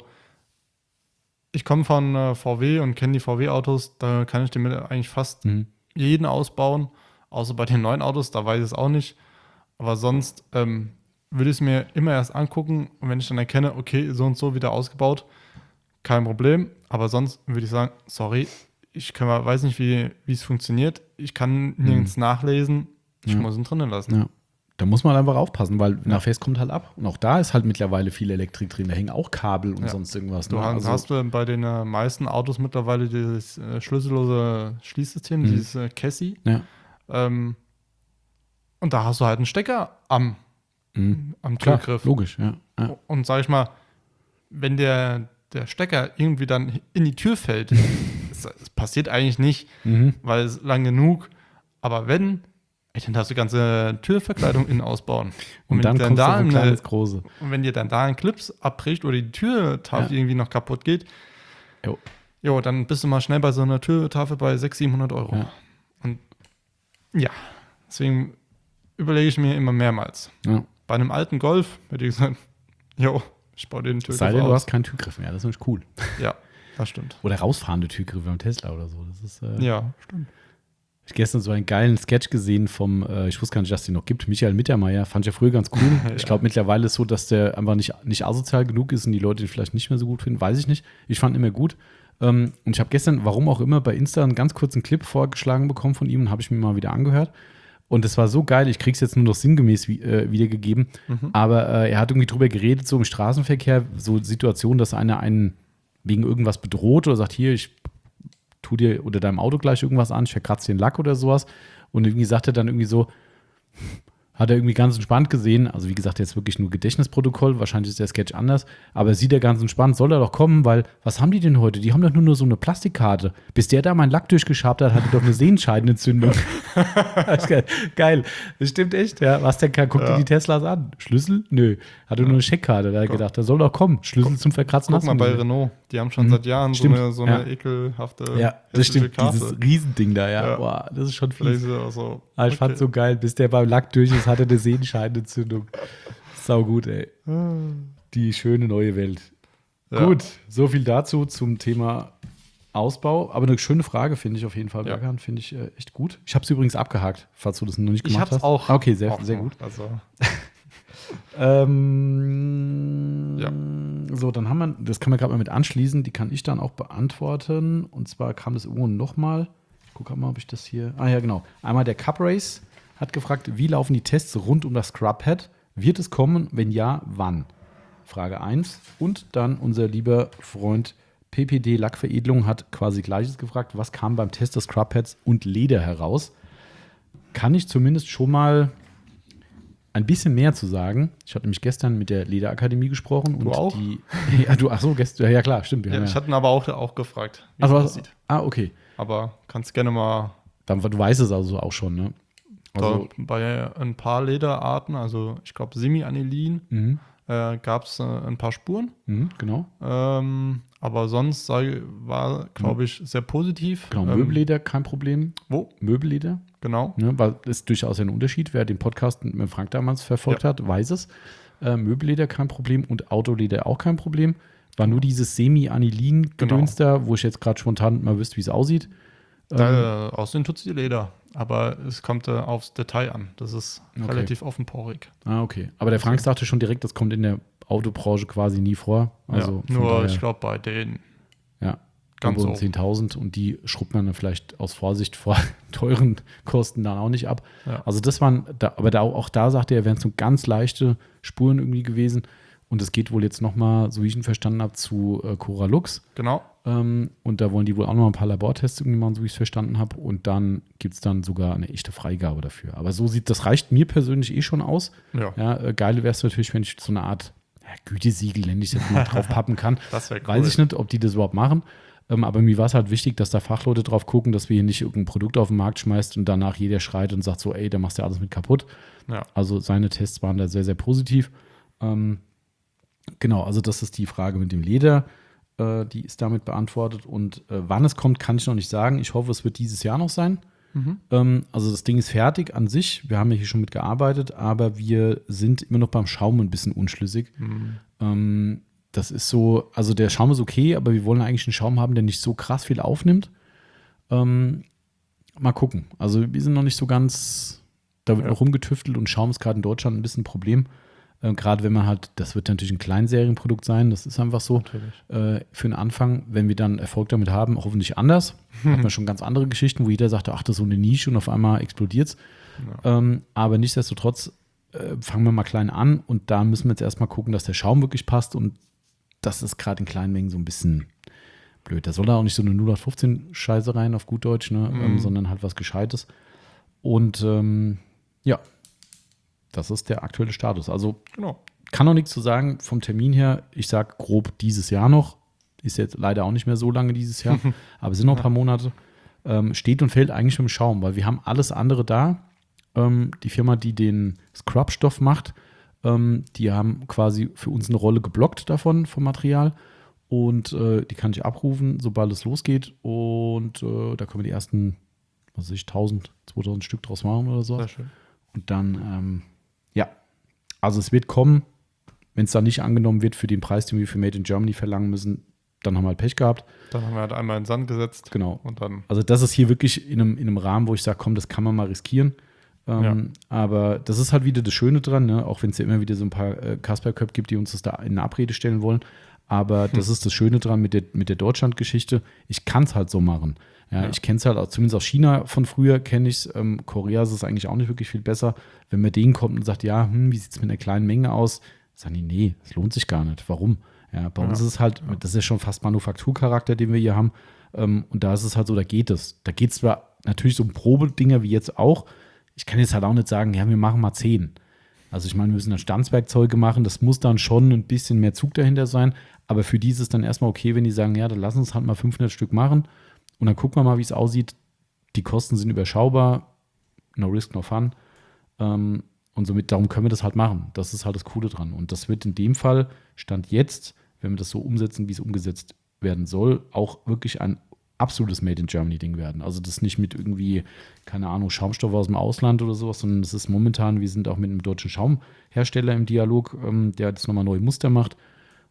ich komme von äh, V W und kenne die V W-Autos, da kann ich damit eigentlich fast mhm. jeden ausbauen, außer bei den neuen Autos, da weiß ich es auch nicht. Aber sonst ähm, würde ich es mir immer erst angucken und wenn ich dann erkenne, okay, so und so wieder ausgebaut, kein Problem. Aber sonst würde ich sagen, sorry, ich kann, weiß nicht, wie wie es funktioniert. Ich kann nirgends mhm. nachlesen. Ich ja. muss ihn drinnen lassen. Ja. Da muss man einfach aufpassen, weil ja. nach Fest kommt halt ab. Und auch da ist halt mittlerweile viel Elektrik drin. Da hängen auch Kabel und ja. sonst irgendwas. Du ne? hast, also, hast du bei den äh, meisten Autos mittlerweile dieses äh, schlüssellose Schließsystem, mhm. dieses äh, Cassie. Ja. Ähm, und da hast du halt einen Stecker am, mhm. am Türgriff. Klar, logisch, ja. ja. Und sag ich mal, wenn der, der Stecker irgendwie dann in die Tür fällt, das, das passiert eigentlich nicht, mhm. weil es lang genug, aber wenn, ey, dann darfst du die ganze Türverkleidung innen ausbauen. Und, und dann, dann kommt da ein kleines Große. Und wenn dir dann da ein Clips abbricht oder die Türtafel ja. irgendwie noch kaputt geht, jo. jo, dann bist du mal schnell bei so einer Türtafel bei sechshundert, siebenhundert Euro. Ja. Und ja, deswegen überlege ich mir immer mehrmals. Ja. Bei einem alten Golf hätte ich gesagt, jo, ich baue den Türgriff aus. Sei denn, du hast keinen Türgriff mehr, das ist nämlich cool. Ja, das stimmt. Oder rausfahrende Türgriffe beim Tesla oder so. Das ist, äh, ja, stimmt. Ich habe gestern so einen geilen Sketch gesehen vom, äh, ich wusste gar nicht, dass es den noch gibt, Michael Mittermeier. Fand ich ja früher ganz cool. ja. Ich glaube, mittlerweile ist es so, dass der einfach nicht, nicht asozial genug ist und die Leute ihn vielleicht nicht mehr so gut finden. Weiß ich nicht. Ich fand ihn immer gut. Ähm, und ich habe gestern, warum auch immer, bei Insta einen ganz kurzen Clip vorgeschlagen bekommen von ihm und habe ich mir mal wieder angehört. Und es war so geil, ich krieg's jetzt nur noch sinngemäß wie, äh, wiedergegeben. Mhm. Aber äh, er hat irgendwie drüber geredet, so im Straßenverkehr, so Situationen, dass einer einen wegen irgendwas bedroht oder sagt, hier, ich tu dir oder deinem Auto gleich irgendwas an, ich verkratze den Lack oder sowas. Und irgendwie sagt er dann irgendwie so, hat er irgendwie ganz entspannt gesehen, also wie gesagt, jetzt wirklich nur Gedächtnisprotokoll, wahrscheinlich ist der Sketch anders, aber sieht er ganz entspannt, soll er doch kommen, weil, was haben die denn heute? Die haben doch nur, nur so eine Plastikkarte. Bis der da meinen Lack durchgeschabt hat, hatte doch eine Sehenscheidenentzündung. Geil, das stimmt echt, ja. Was denn, guck ja. dir die Teslas an. Schlüssel? Nö. Hatte ja. nur eine Scheckkarte, da hat er gedacht, der soll doch kommen. Schlüssel guck, zum Verkratzen. Guck mal bei Renault, die haben schon mhm. seit Jahren so eine, so eine ja. ekelhafte ja, das stimmt, Karte. Dieses Riesending da, ja. ja. Boah, das ist schon fies. So, ah, ich okay. fand's so geil, bis der beim Lack durch ist, hatte eine Sehenscheidenentzündung. Sau gut, ey. Die schöne neue Welt. Ja. Gut, so viel dazu zum Thema Ausbau. Aber eine schöne Frage finde ich auf jeden Fall, Ja. Berghahn, finde ich äh, echt gut. Ich habe es übrigens abgehakt, falls du das noch nicht Ich gemacht hab's hast. auch. Ah, okay, sehr, auch sehr noch. gut. Also, Ähm, Ja. So, dann haben wir, das kann man gerade mal mit anschließen, die kann ich dann auch beantworten. Und zwar kam das irgendwo nochmal. Ich gucke mal, ob ich das hier. Ah ja, genau. Einmal der Cup Race hat gefragt, wie laufen die Tests rund um das Scrubhead? Wird es kommen? Wenn ja, wann? Frage eins. Und dann unser lieber Freund P P D Lackveredelung hat quasi Gleiches gefragt. Was kam beim Test des Scrubheads und Leder heraus? Kann ich zumindest schon mal ein bisschen mehr zu sagen. Ich hatte nämlich gestern mit der Lederakademie gesprochen. Du und auch? Die, ja, du, ach so, gestern, ja klar, stimmt. Wir ja, haben ich ja, hatte ihn aber auch, auch gefragt, wie also, es aussieht. ah, okay. Aber kannst gerne mal Dann, du weißt es also auch schon, ne? Also, da, bei ein paar Lederarten, also ich glaube Semi-Anilin, mhm, äh, gab es äh, ein paar Spuren. mhm, genau. Ähm, aber sonst sei, war, glaube ich, sehr positiv. Genau, Ähm, Möbelleder, kein Problem. Wo? Möbelleder, Genau. ne, weil das ist durchaus ein Unterschied. Wer den Podcast mit Frank damals verfolgt Ja. hat, weiß es. Äh, Möbelleder kein Problem und Autoleder auch kein Problem. War nur dieses Semi-Anilin-Gedöns da, wo ich jetzt gerade spontan mal wüsste, wie es aussieht. Ähm, Da, äh, aussehen tut sie Leder, aber es kommt äh, aufs Detail an. Das ist Okay. relativ offenporig. ah, okay. Aber der Frank sagte schon direkt, das kommt in der Autobranche quasi nie vor. Also ja, von nur, daher, ich glaube, bei den ja, ganz über oben. zehntausend und die schrubbt man dann vielleicht aus Vorsicht vor teuren Kosten dann auch nicht ab. Ja. Also das waren, da, aber da, auch da sagte er, wären es so ganz leichte Spuren irgendwie gewesen. Und es geht wohl jetzt nochmal, so wie ich ihn verstanden habe, zu äh, Coralux. Genau. Ähm, und da wollen die wohl auch noch ein paar Labortests irgendwie machen, so wie ich es verstanden habe. Und dann gibt es dann sogar eine echte Freigabe dafür. Aber so sieht, das reicht mir persönlich eh schon aus. Ja, Ja, äh, geil wäre es natürlich, wenn ich so eine Art ja, Gütesiegel, nenne ich es jetzt mal, drauf pappen kann. das wäre cool. Weiß ich nicht, ob die das überhaupt machen. Ähm, aber mir war es halt wichtig, dass da Fachleute drauf gucken, dass wir hier nicht irgendein Produkt auf den Markt schmeißt und danach jeder schreit und sagt so, ey, da machst du ja alles mit kaputt. Ja. Also seine Tests waren da sehr, sehr positiv. Ähm, genau, also das ist die Frage mit dem Leder. Äh, die ist damit beantwortet. Und äh, wann es kommt, kann ich noch nicht sagen. Ich hoffe, es wird dieses Jahr noch sein. Mhm. Ähm, also das Ding ist fertig an sich. Wir haben ja hier schon mit gearbeitet, aber wir sind immer noch beim Schaum ein bisschen unschlüssig. Mhm. Ähm, das ist so, also der Schaum ist okay, aber wir wollen eigentlich einen Schaum haben, der nicht so krass viel aufnimmt. Ähm, mal gucken. Also wir sind noch nicht so ganz, da wird Ja. noch rumgetüftelt und Schaum ist gerade in Deutschland ein bisschen ein Problem. Äh, gerade wenn man halt, das wird natürlich ein Kleinserienprodukt sein, das ist einfach so. Natürlich. Äh, für den Anfang, wenn wir dann Erfolg damit haben, hoffentlich anders. Hat man schon ganz andere Geschichten, wo jeder sagt, ach, das ist so eine Nische und auf einmal explodiert es. Ja. Ähm, aber nichtsdestotrotz äh, fangen wir mal klein an und da müssen wir jetzt erstmal gucken, dass der Schaum wirklich passt und das ist gerade in kleinen Mengen so ein bisschen blöd. Da soll da auch nicht so eine null acht fünfzehn Scheiße rein auf gut Deutsch, ne? Mhm. ähm, sondern halt was Gescheites. Und ähm, ja, das ist der aktuelle Status. Also Genau. kann noch nichts zu sagen vom Termin her. Ich sage grob dieses Jahr noch. Ist jetzt leider auch nicht mehr so lange dieses Jahr, aber es sind noch ein paar Monate. Ähm, steht und fällt eigentlich mit dem Schaum, weil wir haben alles andere da. Ähm, die Firma, die den Scrub-Stoff macht, ähm, die haben quasi für uns eine Rolle geblockt davon, vom Material. Und äh, die kann ich abrufen, sobald es losgeht. Und äh, da können wir die ersten, was weiß ich, tausend, zweitausend Stück draus machen oder so. Sehr schön. Und dann, ähm, ja, also es wird kommen. Wenn es dann nicht angenommen wird für den Preis, den wir für Made in Germany verlangen müssen, dann haben wir halt Pech gehabt. Dann haben wir halt einmal in den Sand gesetzt. Genau. Und dann, Also das ist hier wirklich in einem, in einem Rahmen, wo ich sage, komm, das kann man mal riskieren. Ähm, aber das ist halt wieder das Schöne dran, ne? Auch wenn es ja immer wieder so ein paar äh, Kasperköpfe gibt, die uns das da in eine Abrede stellen wollen. Aber das ist das Schöne dran mit der, mit der Deutschland-Geschichte. Ich kann es halt so machen. Ja, Ja. Ich kenne es halt auch, zumindest aus China von früher kenne ich es. Ähm, Korea ist es eigentlich auch nicht wirklich viel besser. Wenn man denen kommt und sagt, ja, hm, wie sieht es mit einer kleinen Menge aus? Sagen die, nee, es lohnt sich gar nicht. Warum? Ja, bei Ja. uns ist es halt, das ist ja schon fast Manufakturcharakter, den wir hier haben. Ähm, und da ist es halt so, da geht es. Da geht es zwar natürlich so um Probedinger wie jetzt auch. Ich kann jetzt halt auch nicht sagen, ja, wir machen mal zehn. Also ich meine, wir müssen dann Stanzwerkzeuge machen, das muss dann schon ein bisschen mehr Zug dahinter sein, aber für die ist es dann erstmal okay, wenn die sagen, ja, dann lass uns halt mal fünfhundert Stück machen und dann gucken wir mal, wie es aussieht. Die Kosten sind überschaubar, no risk, no fun. Ähm, und somit, darum können wir das halt machen. Das ist halt das Coole dran. Und das wird in dem Fall, Stand jetzt, wenn wir das so umsetzen, wie es umgesetzt werden soll, auch wirklich ein absolutes Made in Germany Ding werden. Also das nicht mit irgendwie, keine Ahnung, Schaumstoff aus dem Ausland oder sowas, sondern das ist momentan, wir sind auch mit einem deutschen Schaumhersteller im Dialog, ähm, der das nochmal neue Muster macht.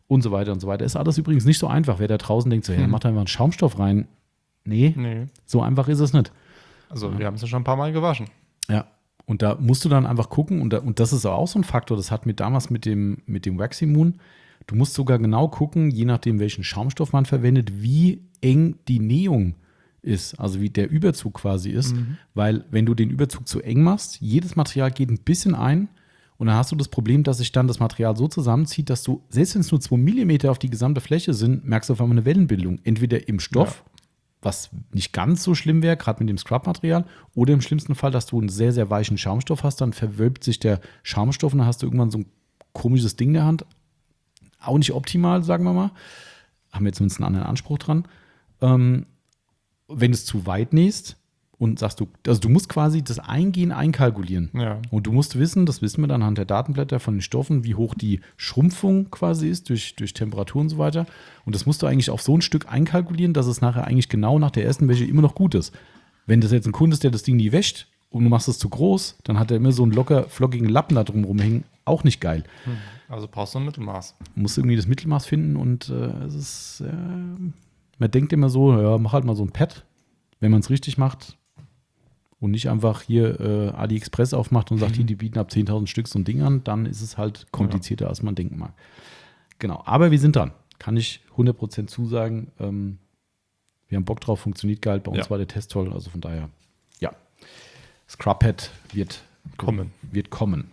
und so weiter und so weiter. Ist alles übrigens nicht so einfach. Wer da draußen denkt, so, ja, Hm. macht einfach einen Schaumstoff rein. Nee, Nee. so einfach ist es nicht. Also Ja. wir haben es ja schon ein paar Mal gewaschen. Ja, und da musst du dann einfach gucken, und, da, und das ist auch so ein Faktor, das hat mir damals mit dem, mit dem Waxy Moon, du musst sogar genau gucken, je nachdem, welchen Schaumstoff man verwendet, wie eng die Nähung ist, also wie der Überzug quasi ist, Mhm. weil wenn du den Überzug zu eng machst, jedes Material geht ein bisschen ein und dann hast du das Problem, dass sich dann das Material so zusammenzieht, dass du, selbst wenn es nur zwei Millimeter auf die gesamte Fläche sind, merkst du auf einmal eine Wellenbildung, entweder im Stoff, Ja. was nicht ganz so schlimm wäre, gerade mit dem Scrub-Material, oder im schlimmsten Fall, dass du einen sehr, sehr weichen Schaumstoff hast, dann verwölbt sich der Schaumstoff und dann hast du irgendwann so ein komisches Ding in der Hand. Auch nicht optimal, sagen wir mal. Haben wir zumindest einen anderen Anspruch dran. Ähm, wenn du es zu weit nähst und sagst du, also du musst quasi das Eingehen einkalkulieren. Ja. Und du musst wissen, das wissen wir dann anhand der Datenblätter von den Stoffen, wie hoch die Schrumpfung quasi ist durch, durch Temperatur und so weiter. Und das musst du eigentlich auf so ein Stück einkalkulieren, dass es nachher eigentlich genau nach der ersten Wäsche immer noch gut ist. Wenn das jetzt ein Kunde ist, der das Ding nie wäscht und du machst es zu groß, dann hat er immer so einen locker flockigen Lappen da drum rumhängen. Auch nicht geil. Also brauchst du ein Mittelmaß. Du musst irgendwie das Mittelmaß finden und äh, es ist, äh, man denkt immer so, ja, mach halt mal so ein Pad, wenn man es richtig macht und nicht einfach hier äh, AliExpress aufmacht und sagt, hier, die bieten ab zehntausend Stück so ein Ding an, dann ist es halt komplizierter, als man denken mag. Genau, aber wir sind dran. Kann ich hundert Prozent zusagen. Ähm, wir haben Bock drauf, funktioniert geil. Bei uns Ja. war der Test toll, also von daher, ja. Scrub-Pad wird Kommen. Wird kommen.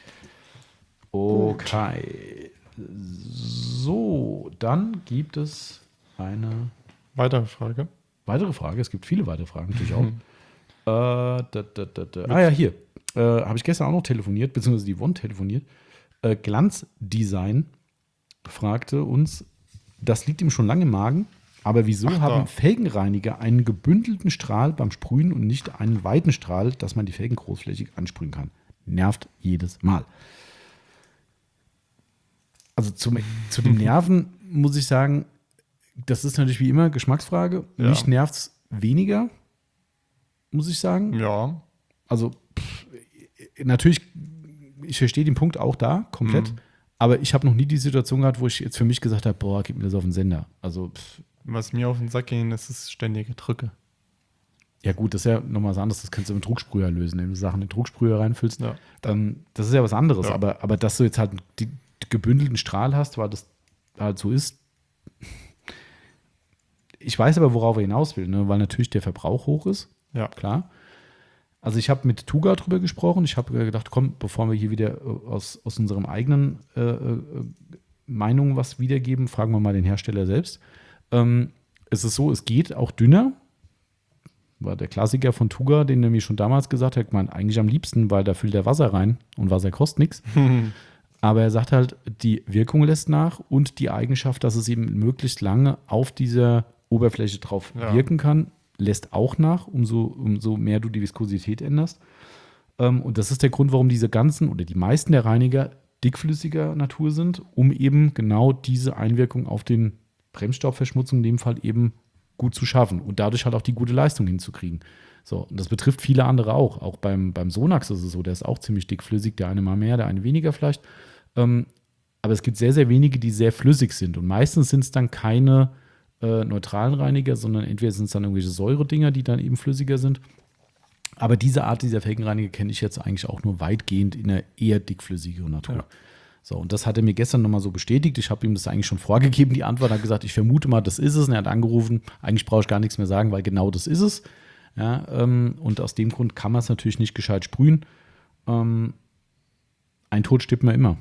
Okay. So, dann gibt es eine Weitere Frage. weitere Frage. Es gibt viele weitere Fragen natürlich auch. äh, da, da, da, da. Ah ja, hier. Äh, Habe ich gestern auch noch telefoniert, beziehungsweise die Yvonne telefoniert. Äh, Glanzdesign fragte uns, das liegt ihm schon lange im Magen, aber wieso Ach, da. haben Felgenreiniger einen gebündelten Strahl beim Sprühen und nicht einen weiten Strahl, dass man die Felgen großflächig ansprühen kann? Nervt jedes Mal. Also zum, zu den Nerven muss ich sagen, das ist natürlich wie immer Geschmacksfrage. Ja. Mich nervt es weniger, muss ich sagen. Ja. Also pff, natürlich, ich verstehe den Punkt auch da, komplett. Mhm. Aber ich habe noch nie die Situation gehabt, wo ich jetzt für mich gesagt habe, boah, gib mir das auf den Sender. Also, pff, Was mir auf den Sack ging, das ist ständige Drücke. ja gut, das ist ja nochmal was anderes. Das kannst du mit Drucksprüher lösen, wenn du Sachen in den Drucksprüher reinfüllst. Ja. Ähm, das ist ja was anderes. Ja. Aber, aber dass du jetzt halt die, die gebündelten Strahl hast, weil das halt so ist. Ich weiß aber, worauf er hinaus will, ne? Weil natürlich der Verbrauch hoch ist. Ja. Klar. Also ich habe mit Tuga drüber gesprochen. Ich habe gedacht, komm, bevor wir hier wieder aus, aus unserem eigenen äh, äh, Meinung was wiedergeben, fragen wir mal den Hersteller selbst. Ähm, es ist so, es geht auch dünner. War der Klassiker von Tuga, den er mir schon damals gesagt hat, man eigentlich am liebsten, weil da füllt er Wasser rein und Wasser kostet nichts. Aber er sagt halt, die Wirkung lässt nach und die Eigenschaft, dass es eben möglichst lange auf dieser Oberfläche drauf Ja. wirken kann, lässt auch nach, umso, umso mehr du die Viskosität änderst. Ähm, und das ist der Grund, warum diese ganzen oder die meisten der Reiniger dickflüssiger Natur sind, um eben genau diese Einwirkung auf den Bremsstaubverschmutzung in dem Fall eben gut zu schaffen und dadurch halt auch die gute Leistung hinzukriegen. So, und das betrifft viele andere auch. Auch beim, beim Sonax ist es so, der ist auch ziemlich dickflüssig, der eine mal mehr, der eine weniger vielleicht. Ähm, aber es gibt sehr, sehr wenige, die sehr flüssig sind. Und meistens sind es dann keine äh, neutralen Reiniger, sondern entweder sind es dann irgendwelche Säuredinger, die dann eben flüssiger sind. Aber diese Art dieser Felgenreiniger kenne ich jetzt eigentlich auch nur weitgehend in einer eher dickflüssigeren Natur. Ja. So, und das hat er mir gestern nochmal so bestätigt. Ich habe ihm das eigentlich schon vorgegeben, die Antwort. Er hat gesagt, ich vermute mal, das ist es. Und er hat angerufen, eigentlich brauche ich gar nichts mehr sagen, weil genau das ist es. Ja, ähm, und aus dem Grund kann man es natürlich nicht gescheit sprühen. Ähm, ein Tod stirbt man immer.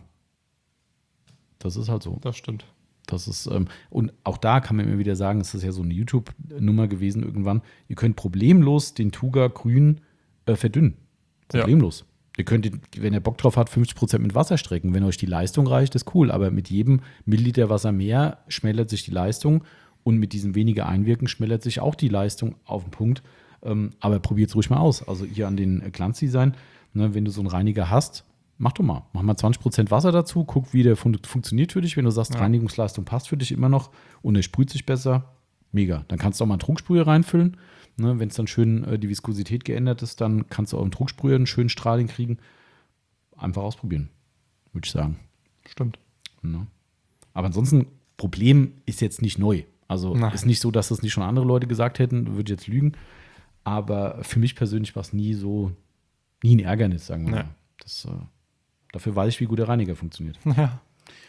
Das ist halt so. Das stimmt. Das ist, ähm, und auch da kann man immer wieder sagen, es ist ja so eine YouTube-Nummer gewesen irgendwann. Ihr könnt problemlos den Tuga grün äh, verdünnen. Problemlos. Ja. Ihr könnt, den, wenn ihr Bock drauf habt, fünfzig Prozent mit Wasser strecken. Wenn euch die Leistung reicht, ist cool. Aber mit jedem Milliliter Wasser mehr schmälert sich die Leistung. Und mit diesem weniger Einwirken schmälert sich auch die Leistung auf den Punkt. Ähm, aber probiert es ruhig mal aus. Also hier an den Glanzdesign, ne, wenn du so einen Reiniger hast, mach doch mal. Mach mal zwanzig Prozent Wasser dazu, guck, wie der fun- funktioniert für dich. Wenn du sagst, ja. Reinigungsleistung passt für dich immer noch und er sprüht sich besser, mega. Dann kannst du auch mal einen Drucksprüher reinfüllen. Ne, wenn es dann schön äh, die Viskosität geändert ist, dann kannst du auch im Drucksprüher einen schönen Strahl kriegen. Einfach ausprobieren, würde ich sagen. Stimmt. Ne? Aber ansonsten, Problem ist jetzt nicht neu. Also Nein. ist nicht so, dass das nicht schon andere Leute gesagt hätten, würde ich jetzt lügen. Aber für mich persönlich war es nie so, nie ein Ärgernis, sagen wir Nee. mal. Das, äh, dafür weiß ich, wie gut der Reiniger funktioniert. Ja.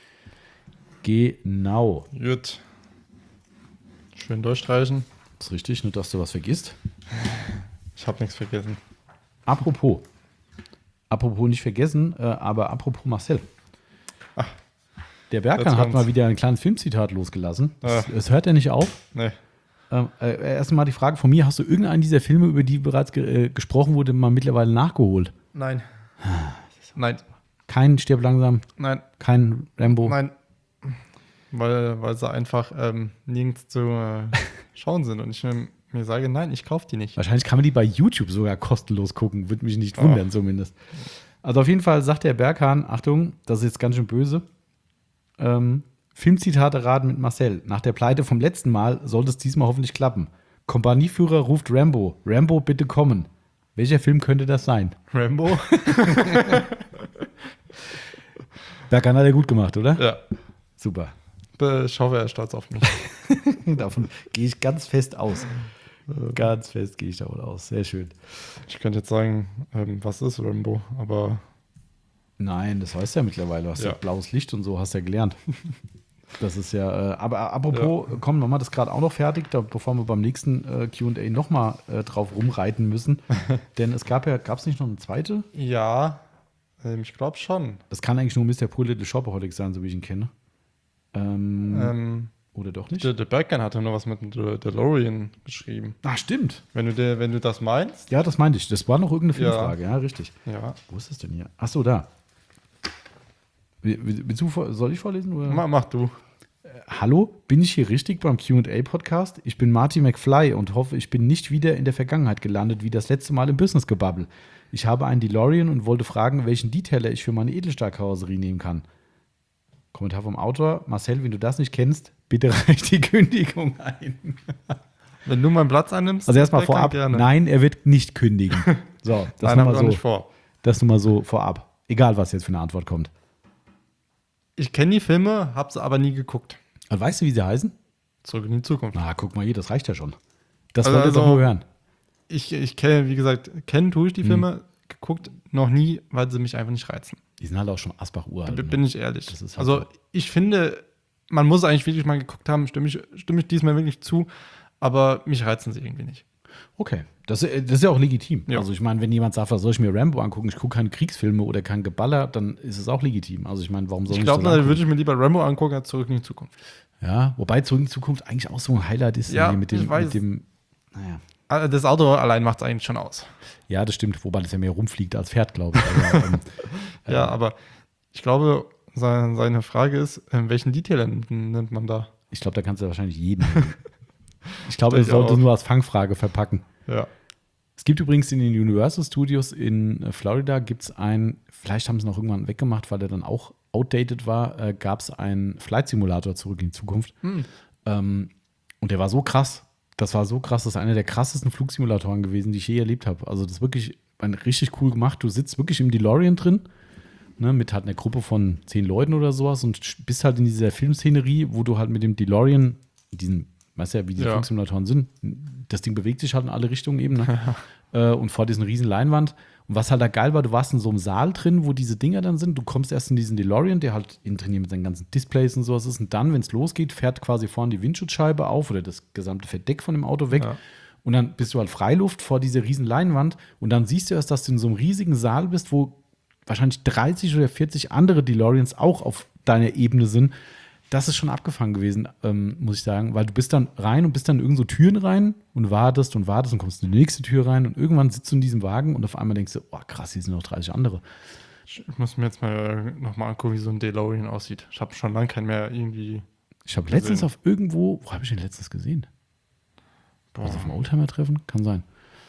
Genau. Gut. Schön durchstreichen. Das ist richtig, nur dass du was vergisst. Ich habe nichts vergessen. Apropos. Apropos nicht vergessen, äh, aber apropos Marcel. Ach, Der Berkan jetzt hat kommt's. mal wieder ein kleines Filmzitat losgelassen. Es, Ah. es hört ja nicht auf. Nee. Ähm, äh, erstmal die Frage von mir: Hast du irgendeinen dieser Filme, über die bereits ge äh, gesprochen wurde, mal mittlerweile nachgeholt? Nein. Nein. Kein Stirb langsam, Nein. kein Rambo. Nein. Weil, weil sie einfach ähm, nirgends zu äh, schauen sind. Und ich mir, mir sage, nein, ich kaufe die nicht. Wahrscheinlich kann man die bei YouTube sogar kostenlos gucken. Würde mich nicht wundern, Ah. zumindest. Also auf jeden Fall sagt der Berkan, Achtung, das ist jetzt ganz schön böse. Ähm, Filmzitate raten mit Marcel. Nach der Pleite vom letzten Mal sollte es diesmal hoffentlich klappen. Kompanieführer ruft Rambo. Rambo, bitte kommen. Welcher Film könnte das sein? Rambo? Berkan hat er gut gemacht, oder? Ja. Super. Ich hoffe, er ist stolz auf mich. Davon gehe ich ganz fest aus. Ganz fest gehe ich davon aus. Sehr schön. Ich könnte jetzt sagen, ähm, was ist Rambo? Aber Nein, das weißt du ja mittlerweile. Du hast ja Ja. blaues Licht und so, hast ja gelernt. Das ist ja, äh, aber apropos, komm, machen wir das gerade auch noch fertig, da, bevor wir beim nächsten äh, Q und A nochmal äh, drauf rumreiten müssen. Denn es gab ja, gab es nicht noch eine zweite? ja, ähm, ich glaube schon. Das kann eigentlich nur Mister Poor Little Shopaholic sein, so wie ich ihn kenne. Ähm, Ähm, oder doch nicht? der, der Bergman hatte nur was mit dem De- DeLorean geschrieben. Ah, stimmt. Wenn du, der, wenn du das meinst. Ja, das meinte ich. Das war noch irgendeine Ja. Filmfrage, ja, richtig. Ja. Wo ist das denn hier? Ach so, da. Will- will- Willst du, vor- soll ich vorlesen? Oder? Mach, mach du. Hallo, bin ich hier richtig beim Q und A-Podcast? Ich bin Marty McFly und hoffe, ich bin nicht wieder in der Vergangenheit gelandet, wie das letzte Mal im Business-Gebabbel. Ich habe einen DeLorean und wollte fragen, welchen Detailer ich für meine Edelstahl-Karosserie nehmen kann. Kommentar vom Autor: Marcel, wenn du das nicht kennst, bitte reich die Kündigung ein. Wenn du meinen Platz einnimmst, Also erstmal Bergman, vorab, gerne. nein, er wird nicht kündigen. So, das Nein, nur hab ich mal auch so, nicht vor. das nur mal so vorab. Egal, was jetzt für eine Antwort kommt. Ich kenne die Filme, habe sie aber nie geguckt. Und weißt du, wie sie heißen? Zurück in die Zukunft. Na, guck mal hier, das reicht ja schon. Das Also- wollt ihr doch also- nur hören. Ich, ich kenne, wie gesagt, kennen tue ich Hm. die Filme, geguckt noch nie, weil sie mich einfach nicht reizen. Die sind halt auch schon Asbach-uralt. B- ne? Bin ich ehrlich. Das ist halt also so. ich finde, man muss eigentlich wirklich mal geguckt haben, stimme ich, stimme ich diesmal wirklich zu, aber mich reizen sie irgendwie nicht. Okay, das, äh, das ist ja auch legitim. Ja. Also ich meine, wenn jemand sagt, was soll ich mir Rambo angucken, ich gucke keine Kriegsfilme oder kein Geballer, dann ist es auch legitim. Also ich meine, warum soll Ich ich glaube, das da angucken? würde ich mir lieber Rambo angucken als Zurück in die Zukunft. Ja, wobei Zurück in die Zukunft eigentlich auch so ein Highlight ist. Ja, ne, mit dem, ich weiß. Mit dem, naja. Also das Auto allein macht es eigentlich schon aus. Ja, das stimmt, wobei das ja mehr rumfliegt als fährt, glaube ich. Aber, ähm, Ja, aber ich glaube, seine, seine Frage ist, ähm, welchen Detailer nimmt, nimmt man da? ich glaube, da kannst du wahrscheinlich jeden nehmen. Ich glaube, Stell es ich sollte auch. nur als Fangfrage verpacken. Ja. Es gibt übrigens in den Universal Studios in äh, Florida gibt es ein, vielleicht haben sie noch irgendwann weggemacht, weil der dann auch outdated war, äh, gab es einen Flight Simulator Zurück in die Zukunft. Hm. Ähm, und der war so krass. Das war so krass. Das ist einer der krassesten Flugsimulatoren gewesen, die ich je erlebt habe. Also das ist wirklich ein, richtig cool gemacht. Du sitzt wirklich im DeLorean drin, ne, mit halt einer Gruppe von zehn Leuten oder sowas und bist halt in dieser Filmszenerie, wo du halt mit dem DeLorean, diesen, weißt du ja, wie diese Ja. Flugsimulatoren sind, das Ding bewegt sich halt in alle Richtungen eben, ne? äh, und vor diesen riesen Leinwand. Und was halt da geil war, du warst in so einem Saal drin, wo diese Dinger dann sind. Du kommst erst in diesen DeLorean, der halt innen drin hier mit seinen ganzen Displays und sowas ist. Und dann, wenn es losgeht, fährt quasi vorne die Windschutzscheibe auf oder das gesamte Verdeck von dem Auto weg. Ja. Und dann bist du halt Freiluft vor dieser riesen Leinwand. Und dann siehst du erst, dass du in so einem riesigen Saal bist, wo wahrscheinlich dreißig oder vierzig andere DeLoreans auch auf deiner Ebene sind. Das ist schon abgefangen gewesen, ähm, muss ich sagen, weil du bist dann rein und bist dann in irgend so Türen rein und wartest und wartest und kommst in die nächste Tür rein und irgendwann sitzt du in diesem Wagen und auf einmal denkst du, oh krass, hier sind noch dreißig andere. Ich muss mir jetzt mal nochmal angucken, wie so ein DeLorean aussieht. Ich habe schon lange keinen mehr irgendwie. Ich habe letztens Gesehen. auf irgendwo, wo habe ich den letztens gesehen? Boah. Was auf dem Oldtimer-Treffen? Kann sein.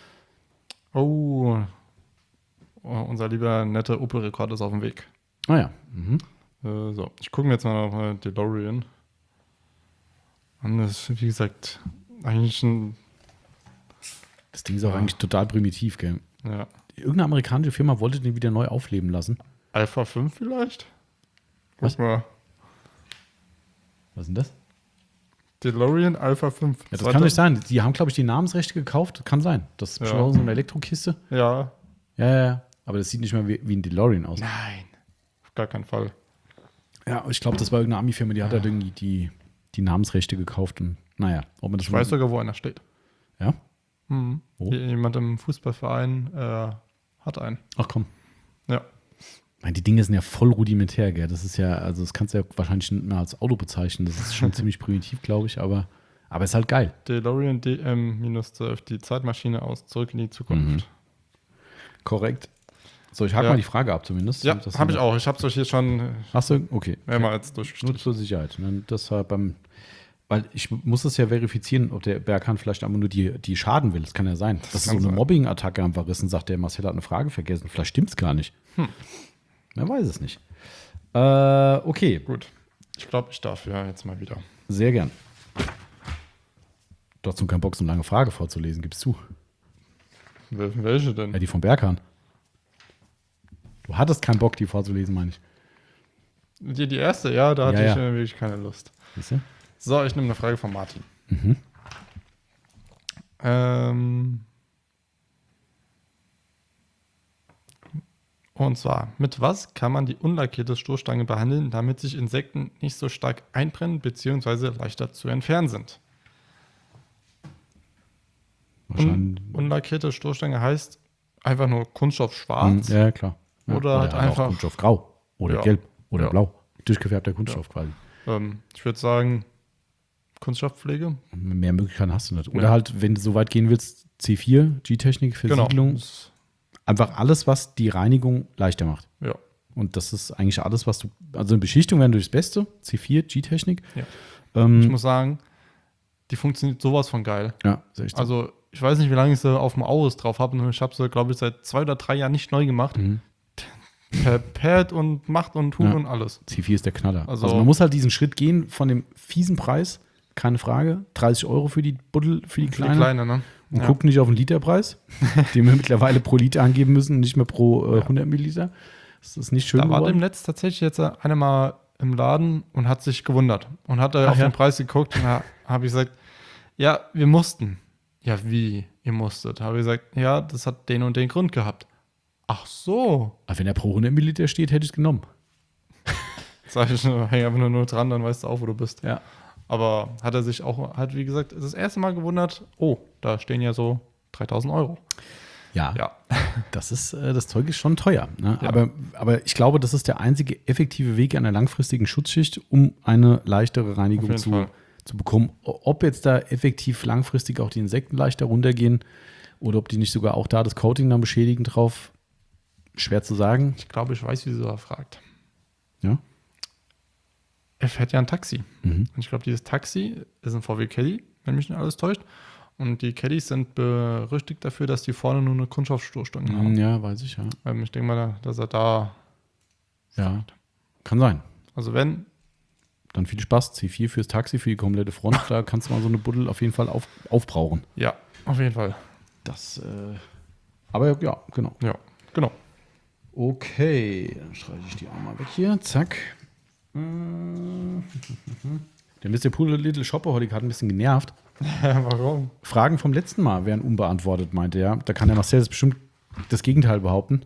Oh, oh, unser lieber netter Opel-Rekord ist auf dem Weg. Ah ja. Mhm. Äh, so, ich gucke mir jetzt mal mal DeLorean an. Das ist, wie gesagt, eigentlich ein. Das Ding ist auch Ja. eigentlich total primitiv, gell? Ja, Irgendeine amerikanische Firma wollte den wieder neu aufleben lassen. Alpha fünf vielleicht? Was? Guck mal. Was ist denn das? DeLorean Alpha fünf. Ja, das kann nicht sein. Die haben, glaube ich, die Namensrechte gekauft. Kann sein. Das ist Ja. schon so eine Elektrokiste. Ja. Ja, ja, ja. Aber das sieht nicht mehr wie, wie ein DeLorean aus. Nein. Auf gar keinen Fall. Ja, ich glaube, das war irgendeine Ami-Firma, die hat halt irgendwie die, die Namensrechte gekauft. Und naja, ob man das Ich weiß sogar, wo einer steht. Ja? Mhm. Wo? Jemand im Fußballverein äh, hat einen. Ach komm. Ja. Ich meine, die Dinge sind ja voll rudimentär, gell? Das ist ja, also das kannst du ja wahrscheinlich nicht mehr als Auto bezeichnen. Das ist schon ziemlich primitiv, glaube ich, aber, aber ist halt geil. DeLorean D M zwölf, die Zeitmaschine aus Zurück in die Zukunft. Korrekt. So, ich hake Ja. mal die Frage ab zumindest. Ja, Das habe sind- ich auch. Ich habe es euch hier schon Hast du? Okay. mehrmals Nur durchgestrichen. zur Sicherheit. Ne? Das war beim, weil ich muss es ja verifizieren, ob der Berghahn vielleicht einfach nur die, die schaden will. Das kann ja sein. Das, ist so kann eine sein. Mobbing-Attacke einfach ist und sagt, der Marcel hat eine Frage vergessen. Vielleicht stimmt es gar nicht. Hm. Wer weiß es nicht. Äh, okay, Gut. Ich glaube, ich darf ja jetzt mal wieder. sehr gern. Du hast nun keinen Bock, so eine lange Frage vorzulesen, gibst du. Wel- Welche denn? Ja, die vom Berghahn. Du hattest keinen Bock, die vorzulesen, meine ich. Die, die erste, ja, da hatte Ja, ich ja. äh, wirklich keine Lust. Siehst du? So, ich nehme eine Frage von Martin. Mhm. Ähm, und zwar, mit was kann man die unlackierte Stoßstange behandeln, damit sich Insekten nicht so stark einbrennen bzw. leichter zu entfernen sind? Wahrscheinlich. Un unlackierte Stoßstange heißt einfach nur Kunststoff schwarz. Mhm, ja, klar. Ja. Oder halt auch einfach- Kunststoff grau oder Ja. gelb oder Ja. blau. Durchgefärbter Kunststoff quasi. Ähm, ich würde sagen, Kunststoffpflege. Mehr Möglichkeiten hast du nicht. Oder Ja. halt, wenn du so weit gehen willst, C vier, G-Technik, Versiegelung. Das- Einfach alles, was die Reinigung leichter macht. Ja. Und das ist eigentlich alles, was du. Also eine Beschichtung wäre durchs Beste. C vier, G-Technik. Ja. Ähm, Ich muss sagen, die funktioniert sowas von geil. ja, sehr echt. Also, ich weiß nicht, wie lange ich sie auf dem Aurus drauf habe. Ich habe sie, glaube ich, seit zwei oder drei Jahren nicht neu gemacht. Mhm. Per Pad und macht und tut Ja. und alles. C vier ist der Knaller. Also, Also- man muss halt diesen Schritt gehen von dem fiesen Preis, keine Frage. dreißig Euro für die Buddel, für die Für kleine. die Kleine, ne? Und Ja. guckt nicht auf den Literpreis, den wir mittlerweile pro Liter angeben müssen und nicht mehr pro äh, Ja. hundert Milliliter. Das ist nicht schön Da war geworden. im Netz tatsächlich jetzt einer mal im Laden und hat sich gewundert und hat da Ach auf ja. den Preis geguckt und da habe ich gesagt, ja, wir mussten. Ja, wie? Ihr musstet? Habe ich gesagt, ja, das hat den und den Grund gehabt. Ach so. Aber wenn er pro hundert Milliliter steht, hätte ich es genommen. Sag ich, häng einfach nur, nur dran, dann weißt du auch, wo du bist. Ja. Aber hat er sich auch, hat wie gesagt, das erste Mal gewundert, oh, da stehen ja so dreitausend Euro. Ja, Ja. das ist, äh, das Zeug ist schon teuer. Ne? Ja. Aber, aber ich glaube, das ist der einzige effektive Weg einer langfristigen Schutzschicht, um eine leichtere Auf Reinigung jeden zu, Fall. zu bekommen. O- Ob jetzt da effektiv langfristig auch die Insekten leichter runtergehen oder ob die nicht sogar auch da das Coating dann beschädigen drauf, schwer zu sagen. Ich glaube, ich weiß, wieso er fragt. Ja. Er fährt ja ein Taxi. Mhm. Und ich glaube, dieses Taxi ist ein V W Caddy, wenn mich nicht alles täuscht. Und die Caddies sind berüchtigt dafür, dass die vorne nur eine Kunststoffstoßstange haben. Ja, weiß ich, ja. Ähm, ich denke mal, dass er da, Ja, kann sein. also wenn, Dann viel Spaß. C vier fürs Taxi, für die komplette Front. Da kannst du mal so eine Buddel auf jeden Fall auf, aufbrauchen. ja, auf jeden Fall. Das, äh, aber ja, genau. Ja, genau. Okay, dann streiche ich die auch mal weg hier. Zack. Mm. Der Mister Pool Little Shopper heute hat ein bisschen genervt. Warum? Fragen vom letzten Mal wären unbeantwortet, meinte er. Da kann der Marcel jetzt bestimmt das Gegenteil behaupten.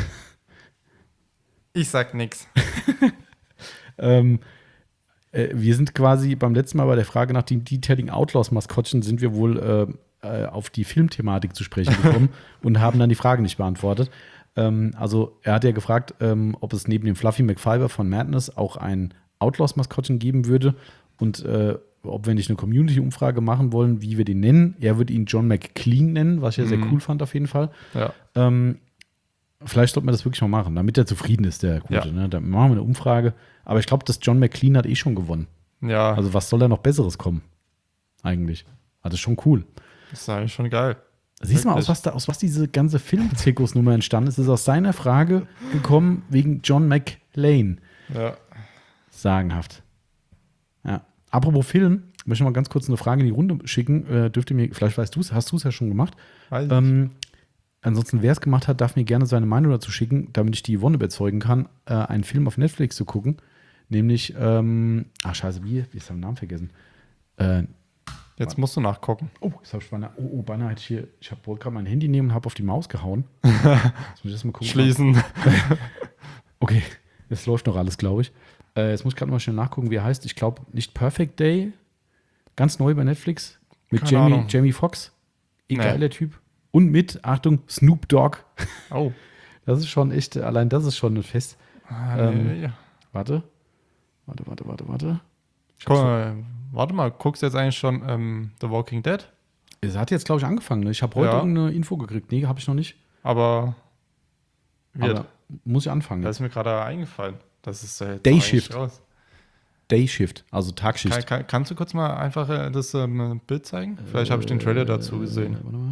Ich sag nix. Ähm, äh, wir sind quasi beim letzten Mal bei der Frage nach den Detailing Outlaws Maskottchen sind wir wohl äh, äh, auf die Filmthematik zu sprechen gekommen und haben dann die Frage nicht beantwortet. Ähm, also er hat ja gefragt, ähm, ob es neben dem Fluffy McFiber von Madness auch ein Outlaws Maskottchen geben würde und äh, ob wir nicht eine Community-Umfrage machen wollen, wie wir den nennen. Er würde ihn John McClean nennen, was ich ja sehr Mhm. cool fand auf jeden Fall. Ja. Ähm, vielleicht sollten wir das wirklich mal machen, damit er zufrieden ist, der Gute. Ja. Ne? Dann machen wir eine Umfrage. Aber ich glaube, das John McClean hat eh schon gewonnen. Ja, Also was soll da noch Besseres kommen? Eigentlich. Also ist schon cool. das ist eigentlich schon geil. Siehst du mal, aus Wirklich. was, da, aus was diese ganze Film-Zirkusnummer entstanden ist. Es ist aus seiner Frage gekommen wegen John McClane. Ja. Sagenhaft. Ja. Apropos Film, möchte ich mal ganz kurz eine Frage in die Runde schicken. Äh, dürft ihr mir, vielleicht weißt du es, hast du es ja schon gemacht. Weiß ich. Ähm, ansonsten, wer es gemacht hat, darf mir gerne seine Meinung dazu schicken, damit ich die Yvonne überzeugen kann, äh, einen Film auf Netflix zu gucken, Nämlich, ähm, ach scheiße, wie? Wie ist der Namen vergessen? Äh, Jetzt musst du nachgucken. Oh, jetzt habe ich beinahe, oh, oh, beinahe hätte ich hier, ich habe wollte gerade mein Handy nehmen und habe auf die Maus gehauen. Jetzt muss ich das mal gucken. Schließen. Okay, jetzt läuft noch alles, glaube ich. Äh, jetzt muss ich gerade mal schnell nachgucken, wie er heißt. Ich glaube, nicht Perfect Day. Ganz neu bei Netflix. Mit Keine Jamie, Ahnung. Jamie Foxx. Egaler Nee. Typ. Und mit, Achtung, Snoop Dogg. Oh. Das ist schon echt, allein das ist schon ein Fest. Ah, Ähm, nee, ja. Warte. Warte, warte, warte, warte. Guck, äh, warte mal, guckst du jetzt eigentlich schon ähm, The Walking Dead? Es hat jetzt, glaube ich, angefangen. Ne? Ich habe heute Ja. irgendeine Info gekriegt. Nee, habe ich noch nicht. Aber wird. Aber muss ich anfangen. Da ist mir gerade eingefallen. Das ist äh, jetzt Day eigentlich Shift. raus. Day Shift, also Tagschicht. Kann, kann, kannst du kurz mal einfach äh, das ähm, Bild zeigen? Vielleicht habe ich den Trailer dazu gesehen. Äh, warte mal.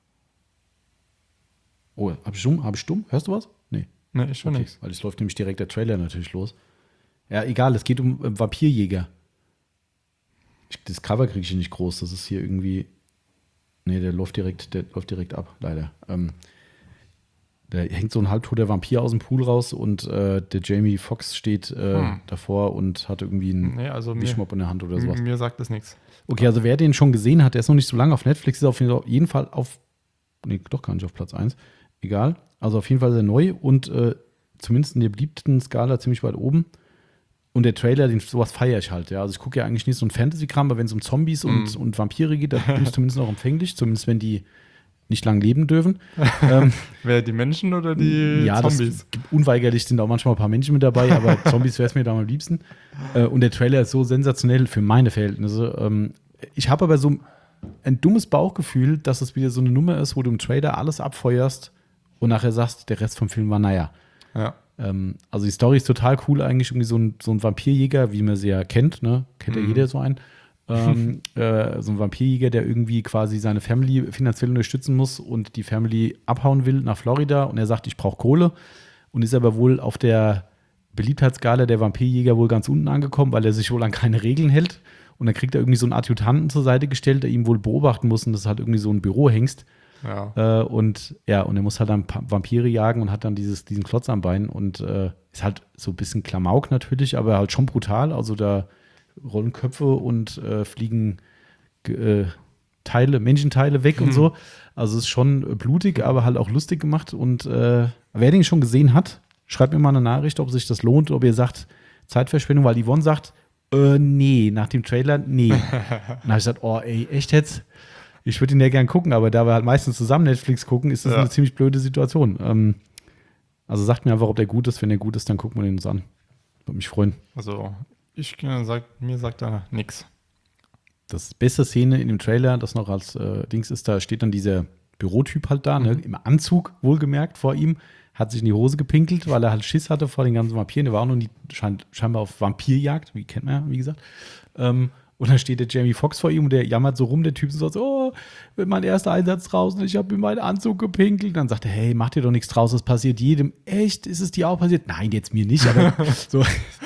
Oh, habe ich stumm? Habe ich stumm? Hörst du was? Nee. Ne, ich schon Okay, nichts. weil es läuft nämlich direkt der Trailer natürlich los. Ja, egal, es geht um äh, Vampirjäger. Ich, das Cover kriege ich hier nicht groß. Das ist hier irgendwie. Nee, der läuft direkt, der läuft direkt ab, leider. Ähm, da hängt so ein halbtoter Vampir aus dem Pool raus und äh, der Jamie Foxx steht äh, Hm. davor und hat irgendwie einen Nee, also mir, Wischmopp in der Hand oder sowas. mir sagt das nichts. Okay, also wer den schon gesehen hat, der ist noch nicht so lange auf Netflix, ist auf jeden Fall auf. Nee, doch gar nicht auf Platz eins. Egal. Also auf jeden Fall sehr neu und äh, zumindest in der beliebten Skala ziemlich weit oben. Und der Trailer, den sowas feiere ich halt. Ja. Also ich gucke ja eigentlich nicht so ein Fantasy-Kram, aber wenn es um Zombies und, Mm. und Vampire geht, da bin ich zumindest noch empfänglich, zumindest wenn die nicht lang leben dürfen. ähm, Wer, die Menschen oder die ja, Zombies? das gibt, unweigerlich sind auch manchmal ein paar Menschen mit dabei, aber Zombies wäre es mir da am liebsten. Äh, und der Trailer ist so sensationell für meine Verhältnisse. Ähm, ich habe aber so ein dummes Bauchgefühl, dass es wieder so eine Nummer ist, wo du im Trailer alles abfeuerst und nachher sagst, der Rest vom Film war naja. Ja. Ähm, also die Story ist total cool eigentlich, irgendwie so ein, so ein Vampirjäger, wie man sie ja kennt, ne? Kennt ja Mhm. jeder so einen. Ähm, äh, so ein Vampirjäger, der irgendwie quasi seine Family finanziell unterstützen muss und die Family abhauen will nach Florida und er sagt, ich brauche Kohle und ist aber wohl auf der Beliebtheitsskala der Vampirjäger wohl ganz unten angekommen, weil er sich wohl an keine Regeln hält und dann kriegt er irgendwie so einen Adjutanten zur Seite gestellt, der ihm wohl beobachten muss und das ist halt irgendwie so ein Bürohengst. Ja. Äh, und ja, und er muss halt dann Pa- Vampire jagen und hat dann dieses, diesen Klotz am Bein und äh, ist halt so ein bisschen Klamauk natürlich, aber halt schon brutal. Also da rollen Köpfe und äh, fliegen äh, Teile, Menschenteile weg Mhm. und so. Also es ist schon blutig, aber halt auch lustig gemacht. Und äh, wer den schon gesehen hat, schreibt mir mal eine Nachricht, ob sich das lohnt, ob ihr sagt, Zeitverschwendung, weil Yvonne sagt, äh, nee, nach dem Trailer, nee. Dann habe ich gesagt, oh ey, echt jetzt? Ich würde ihn ja gern gucken, aber da wir halt meistens zusammen Netflix gucken, ist das Ja. eine ziemlich blöde Situation. Ähm, also sagt mir einfach, ob der gut ist. Wenn der gut ist, dann gucken wir den uns an. Würde mich freuen. Also, ich äh, sag, mir sagt da nichts. Das beste Szene in dem Trailer, das noch als äh, Dings ist, da steht dann dieser Bürotyp halt da, ne, Mhm. im Anzug wohlgemerkt vor ihm, hat sich in die Hose gepinkelt, weil er halt Schiss hatte vor den ganzen Vampiren. Der war auch noch nie schein, scheinbar auf Vampirjagd, wie kennt man ja, wie gesagt. Ähm, und dann steht der Jamie Foxx vor ihm und der jammert so rum, der Typ so, oh, mein erster Einsatz draußen, ich habe in meinen Anzug gepinkelt. Dann sagt er, hey, mach dir doch nichts draus, das passiert jedem. Echt? Ist es dir auch passiert? Nein, jetzt mir nicht, aber so,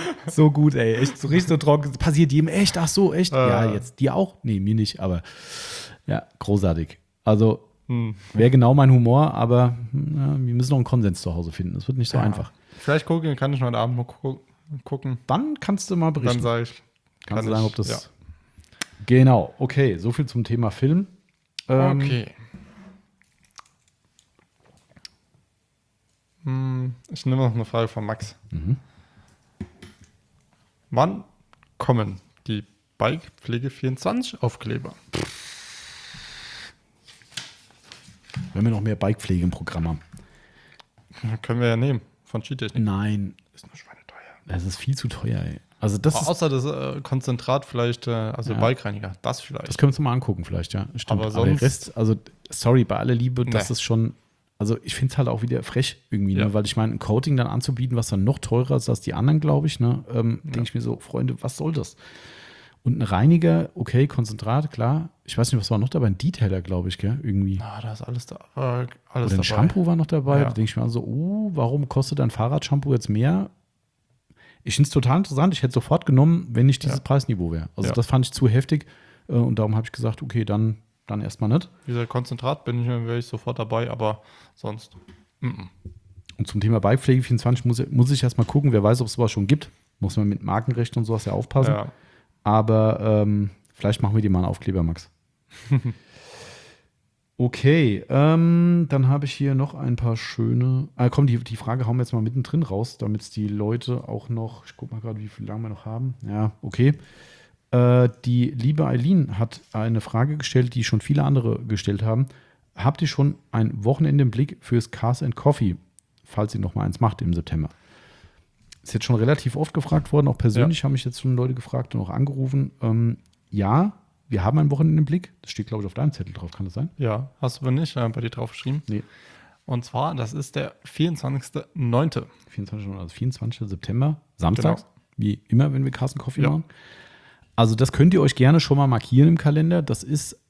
so gut, ey, echt so richtig so trocken. Passiert jedem, echt? Ach so, echt? Äh. Ja, jetzt dir auch? Nee, mir nicht, aber ja, großartig. Also, Hm. wäre genau mein Humor, aber na, wir müssen noch einen Konsens zu Hause finden. Das wird nicht so Ja. einfach. Vielleicht gucken, kann ich heute Abend mal gu gucken. Dann kannst du mal berichten. Dann sage ich. kannst kann du sagen, ich- ob das. ja. Genau, okay, so viel zum Thema Film. Ähm, Okay. Hm, ich nehme noch eine Frage von Max. Mhm. Wann kommen die Bike Pflege vierundzwanzig Aufkleber? Wenn wir noch mehr Bikepflege im Programm haben. Können wir ja nehmen. Von Skitechnik. Nein, Ist nur schweineteuer. das ist viel zu teuer, ey. Also das, ist, Außer das äh, Konzentrat vielleicht, äh, also Ja. Bikereiniger. Das vielleicht. das können wir uns mal angucken vielleicht, ja. Stimmt. Aber Aber, der sonst- Rest, also sorry, bei aller Liebe, das Nee. ist schon, also ich finde es halt auch wieder frech irgendwie, Ja. ne? Weil ich meine, ein Coating dann anzubieten, was dann noch teurer ist als die anderen, glaube ich, ne? Ähm, Ja. denke ich mir so, Freunde, was soll das? Und ein Reiniger, okay, Konzentrat, klar. Ich weiß nicht, was war noch dabei? Ein Detailer, glaube ich, gell? Irgendwie. Ah, da ist alles da. Äh, alles Oder ein dabei. Shampoo war noch dabei. Ja. Da denke ich mir also, oh, warum kostet ein Fahrradshampoo jetzt mehr? Ich finde es total interessant. Ich hätte sofort genommen, wenn nicht dieses Ja. Preisniveau wäre. Also Ja. das fand ich zu heftig. äh, Und darum habe ich gesagt, okay, dann, dann erstmal nicht. Dieser Konzentrat bin ich, wäre ich sofort dabei, aber sonst. Mm -mm. Und zum Thema Bikepflege vierundzwanzig muss, muss ich erstmal gucken, wer weiß, ob es sowas schon gibt. Muss man mit Markenrecht und sowas ja aufpassen. Ja. Aber ähm, vielleicht machen wir dir mal einen Aufkleber, Max. Okay, ähm, dann habe ich hier noch ein paar schöne. Ah, komm, die, die Frage hauen wir jetzt mal mittendrin raus, damit es die Leute auch noch. Ich gucke mal gerade, wie viel lange wir noch haben. Ja, okay. Äh, die liebe Eileen hat eine Frage gestellt, die schon viele andere gestellt haben. Habt ihr schon ein Wochenende im Blick fürs Cars and Coffee, falls ihr noch mal eins macht im September? Ist jetzt schon relativ oft gefragt worden, auch persönlich Ja. haben mich jetzt schon Leute gefragt und auch angerufen. Ähm, ja, wir haben ein Wochenende im Blick. Das steht, glaube ich, auf deinem Zettel drauf, kann das sein? Ja, hast du aber nicht äh, bei dir draufgeschrieben. Nee. Und zwar, das ist der vierundzwanzigster neunte vierundzwanzigsten also vierundzwanzigsten September, samstags, Genau. wie immer, wenn wir Cars and Coffee Ja. machen. Also das könnt ihr euch gerne schon mal markieren im Kalender. Das ist,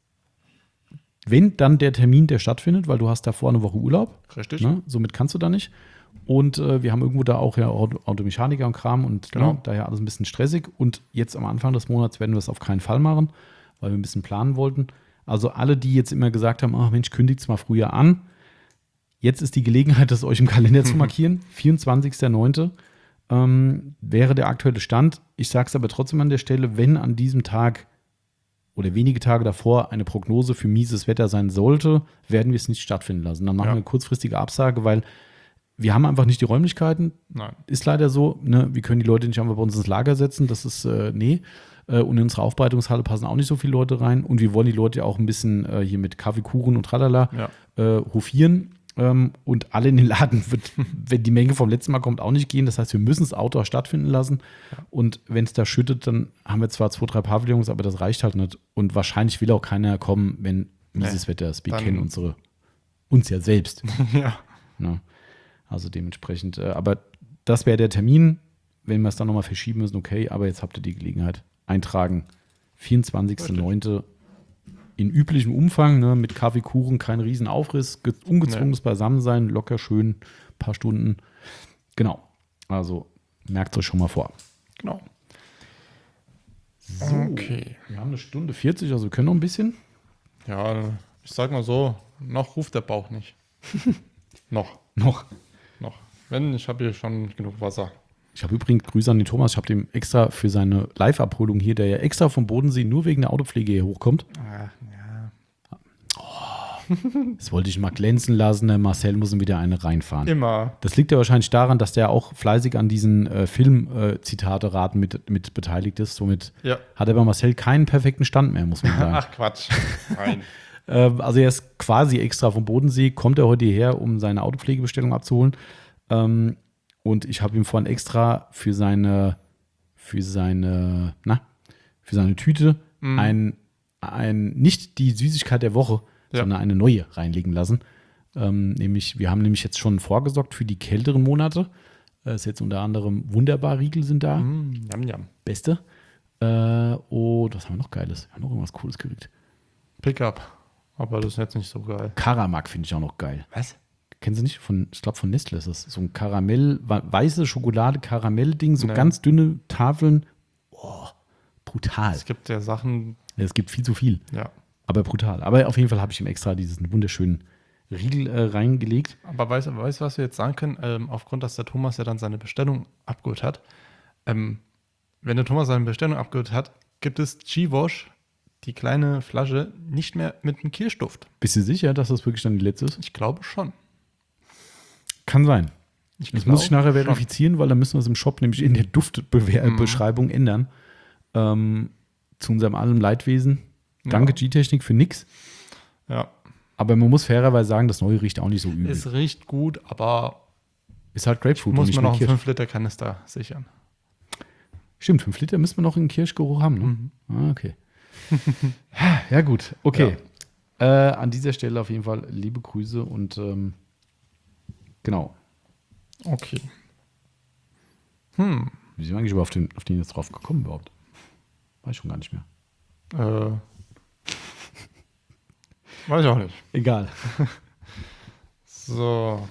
wenn dann der Termin, der stattfindet, weil du hast davor eine Woche Urlaub. Richtig. Ne? Somit kannst du da nicht. Und äh, wir haben irgendwo da auch ja Auto- Automechaniker und Kram und Genau. ne, daher alles ein bisschen stressig. Und jetzt am Anfang des Monats werden wir das auf keinen Fall machen, weil wir ein bisschen planen wollten. Also alle, die jetzt immer gesagt haben, ach Mensch, kündigt es mal früher an. Jetzt ist die Gelegenheit, das euch im Kalender zu markieren. vierundzwanzigster neunte Ähm, wäre der aktuelle Stand. Ich sage es aber trotzdem an der Stelle, wenn an diesem Tag oder wenige Tage davor eine Prognose für mieses Wetter sein sollte, werden wir es nicht stattfinden lassen. Dann machen Ja. wir eine kurzfristige Absage, weil wir haben einfach nicht die Räumlichkeiten. Nein. Ist leider so. Ne? Wir können die Leute nicht einfach bei uns ins Lager setzen. Das ist, äh, nee. Äh, und in unsere Aufbereitungshalle passen auch nicht so viele Leute rein. Und wir wollen die Leute ja auch ein bisschen äh, hier mit Kaffeekuchen und tralala Ja. äh, hofieren. Ähm, und alle in den Laden wird, wenn die Menge vom letzten Mal kommt, auch nicht gehen. Das heißt, wir müssen das Outdoor stattfinden lassen. Und wenn es da schüttet, dann haben wir zwar zwei, drei Pavillons, aber das reicht halt nicht. Und wahrscheinlich will auch keiner kommen, wenn mieses Nee, Wetter ist. Wir dann- kennen unsere, uns ja selbst. Ja. Ne? Also dementsprechend, äh, aber das wäre der Termin. Wenn wir es dann nochmal verschieben müssen, okay, aber jetzt habt ihr die Gelegenheit. Eintragen, vierundzwanzigster neunte in üblichem Umfang, ne, mit Kaffee, Kuchen, kein Riesenaufriss, ge- ungezwungenes Beisammensein, locker schön, paar Stunden. Genau, also merkt euch schon mal vor. Genau. So, Okay. wir haben eine Stunde vierzig, also wir können noch ein bisschen. Ja, ich sag mal so, noch ruft der Bauch nicht. noch, Noch. noch. Wenn, ich habe hier schon genug Wasser. Ich habe übrigens Grüße an den Thomas. Ich habe dem extra für seine Live-Abholung hier, der ja extra vom Bodensee nur wegen der Autopflege hier hochkommt. Ah, ja. Das wollte ich mal glänzen lassen. Der Marcel muss ihm wieder eine reinfahren. Immer. Das liegt ja wahrscheinlich daran, dass der auch fleißig an diesen äh, Film-Zitate-Raten mit, mit beteiligt ist. Somit Ja. hat er bei Marcel keinen perfekten Stand mehr, muss man sagen. Ach Quatsch. Nein. Ähm, also er ist quasi extra vom Bodensee, kommt er heute hierher, um seine Autopflegebestellung abzuholen. Ähm, und ich habe ihm vorhin extra für seine, für seine, na, für seine Tüte Mhm. ein, ein, nicht die Süßigkeit der Woche, Ja. sondern eine neue reinlegen lassen. Ähm, nämlich, wir haben nämlich jetzt schon vorgesorgt für die kälteren Monate. Äh, ist jetzt unter anderem wunderbar Riegel sind da. Mm, yum, yum. Beste. Äh, und was haben wir noch Geiles? Wir haben noch irgendwas Cooles gekriegt. Pickup. Aber das ist jetzt nicht so geil. Karamak finde ich auch noch geil. Was? Kennen Sie nicht? Von, ich glaube, von Nestle ist das. So ein Karamell, wa- weiße Schokolade-Karamell-Ding, so Nee. ganz dünne Tafeln. Oh, brutal. Es gibt ja Sachen, Es gibt viel zu viel, ja. aber brutal. Aber auf jeden Fall habe ich ihm extra diesen wunderschönen Riegel äh, reingelegt. Aber weißt du, weißt, was wir jetzt sagen können? Ähm, aufgrund, dass der Thomas ja dann seine Bestellung abgeholt hat. Ähm, wenn der Thomas seine Bestellung abgeholt hat, gibt es G-Wash, die kleine Flasche, nicht mehr mit einem Kirschduft. Bist du sicher, dass das wirklich dann die letzte ist? Ich glaube schon. Kann sein. Ich Das glaube muss ich nachher schon. verifizieren, weil dann müssen wir es im Shop nämlich in der Mhm. Duftbeschreibung ändern. Ähm, zu unserem allem Leidwesen. Danke, Ja. G-Technik, für nix. Ja, Aber man muss fairerweise sagen, das neue riecht auch nicht so übel. es riecht gut, aber Ist halt Grapefruit. muss und man noch nicht einen mehr Kirsch. fünf Liter Kanister sichern. Stimmt, fünf Liter müssen wir noch in Kirschgeruch haben. Ne? Mhm. Ah, okay. Ja, gut. Okay. Äh, an dieser Stelle auf jeden Fall liebe Grüße und ähm, genau. Okay. Hm. Wie sind wir eigentlich überhaupt auf den, auf den jetzt drauf gekommen überhaupt? Weiß ich schon gar nicht mehr. Äh. Weiß ich auch nicht. Egal. So.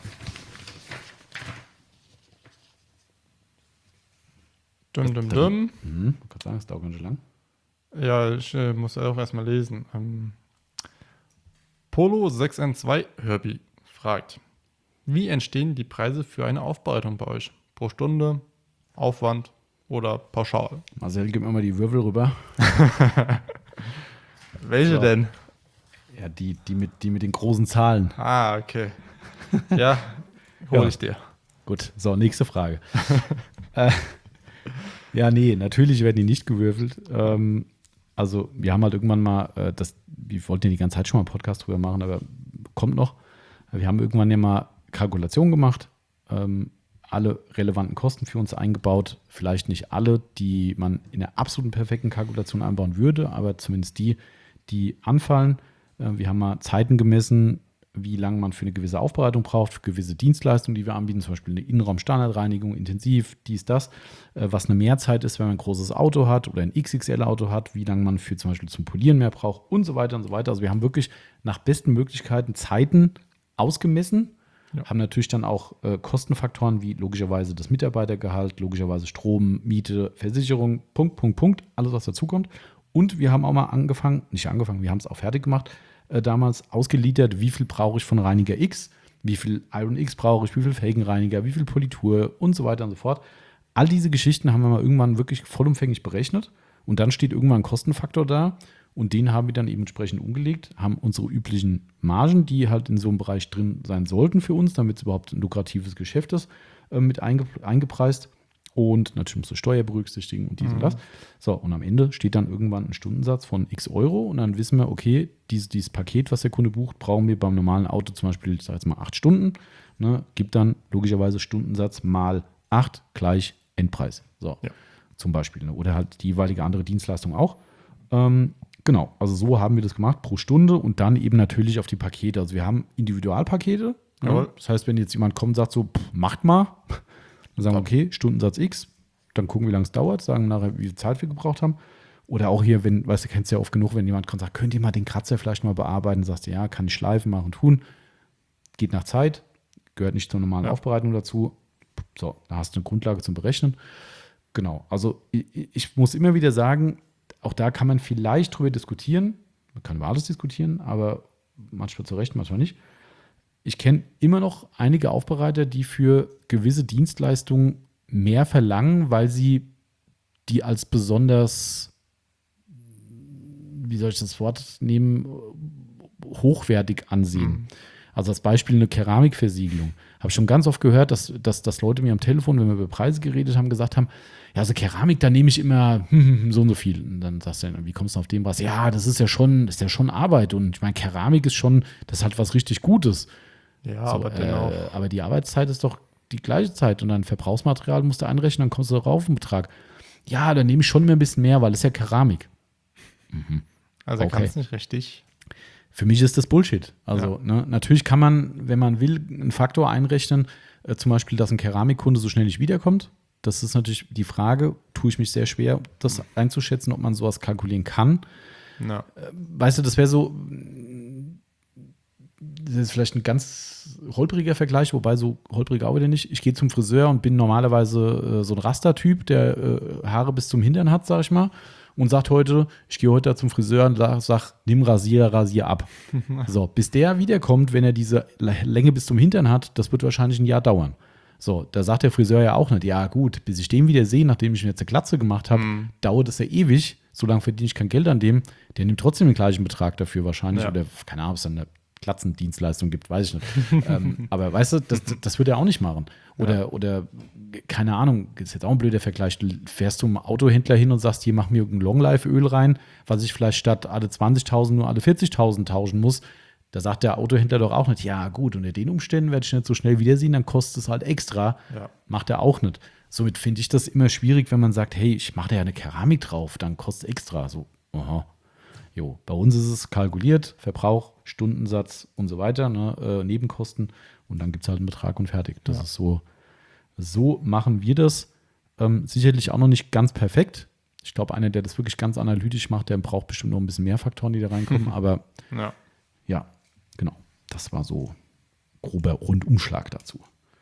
Dum, dum, dum. Mhm. Ich kann sagen, es dauert ganz schön lang. Ja, ich äh, muss auch erstmal lesen. Ähm, Polo sechs N zwei Herbie fragt, wie entstehen die Preise für eine Aufbereitung bei euch? Pro Stunde, Aufwand, oder pauschal? Marcel, gib mir mal die Würfel rüber. Welche So. denn? Ja, die, die, mit, die mit den großen Zahlen. Ah, okay. Ja, hole Ja. ich dir. Gut, so, nächste Frage. äh, ja, nee, natürlich werden die nicht gewürfelt. Ähm, also, wir haben halt irgendwann mal, äh, das, wir wollten ja die ganze Zeit schon mal einen Podcast drüber machen, aber kommt noch. Wir haben irgendwann ja mal Kalkulationen gemacht, ähm, alle relevanten Kosten für uns eingebaut. Vielleicht nicht alle, die man in der absoluten perfekten Kalkulation einbauen würde, aber zumindest die, die anfallen. Äh, wir haben mal Zeiten gemessen, wie lange man für eine gewisse Aufbereitung braucht, für gewisse Dienstleistungen, die wir anbieten, zum Beispiel eine Innenraumstandardreinigung, intensiv, dies, das, äh, was eine Mehrzeit ist, wenn man ein großes Auto hat oder ein X X L-Auto hat, wie lange man für zum Beispiel zum Polieren mehr braucht und so weiter und so weiter. Also wir haben wirklich nach besten Möglichkeiten Zeiten ausgemessen, Ja. haben natürlich dann auch äh, Kostenfaktoren wie logischerweise das Mitarbeitergehalt, logischerweise Strom, Miete, Versicherung, Punkt, Punkt, Punkt, alles, was dazukommt. Und wir haben auch mal angefangen, nicht angefangen, wir haben es auch fertig gemacht, äh, damals ausgeliefert, wie viel brauche ich von Reiniger X, wie viel Iron X brauche ich, wie viel Felgenreiniger, wie viel Politur und so weiter und so fort. All diese Geschichten haben wir mal irgendwann wirklich vollumfänglich berechnet und dann steht irgendwann ein Kostenfaktor da und den haben wir dann eben entsprechend umgelegt, haben unsere üblichen Margen, die halt in so einem Bereich drin sein sollten für uns, damit es überhaupt ein lukratives Geschäft ist, äh, mit einge eingepreist. Und natürlich musst du Steuer berücksichtigen und dies Mhm. und das. So, und am Ende steht dann irgendwann ein Stundensatz von x Euro und dann wissen wir, okay, dieses, dieses Paket, was der Kunde bucht, brauchen wir beim normalen Auto zum Beispiel, ich sag jetzt mal acht Stunden, ne, gibt dann logischerweise Stundensatz mal acht gleich Endpreis. So, Ja. zum Beispiel. Ne, oder halt die jeweilige andere Dienstleistung auch. Ähm, genau, also so haben wir das gemacht pro Stunde und dann eben natürlich auf die Pakete. Also wir haben Individualpakete. Ne? Jawohl. Das heißt, wenn jetzt jemand kommt und sagt so, pff, macht mal, dann sagen wir, okay, Stundensatz X, dann gucken, wie lange es dauert, sagen nachher, wie viel Zeit wir gebraucht haben. Oder auch hier, wenn, weißt du, kennst ja oft genug, wenn jemand kommt und sagt, könnt ihr mal den Kratzer vielleicht mal bearbeiten, sagst du, ja, kann ich schleifen, machen, tun. Geht nach Zeit, gehört nicht zur normalen Ja. Aufbereitung dazu. So, da hast du eine Grundlage zum Berechnen. Genau, also ich, ich muss immer wieder sagen, auch da kann man vielleicht drüber diskutieren. Man kann über alles diskutieren, aber manchmal zu Recht, manchmal nicht. Ich kenne immer noch einige Aufbereiter, die für gewisse Dienstleistungen mehr verlangen, weil sie die als besonders, wie soll ich das Wort nehmen, hochwertig ansehen. Mhm. Also als Beispiel eine Keramikversiegelung. Habe ich schon ganz oft gehört, dass, dass, dass Leute mir am Telefon, wenn wir über Preise geredet haben, gesagt haben, ja, also Keramik, da nehme ich immer so und so viel. Und dann sagst du, wie kommst du auf den Preis? Ja, das ist ja schon, das ist ja schon Arbeit. Und ich meine, Keramik ist schon, das hat was richtig Gutes. Ja, So, aber dennoch. äh, aber die Arbeitszeit ist doch die gleiche Zeit und dann Verbrauchsmaterial musst du einrechnen, dann kommst du darauf einen Betrag. Ja, dann nehme ich schon immer ein bisschen mehr, weil es ja Keramik. Also okay. ganz nicht richtig. Für mich ist das Bullshit. Also ne, natürlich kann man, wenn man will, einen Faktor einrechnen, äh, zum Beispiel, dass ein Keramikkunde so schnell nicht wiederkommt. Das ist natürlich die Frage, tue ich mich sehr schwer, das einzuschätzen, ob man sowas kalkulieren kann. Ja. Weißt du, das wäre so, das ist vielleicht ein ganz holpriger Vergleich, wobei so holprig auch wieder nicht. Ich gehe zum Friseur und bin normalerweise äh, so ein Rastertyp, der äh, Haare bis zum Hintern hat, sag ich mal, und sagt heute, ich gehe heute da zum Friseur und sag, sag nimm Rasier, Rasier ab. So, bis der wiederkommt, wenn er diese Länge bis zum Hintern hat, das wird wahrscheinlich ein Jahr dauern. So, da sagt der Friseur ja auch nicht, ja gut, bis ich den wieder sehe, nachdem ich mir jetzt eine Glatze gemacht habe, Mhm. dauert es ja ewig, solange verdiene ich kein Geld an dem, der nimmt trotzdem den gleichen Betrag dafür wahrscheinlich, Ja. oder keine Ahnung, ob es dann eine Glatzendienstleistung gibt, weiß ich nicht. ähm, aber weißt du, das, das wird er auch nicht machen. Oder, Ja. oder keine Ahnung, ist jetzt auch ein blöder Vergleich, du fährst zum Autohändler hin und sagst, hier mach mir ein Longlife-Öl rein, was ich vielleicht statt alle zwanzigtausend nur alle vierzigtausend tauschen muss. Da sagt der Autohändler doch auch nicht, ja gut, unter den Umständen werde ich nicht so schnell wiedersehen, dann kostet es halt extra. Ja. Macht er auch nicht. Somit finde ich das immer schwierig, wenn man sagt, hey, ich mache da ja eine Keramik drauf, dann kostet extra. So, aha. Jo, bei uns ist es kalkuliert, Verbrauch, Stundensatz und so weiter, ne, äh, Nebenkosten und dann gibt es halt einen Betrag und fertig. Das Ja. ist so, so machen wir das. Ähm, sicherlich auch noch nicht ganz perfekt. Ich glaube, einer, der das wirklich ganz analytisch macht, der braucht bestimmt noch ein bisschen mehr Faktoren, die da reinkommen, aber Ja. ja, genau. Das war so grober Rundumschlag dazu.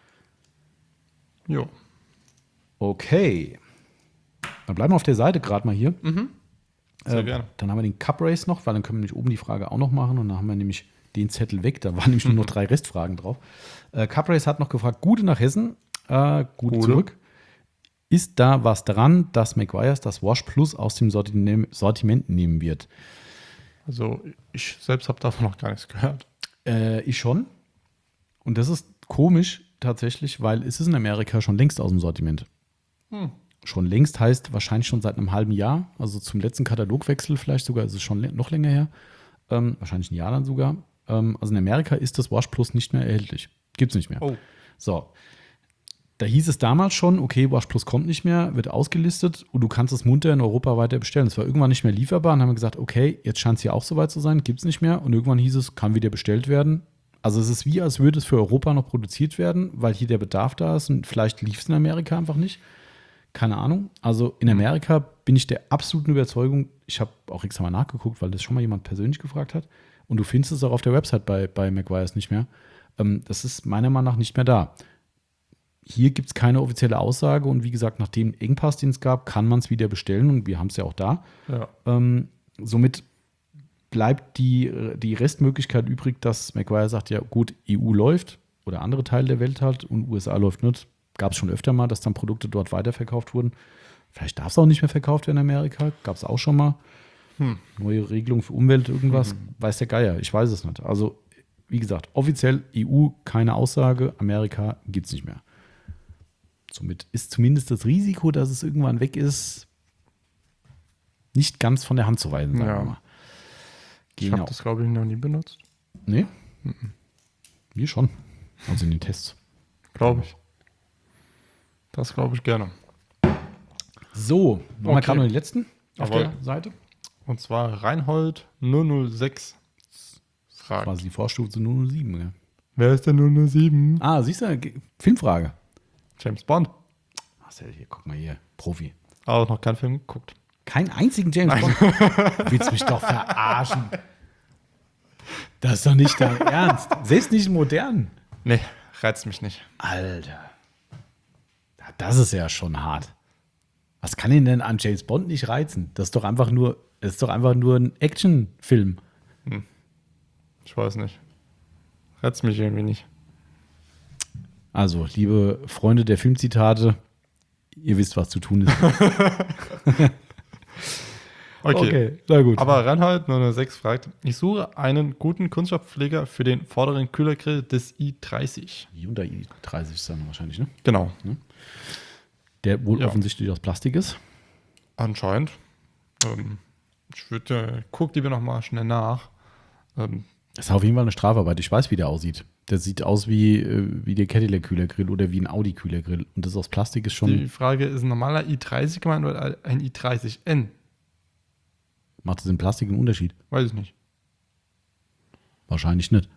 Jo. Okay. Dann bleiben wir auf der Seite gerade mal hier. Sehr Äh, gerne. Dann haben wir den Cup Race noch, weil dann können wir nämlich oben die Frage auch noch machen und dann haben wir nämlich den Zettel weg. Da waren nämlich nur noch drei Restfragen drauf. Äh, Cup Race hat noch gefragt, Gute nach Hessen. Äh, Gute Gute. zurück. Ist da was dran, dass Meguiar's das Wash Plus aus dem Sortiment, Sortiment nehmen wird? Also ich selbst habe davon noch gar nichts gehört. Äh, ich schon. Und das ist komisch tatsächlich, weil es ist in Amerika schon längst aus dem Sortiment. Hm. Schon längst heißt wahrscheinlich schon seit einem halben Jahr, also zum letzten Katalogwechsel vielleicht sogar, ist es schon noch länger her. Ähm, wahrscheinlich ein Jahr dann sogar. Ähm, also in Amerika ist das Wash Plus nicht mehr erhältlich. Gibt es nicht mehr. Oh. So. Da hieß es damals schon, okay, Wash Plus kommt nicht mehr, wird ausgelistet und du kannst es munter in Europa weiter bestellen. Es war irgendwann nicht mehr lieferbar und haben wir gesagt, okay, jetzt scheint es hier auch soweit zu sein, gibt es nicht mehr. Und irgendwann hieß es, kann wieder bestellt werden. Also es ist wie, als würde es für Europa noch produziert werden, weil hier der Bedarf da ist und vielleicht lief es in Amerika einfach nicht. Keine Ahnung. Also in Amerika bin ich der absoluten Überzeugung, ich habe auch extra mal nachgeguckt, weil das schon mal jemand persönlich gefragt hat. Und du findest es auch auf der Website bei, bei Meguiar's nicht mehr. Ähm, das ist meiner Meinung nach nicht mehr da. Hier gibt es keine offizielle Aussage und wie gesagt, nach dem Engpass, den es gab, kann man es wieder bestellen und wir haben es ja auch da. Ja. Ähm, somit bleibt die, die Restmöglichkeit übrig, dass Meguiar sagt, ja gut, E U läuft oder andere Teile der Welt halt und U S A läuft nicht. Gab es schon öfter mal, dass dann Produkte dort weiterverkauft wurden. Vielleicht darf es auch nicht mehr verkauft werden in Amerika. Gab es auch schon mal. Hm. Neue Regelung für Umwelt, irgendwas. Hm. Weiß der Geier, ich weiß es nicht. Also, wie gesagt, offiziell E U keine Aussage, Amerika gibt es nicht mehr. Somit ist zumindest das Risiko, dass es irgendwann weg ist, nicht ganz von der Hand zu weisen, sagen Ja. wir mal. Ich Genau. habe das, glaube ich, noch nie benutzt. Nee? Mhm. Wir schon. Also in den Tests. Glaube ich. Das glaube ich gerne. So, machen wir Okay. gerade noch die letzten auf Jawohl. der Seite. Und zwar Reinhold null null sechs fragt. Quasi die Vorstufe zu null null sieben. Ja. Wer ist der null null sieben? Ah, siehst du, Ge- Filmfrage. James Bond. Marcel, hier, guck mal hier, Profi. Aber noch keinen Film geguckt. Keinen einzigen James Bond. Du willst mich doch verarschen. Das ist doch nicht dein Ernst. Selbst nicht modern. Nee, reizt mich nicht. Alter. Das ist ja schon hart. Was kann ihn denn an James Bond nicht reizen? Das ist doch einfach nur, das ist doch einfach nur ein Actionfilm. Ich weiß nicht. Reizt mich irgendwie nicht. Also, liebe Freunde der Filmzitate, ihr wisst, was zu tun ist. Okay. na gut. Aber Reinhold null null sechs fragt, ich suche einen guten Kunststoffpfleger für den vorderen Kühlergrill des i dreißig. Hyundai i dreißig ist dann wahrscheinlich, ne? Genau. Der wohl Ja. offensichtlich aus Plastik ist. Anscheinend. Ähm, ich würde, guck lieber noch mal schnell nach. Ähm, Das ist auf jeden Fall eine Strafarbeit. Ich weiß, wie der aussieht. Der sieht aus wie, äh, wie der Cadillac-Kühlergrill oder wie ein Audi-Kühlergrill. Und das aus Plastik ist schon. die Frage, ist ein normaler i dreißig gemeint oder ein i dreißig N? Macht das in Plastik einen Unterschied? Weiß ich nicht. Wahrscheinlich nicht.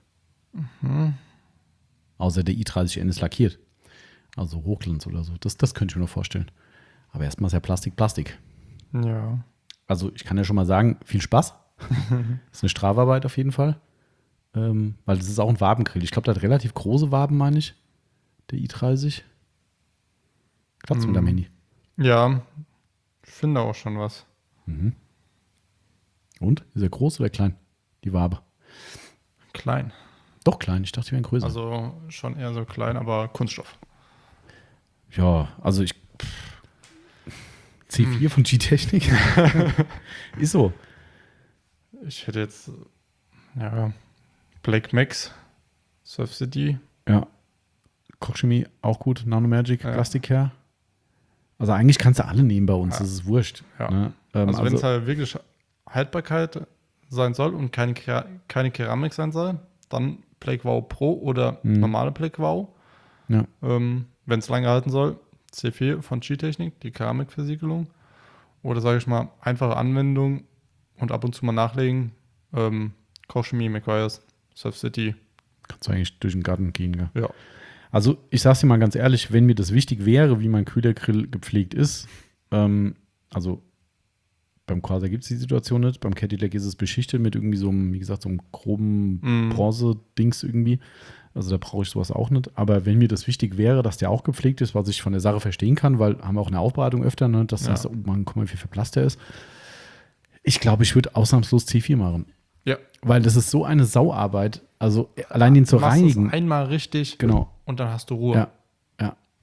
Außer der i dreißig N ist lackiert. Also Hochglanz oder so. Das, das könnte ich mir noch vorstellen. Aber erstmal ist ja Plastik Plastik. Ja. Also ich kann ja schon mal sagen, viel Spaß. Ist eine Strafarbeit auf jeden Fall. Ähm, weil das ist auch ein Wabengrill. Ich glaube, der hat relativ große Waben, meine ich. Der i dreißig. Klappt mit deinem Handy. Ja, ich finde auch schon was. Und? Ist er groß oder klein? Die Wabe. Klein. Doch klein. Ich dachte, die wären größer. Also schon eher so klein, aber Kunststoff. Ja, also ich. C vier von G-Technik. Ist so. Ich hätte jetzt, ja, Black Max, Surf City. Ja. Kochchemie auch gut. Nanomagic, Ja. Plastic Care. Also eigentlich kannst du alle nehmen bei uns. Ja. Das ist wurscht. Ja. Ne? Ähm, Also, also wenn es halt wirklich Haltbarkeit sein soll und keine, Kera- keine Keramik sein soll, dann Black Wow Pro oder Mhm. normale Black Wow. ja. Ähm, wenn es lange halten soll, C vier von G-Technik, die Keramikversiegelung. Oder sage ich mal, einfache Anwendung und ab und zu mal nachlegen. Ähm, Kochchemie, Meguiar's, Surf City. Kannst du eigentlich durch den Garten gehen. Gell? Ja. Also ich sag's dir mal ganz ehrlich, wenn mir das wichtig wäre, wie mein Kühlergrill gepflegt ist, ähm, also beim Quasar gibt es die Situation nicht, beim Cadillac ist es beschichtet mit irgendwie so einem, wie gesagt, so einem groben Mm. Bronze-Dings irgendwie. Also da brauche ich sowas auch nicht. Aber wenn mir das wichtig wäre, dass der auch gepflegt ist, was ich von der Sache verstehen kann, weil haben wir auch eine Aufbereitung öfter, ne, dass Ja. das, oh Mann, guck mal, wie verblasst der ist. Ich glaube, ich würde ausnahmslos C vier machen. Ja. Weil das ist so eine Sauarbeit. Also allein den zu Du machst es reinigen. einmal richtig Genau. und dann hast du Ruhe. Ja, ja.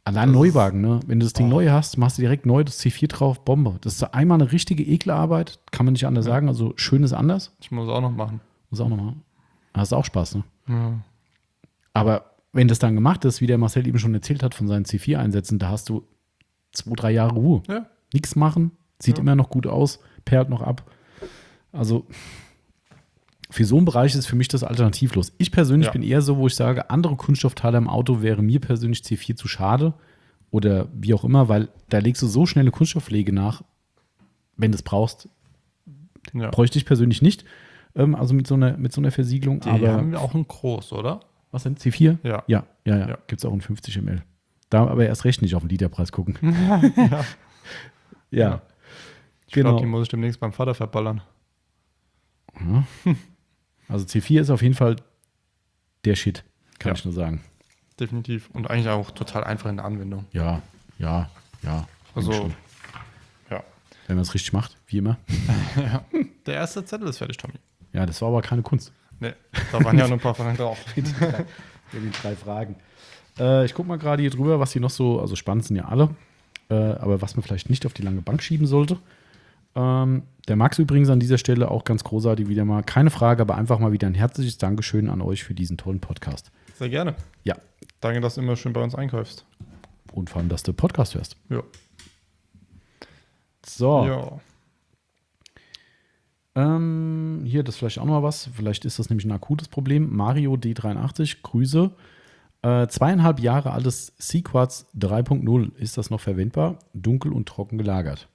Allein Das Neuwagen, ne? Wenn du das Ding Oh. neu hast, machst du direkt neu das C vier drauf, Bombe. Das ist so einmal eine richtige Ekelarbeit, kann man nicht anders Ja. sagen. Also schön ist anders. Ich muss auch noch machen. Muss auch nochmal. Hast auch Spaß, ne? Ja. Aber wenn das dann gemacht ist, wie der Marcel eben schon erzählt hat von seinen C vier Einsätzen, da hast du zwei, drei Jahre Ruhe. Ja. Nichts machen, sieht Ja. immer noch gut aus, perlt noch ab. Also für so einen Bereich ist für mich das alternativlos. Ich persönlich Ja. bin eher so, wo ich sage, andere Kunststoffteile im Auto wäre mir persönlich C vier zu schade oder wie auch immer, weil da legst du so schnell eine Kunststoffpflege nach, wenn du es brauchst. Ja. Bräuchte ich persönlich nicht, ähm, also mit so einer, mit so einer Versiegelung. Die aber haben wir auch ein Groß, oder? was denn? C vier? Ja. Ja, ja, ja. Ja. Gibt es auch in fünfzig Milliliter. Da aber erst recht nicht auf den Literpreis gucken. ja. Ja. Ja. Ich Genau. glaube, die muss ich demnächst beim Vater verballern. Ja. Also C vier ist auf jeden Fall der Shit, kann Ja. ich nur sagen. Definitiv. Und eigentlich auch total einfach in der Anwendung. Ja, ja, ja. Also, Schon. ja. Wenn man es richtig macht, wie immer. ja. Der erste Zettel ist fertig, Tommy. Ja, das war aber keine Kunst. Nee, da waren ja nur ein paar Fragen drauf. Mit den drei Fragen. Äh, ich gucke mal gerade hier drüber, was hier noch so, also spannend sind ja alle, äh, aber was man vielleicht nicht auf die lange Bank schieben sollte. Ähm, der Max übrigens an dieser Stelle auch ganz großartig wieder mal, keine Frage, aber einfach mal wieder ein herzliches Dankeschön an euch für diesen tollen Podcast. Sehr gerne. Ja, Danke, dass du immer schön bei uns einkaufst. und vor allem, dass du Podcast hörst. Ja. So, Ja. ähm, hier, das ist vielleicht auch noch mal was. Vielleicht ist das nämlich ein akutes Problem. Mario D dreiundachtzig, Grüße. Äh, zweieinhalb Jahre altes C-Quartz drei Punkt null. Ist das noch verwendbar? Dunkel und trocken gelagert.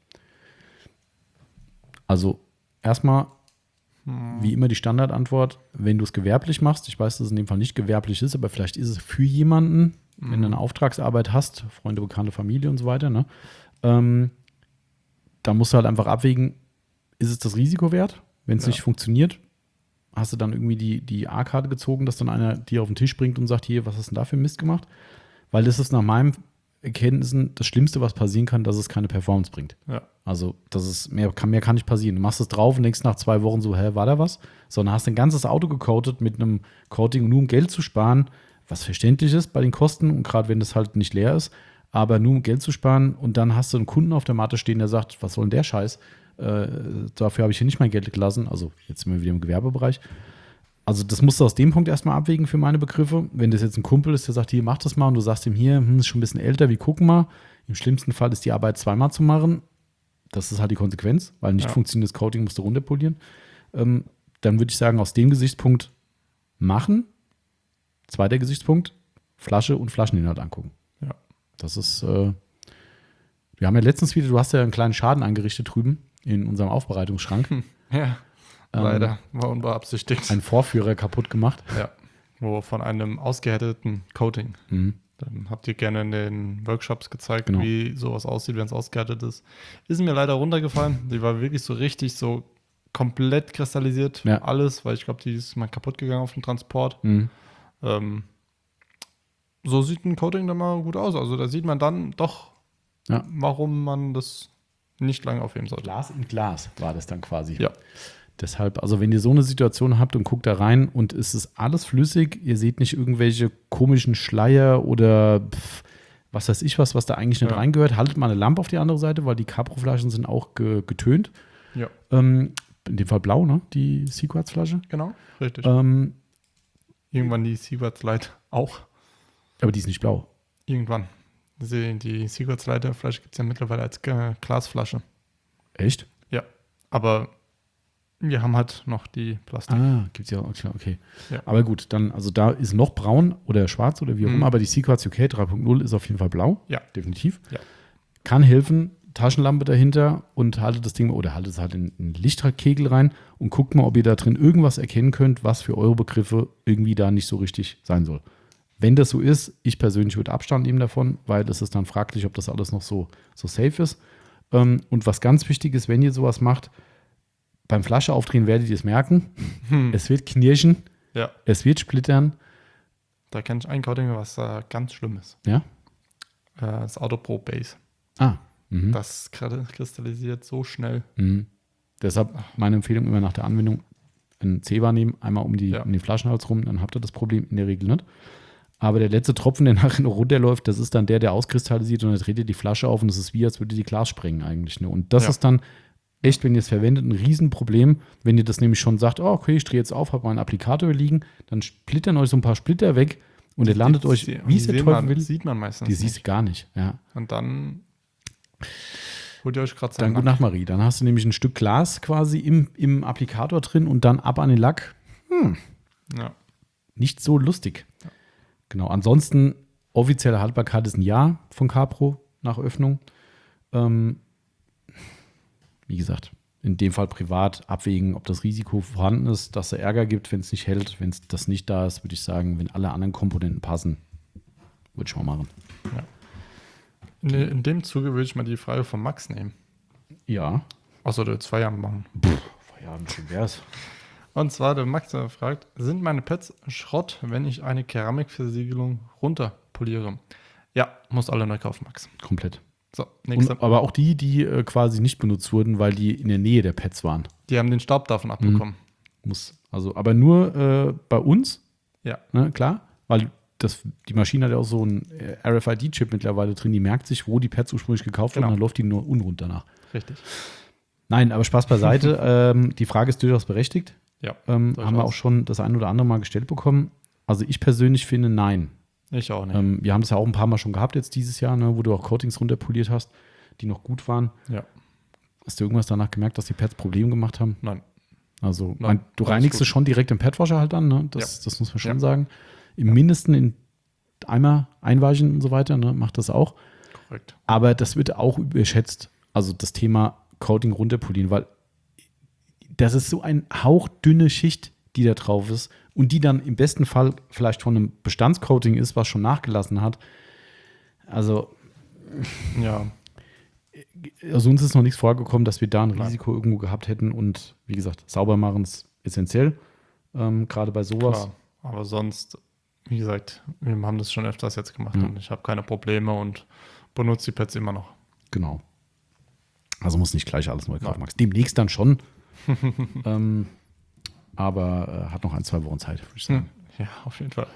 Also, erstmal, wie immer die Standardantwort, wenn du es gewerblich machst, ich weiß, dass es in dem Fall nicht gewerblich ist, aber vielleicht ist es für jemanden, wenn du eine Auftragsarbeit hast, Freunde, Bekannte, Familie und so weiter, ne? Ähm, da musst du halt einfach abwägen, ist es das Risiko wert? Wenn es Ja. nicht funktioniert, hast du dann irgendwie die, die A-Karte gezogen, dass dann einer dir auf den Tisch bringt und sagt, hier, was hast du denn da für Mist gemacht? Weil das ist nach meinen Erkenntnissen das Schlimmste, was passieren kann, dass es keine Performance bringt. Ja. Also, das ist mehr kann, mehr kann nicht passieren. Du machst es drauf und denkst nach zwei Wochen so, hä, war da was? Sondern hast ein ganzes Auto gecoatet mit einem Coating, nur um Geld zu sparen, was verständlich ist bei den Kosten und gerade wenn das halt nicht leer ist, aber nur um Geld zu sparen und dann hast du einen Kunden auf der Matte stehen, der sagt, was soll denn der Scheiß? Äh, dafür habe ich hier nicht mein Geld gelassen. Also, jetzt sind wir wieder im Gewerbebereich. Also, das musst du aus dem Punkt erstmal abwägen für meine Begriffe. Wenn das jetzt ein Kumpel ist, der sagt, hier, mach das mal und du sagst ihm hier, hm, ist schon ein bisschen älter, wir gucken mal. Im schlimmsten Fall ist die Arbeit zweimal zu machen. Das ist halt die Konsequenz, weil nicht Ja. funktionierendes Coating musst du runterpolieren. Ähm, dann würde ich sagen, aus dem Gesichtspunkt machen. Zweiter Gesichtspunkt, Flasche und Flascheninhalt angucken. Ja. Das ist, äh, wir haben ja letztens wieder, du hast ja einen kleinen Schaden angerichtet drüben in unserem Aufbereitungsschrank. Ja. Ähm, Leider. War unbeabsichtigt. Einen Vorführer kaputt gemacht. Ja. Wo von einem ausgehärteten Coating. Mhm. Dann habt ihr gerne in den Workshops gezeigt, Genau. wie sowas aussieht, wenn es ausgehärtet ist. Ist mir leider runtergefallen. Die war wirklich so richtig so komplett kristallisiert. Ja. Alles, weil ich glaube, die ist mal kaputt gegangen auf dem Transport. Mhm. Ähm, so sieht ein Coating dann mal gut aus. Also da sieht man dann doch, Ja. warum man das nicht lange aufheben sollte. Glas in Glas war das dann quasi. Ja. Deshalb, also wenn ihr so eine Situation habt und guckt da rein und es ist alles flüssig, ihr seht nicht irgendwelche komischen Schleier oder pf, was weiß ich was, was da eigentlich nicht Ja. reingehört, haltet mal eine Lampe auf die andere Seite, weil die Capro-Flaschen sind auch ge getönt. Ja, Ähm, in dem Fall blau, ne? Die Seaquartz-Flasche. genau, richtig. Ähm, Irgendwann die Seaguards Light auch. aber die ist nicht blau. Irgendwann. Die, die Seaguards Light Flasche gibt es ja mittlerweile als äh, Glasflasche. Echt? Ja, aber wir haben halt noch die Plastik. Ah, gibt es ja auch, klar, okay. Ja. Aber gut, dann, also da ist noch braun oder schwarz oder wie auch Mhm. immer, aber die Seaquartz U K drei Punkt null ist auf jeden Fall blau. Ja. Definitiv. Ja. Kann helfen, Taschenlampe dahinter und haltet das Ding oder haltet es halt in einen Lichtkegel rein und guckt mal, ob ihr da drin irgendwas erkennen könnt, was für eure Begriffe irgendwie da nicht so richtig sein soll. Wenn das so ist, ich persönlich würde Abstand nehmen davon, weil es ist dann fraglich, ob das alles noch so, so safe ist. Ähm, und was ganz wichtig ist, wenn ihr sowas macht, beim Flasche aufdrehen werdet ihr es merken. Hm. Es wird knirschen, Ja, es wird splittern. da kenne ich ein Coating, was da ganz schlimm ist. Ja? Äh, das Autopro Base. Ah. Mhm. Das gerade kristallisiert so schnell. Mhm. Deshalb meine Empfehlung immer nach der Anwendung einen Zewa nehmen, einmal um, die, Ja. um den Flaschenhals rum, dann habt ihr das Problem in der Regel nicht. Aber der letzte Tropfen, der nachher noch runterläuft, das ist dann der, der auskristallisiert und dann dreht ihr die Flasche auf und es ist wie, als würde die Glas sprengen eigentlich. Ne? Und das Ja. ist dann echt, wenn ihr es verwendet, ein Riesenproblem. Wenn ihr das nämlich schon sagt, oh, okay, ich drehe jetzt auf, habe meinen Applikator hier liegen, dann splittern euch so ein paar Splitter weg und ihr landet Die- euch, die- wie es die der sehen Teufel man, will, sieht man meistens die siehst du nicht. gar nicht. Ja. Und dann holt ihr euch gerade Dann seinen gut Lack. Nacht, Marie. Dann hast du nämlich ein Stück Glas quasi im, im Applikator drin und dann ab an den Lack. Ja. Nicht so lustig. Genau. Ansonsten, offizielle Haltbarkeit ist ein Jahr von Capro nach Öffnung. Ähm, wie gesagt, in dem Fall privat abwägen, ob das Risiko vorhanden ist, dass es Ärger gibt, wenn es nicht hält. Wenn es das nicht da ist, würde ich sagen, wenn alle anderen Komponenten passen, würde ich mal machen. In, in dem Zuge würde ich mal die Frage von Max nehmen. Ja. Achso, der zwei Jahre machen. Ja, schön wär's. Und zwar, der Max fragt, sind meine Pads Schrott, wenn ich eine Keramikversiegelung runterpoliere? Ja, muss alle neu kaufen, Max. Komplett. So, nächster. Und, aber auch die, die äh, quasi nicht benutzt wurden, weil die in der Nähe der Pads waren. Die haben den Staub davon abbekommen. Muss. Also, aber nur äh, bei uns, Ja. ne, klar, weil das, die Maschine hat ja auch so einen äh, R F I D-Chip mittlerweile drin, die merkt sich, wo die Pads ursprünglich gekauft Genau. wurden, dann läuft die nur unrund danach. Richtig. Nein, aber Spaß beiseite. ähm, die Frage ist durchaus berechtigt. Ja. Ähm, durchaus. haben wir auch schon das ein oder andere Mal gestellt bekommen. Also ich persönlich finde, nein. Ich auch nicht. Ähm, wir haben das ja auch ein paar Mal schon gehabt jetzt dieses Jahr, ne, wo du auch Coatings runterpoliert hast, die noch gut waren. Ja. Hast du irgendwas danach gemerkt, dass die Pads Probleme gemacht haben? Nein. Also Nein, mein, du alles reinigst gut. es schon direkt im Padwasher halt dann, ne? Das, Ja. das muss man schon Ja. sagen. Im Mindesten in Eimer einweichen und so weiter, ne? Macht das auch. Korrekt. Aber das wird auch überschätzt. Also das Thema Coating runterpolieren, weil das ist so eine hauchdünne Schicht, die da drauf ist und die dann im besten Fall vielleicht von einem Bestandscoating ist, was schon nachgelassen hat. Also, Ja. also uns ist noch nichts vorgekommen, dass wir da ein Nein. Risiko irgendwo gehabt hätten und wie gesagt, sauber machen ist essentiell, ähm, gerade bei sowas. Klar. Aber sonst, wie gesagt, wir haben das schon öfters jetzt gemacht Ja. und ich habe keine Probleme und benutze die Pads immer noch. Genau. Also muss nicht gleich alles neu kaufen, Nein. Max. Demnächst dann schon. ähm, aber äh, hat noch ein, zwei Wochen Zeit, würde ich sagen. Ja, auf jeden Fall.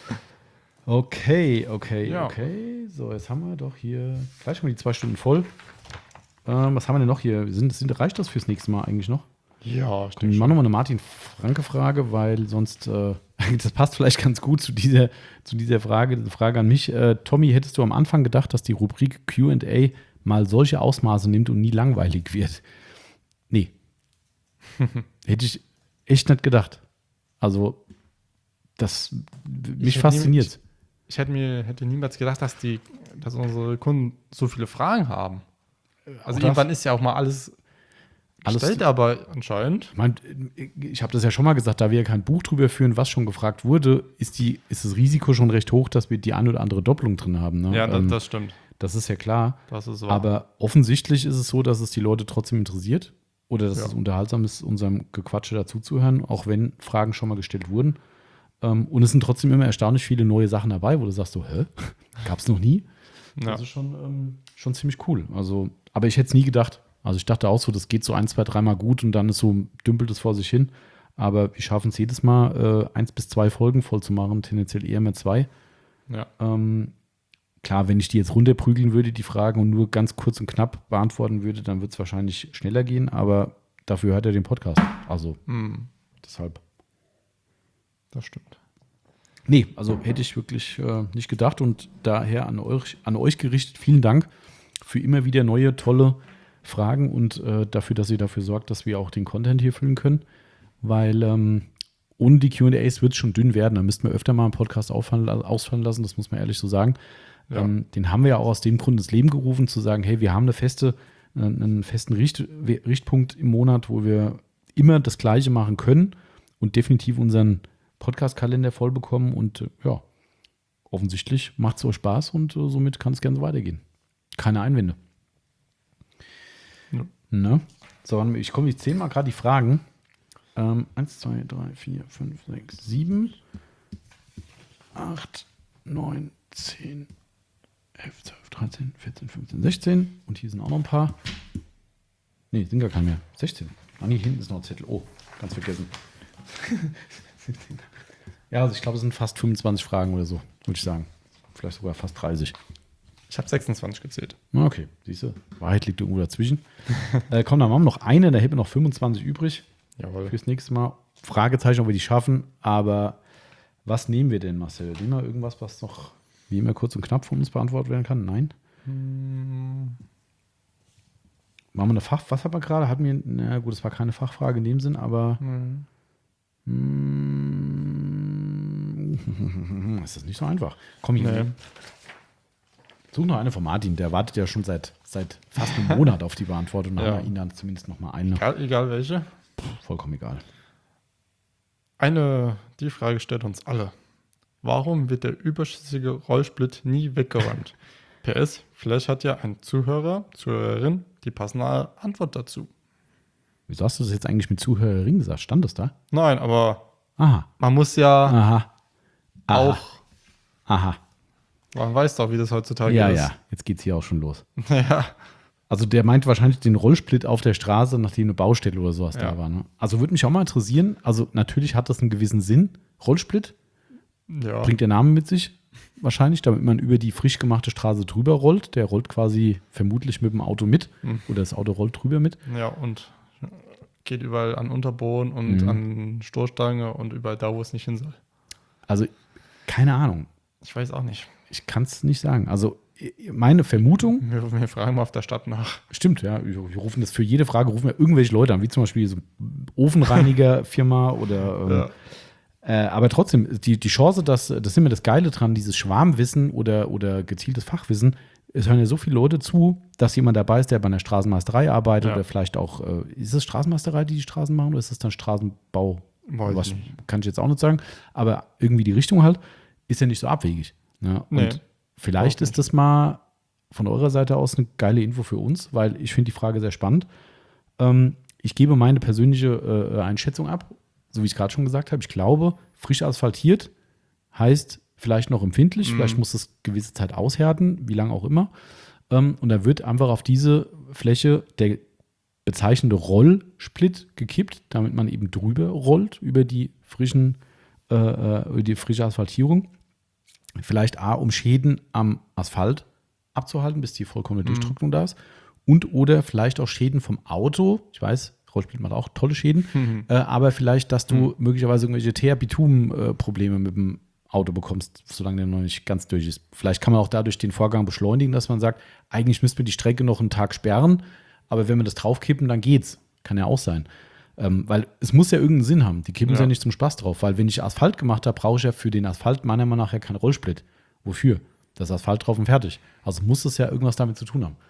Okay, okay, Ja. okay. So, jetzt haben wir doch hier gleich mal die zwei Stunden voll. Ähm, was haben wir denn noch hier? Sind, sind, reicht das fürs nächste Mal eigentlich noch? Ja, ich Dann machen wir mal eine Martin-Franke-Frage, weil sonst, äh, das passt vielleicht ganz gut zu dieser, zu dieser Frage, diese Frage an mich. Äh, Tommy, hättest du am Anfang gedacht, dass die Rubrik Q und A mal solche Ausmaße nimmt und nie langweilig wird? Nee. Hätte ich echt nicht gedacht. Also, das mich hätte fasziniert. nie- Ich hätte mir hätte niemals gedacht, dass die, dass unsere Kunden so viele Fragen haben. Also das- irgendwann ist ja auch mal alles Alles- gestellt, aber anscheinend. Ich meine, ich habe das ja schon mal gesagt, da wir ja kein Buch drüber führen, was schon gefragt wurde, ist, die, ist das Risiko schon recht hoch, dass wir die ein oder andere Doppelung drin haben. Ne? Ja, das, Ähm, das stimmt. das ist ja klar. Das ist wahr. Aber offensichtlich ist es so, dass es die Leute trotzdem interessiert oder dass Ja. es unterhaltsam ist, unserem Gequatsche dazuzuhören, auch wenn Fragen schon mal gestellt wurden. Ähm, und es sind trotzdem immer erstaunlich viele neue Sachen dabei, wo du sagst so, hä? Gab es noch nie? ja. Das ist schon, ähm, schon ziemlich cool. Also, aber ich hätte es nie gedacht. Also ich dachte auch so, das geht so ein, zwei, dreimal gut und dann ist so, dümpelt es vor sich hin. Aber wir schaffen es jedes Mal, äh, eins bis zwei Folgen voll zu machen, tendenziell eher mehr zwei. ja. Ähm, klar, wenn ich die jetzt runterprügeln würde, die Fragen, und nur ganz kurz und knapp beantworten würde, dann wird es wahrscheinlich schneller gehen, aber dafür hört er den Podcast. Also Hm, deshalb. das stimmt. Nee, also hätte ich wirklich äh, nicht gedacht und daher an euch, an euch gerichtet, vielen Dank für immer wieder neue, tolle Fragen und äh, dafür, dass ihr dafür sorgt, dass wir auch den Content hier füllen können, weil ähm, ohne die Q und A's wird es schon dünn werden. Da müssten wir öfter mal einen Podcast auffallen, ausfallen lassen, das muss man ehrlich so sagen. Ja. Ähm, den haben wir ja auch aus dem Grund ins Leben gerufen, zu sagen, hey, wir haben eine feste, äh, einen festen Richt, Richtpunkt im Monat, wo wir immer das Gleiche machen können und definitiv unseren Podcast-Kalender voll bekommen und äh, ja, offensichtlich macht es euch Spaß und äh, somit kann es gerne so weitergehen. Keine Einwände. Ja. Ne? So, ich komme, ich zähle mal gerade die Fragen. Ähm, eins, zwei, drei, vier, fünf, sechs, sieben, acht, neun, zehn, elf, zwölf, dreizehn, vierzehn, fünfzehn, sechzehn. Und hier sind auch noch ein paar. Ne, sind gar keine mehr. sechzehn. Ah, nee, hinten ist noch ein Zettel. Oh, ganz vergessen. Ja, also ich glaube, es sind fast fünfundzwanzig Fragen oder so, würde ich sagen. Vielleicht sogar fast dreißig. Ich habe sechsundzwanzig gezählt. Okay, siehst du, Wahrheit liegt irgendwo dazwischen. äh, komm, dann machen wir noch eine, da hätten wir noch fünfundzwanzig übrig. Jawohl. Fürs nächste Mal. Fragezeichen, ob wir die schaffen, aber was nehmen wir denn, Marcel? Nehmen wir irgendwas, was noch wie immer kurz und knapp von uns beantwortet werden kann? Nein? Hm. Machen wir eine Fach, was haben wir gerade? Hatten wir, na gut, es war keine Fachfrage in dem Sinn, aber Hm. mm, ist das nicht so einfach. Komm, ich Nee. such noch eine von Martin, der wartet ja schon seit, seit fast einem Monat auf die Beantwortung. Dann Ja. haben wir ihn dann zumindest noch mal eine. Egal, egal welche. Vollkommen egal. Eine, die Frage stellt uns alle. Warum wird der überschüssige Rollsplit nie weggeräumt? P S, vielleicht hat ja ein Zuhörer, Zuhörerin die passende Antwort dazu. Wieso hast du das jetzt eigentlich mit Zuhörerin gesagt? Stand das da? Nein, aber Aha. man muss ja Aha. Aha. auch, Aha. man weiß doch, wie das heutzutage Ja, ist. ja. Jetzt geht's hier auch schon los. Ja. Also der meint wahrscheinlich den Rollsplit auf der Straße, nachdem eine Baustelle oder sowas Ja. da war. Ne? Also würde mich auch mal interessieren. Also natürlich hat das einen gewissen Sinn. Rollsplit Ja. bringt der Name mit sich. Wahrscheinlich, damit man über die frisch gemachte Straße drüber rollt. Der rollt quasi vermutlich mit dem Auto mit. Hm. Oder das Auto rollt drüber mit. Ja, und geht überall an Unterboden und Mhm. an Stoßstange und überall da, wo es nicht hin soll. Also keine Ahnung. Ich weiß auch nicht. Ich kann es nicht sagen. Also meine Vermutung, Wir, wir fragen mal auf der Stadt nach. stimmt, ja, wir wir rufen das für jede Frage, rufen wir irgendwelche Leute an, wie zum Beispiel so Ofenreiniger-Firma oder ähm, Ja. Äh, aber trotzdem, die, die Chance, dass, das ist immer das Geile dran, dieses Schwarmwissen oder, oder gezieltes Fachwissen, es hören ja so viele Leute zu, dass jemand dabei ist, der bei einer Straßenmeisterei arbeitet Ja. oder vielleicht auch, äh, ist es Straßenmeisterei, die die Straßen machen oder ist es dann Straßenbau? Weiß Was ich nicht. kann ich jetzt auch nicht sagen, aber irgendwie die Richtung halt, ist ja nicht so abwegig. Ne? Und Nee, vielleicht auch ist nicht. das mal von eurer Seite aus eine geile Info für uns, weil ich finde die Frage sehr spannend. Ähm, ich gebe meine persönliche äh, Einschätzung ab, so wie ich gerade schon gesagt habe. Ich glaube, frisch asphaltiert heißt vielleicht noch empfindlich, Mhm. vielleicht muss das gewisse Zeit aushärten, wie lange auch immer. Ähm, und da wird einfach auf diese Fläche der bezeichnende Rollsplit gekippt, damit man eben drüber rollt über die frischen, äh, äh, über die frische Asphaltierung. Vielleicht A, um Schäden am Asphalt abzuhalten, bis die vollkommene Durchtrocknung da ist. Und oder vielleicht auch Schäden vom Auto. Ich weiß, Rollsplit macht auch tolle Schäden. Mhm. Äh, aber vielleicht, dass du Mhm. möglicherweise irgendwelche Teer-Bitum-Probleme mit dem Auto bekommst, solange der noch nicht ganz durch ist. Vielleicht kann man auch dadurch den Vorgang beschleunigen, dass man sagt, eigentlich müssten wir die Strecke noch einen Tag sperren, aber wenn wir das draufkippen, dann geht's. Kann ja auch sein. Ähm, weil es muss ja irgendeinen Sinn haben. Die kippen es Ja. ja nicht zum Spaß drauf. Weil wenn ich Asphalt gemacht habe, brauche ich ja für den Asphalt meiner Meinung nach ja keinen Rollsplit. Wofür? Das Asphalt drauf und fertig. Also muss es ja irgendwas damit zu tun haben.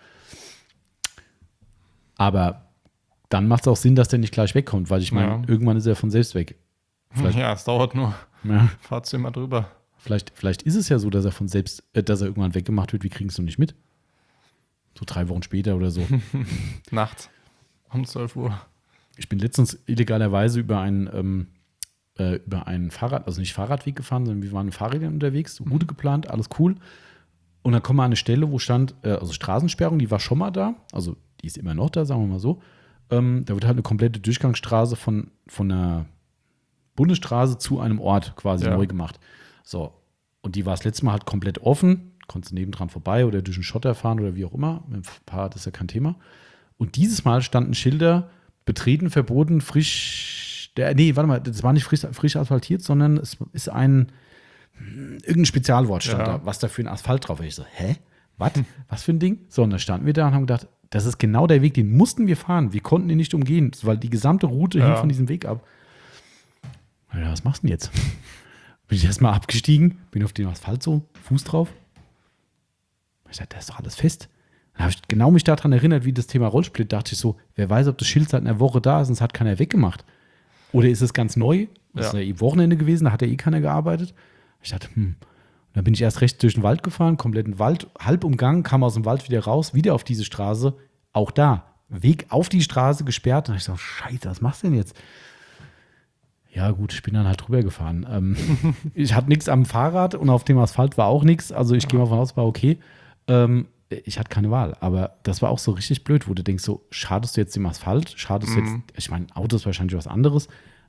Aber dann macht es auch Sinn, dass der nicht gleich wegkommt, weil ich meine, Ja. irgendwann ist er von selbst weg. Vielleicht- Ja, es dauert nur. Ja, Fahrst du immer drüber. vielleicht, vielleicht ist es ja so, dass er von selbst, äh, dass er irgendwann weggemacht wird. Wir kriegen es noch nicht mit. So drei Wochen später oder so. Nachts. Um zwölf Uhr. Ich bin letztens illegalerweise über einen, ähm, äh, über einen Fahrrad, also nicht Fahrradweg gefahren, sondern wir waren mit Fahrrädern unterwegs, Route geplant, alles cool. Und dann kommen wir an eine Stelle, wo stand, äh, also Straßensperrung, die war schon mal da, also die ist immer noch da, sagen wir mal so. Ähm, da wird halt eine komplette Durchgangsstraße von, von einer Bundesstraße zu einem Ort quasi Ja. neu gemacht. So, und die war das letzte Mal halt komplett offen, konntest du nebendran vorbei oder durch einen Schotter fahren oder wie auch immer. Mit dem Fahrrad ist ja kein Thema. Und dieses Mal standen Schilder, betreten, verboten, frisch, der, nee, warte mal, das war nicht frisch, frisch asphaltiert, sondern es ist ein, irgendein Spezialwort stand Ja. da, was da für ein Asphalt drauf ist. Ich so, hä? Was? Was für ein Ding? So, und da standen wir da und haben gedacht, das ist genau der Weg, den mussten wir fahren. Wir konnten ihn nicht umgehen, weil die gesamte Route Ja. hing von diesem Weg ab. Ja, was machst du denn jetzt? Bin ich erstmal abgestiegen, bin auf den Asphalt so, Fuß drauf. Ich dachte, das ist doch alles fest. Dann habe ich genau mich daran erinnert, wie das Thema Rollsplit, dachte ich so, wer weiß, ob das Schild seit einer Woche da ist und es hat keiner weggemacht. Oder ist es ganz neu? Das ist Ja. ja eh Wochenende gewesen, da hat ja eh keiner gearbeitet. Ich dachte, hm. Und dann bin ich erst rechts durch den Wald gefahren, kompletten Wald, halb umgangen, kam aus dem Wald wieder raus, wieder auf diese Straße. Auch da, Weg auf die Straße gesperrt. Und ich so, scheiße, was machst du denn jetzt? Ja gut, ich bin dann halt drüber gefahren. Ähm, ich hatte nichts am Fahrrad und auf dem Asphalt war auch nichts. Also ich gehe mal von aus, war okay. Ähm, ich hatte keine Wahl. Aber das war auch so richtig blöd, wo du denkst so, schadest du jetzt dem Asphalt? Schadest du Mhm. jetzt, ich meine, Auto ist wahrscheinlich was anderes.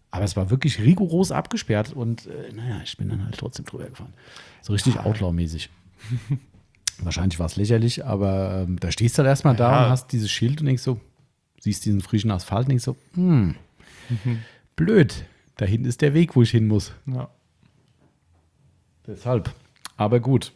Aber es war wirklich rigoros abgesperrt und äh, naja, ich bin dann halt trotzdem drüber gefahren. So richtig ah. Outlaw-mäßig. Wahrscheinlich war es lächerlich, aber ähm, da stehst du halt erstmal da ja. und hast dieses Schild und denkst so, siehst diesen frischen Asphalt und denkst so, hm, mhm. blöd, da hinten ist der Weg, wo ich hin muss. Ja. Deshalb. Aber gut.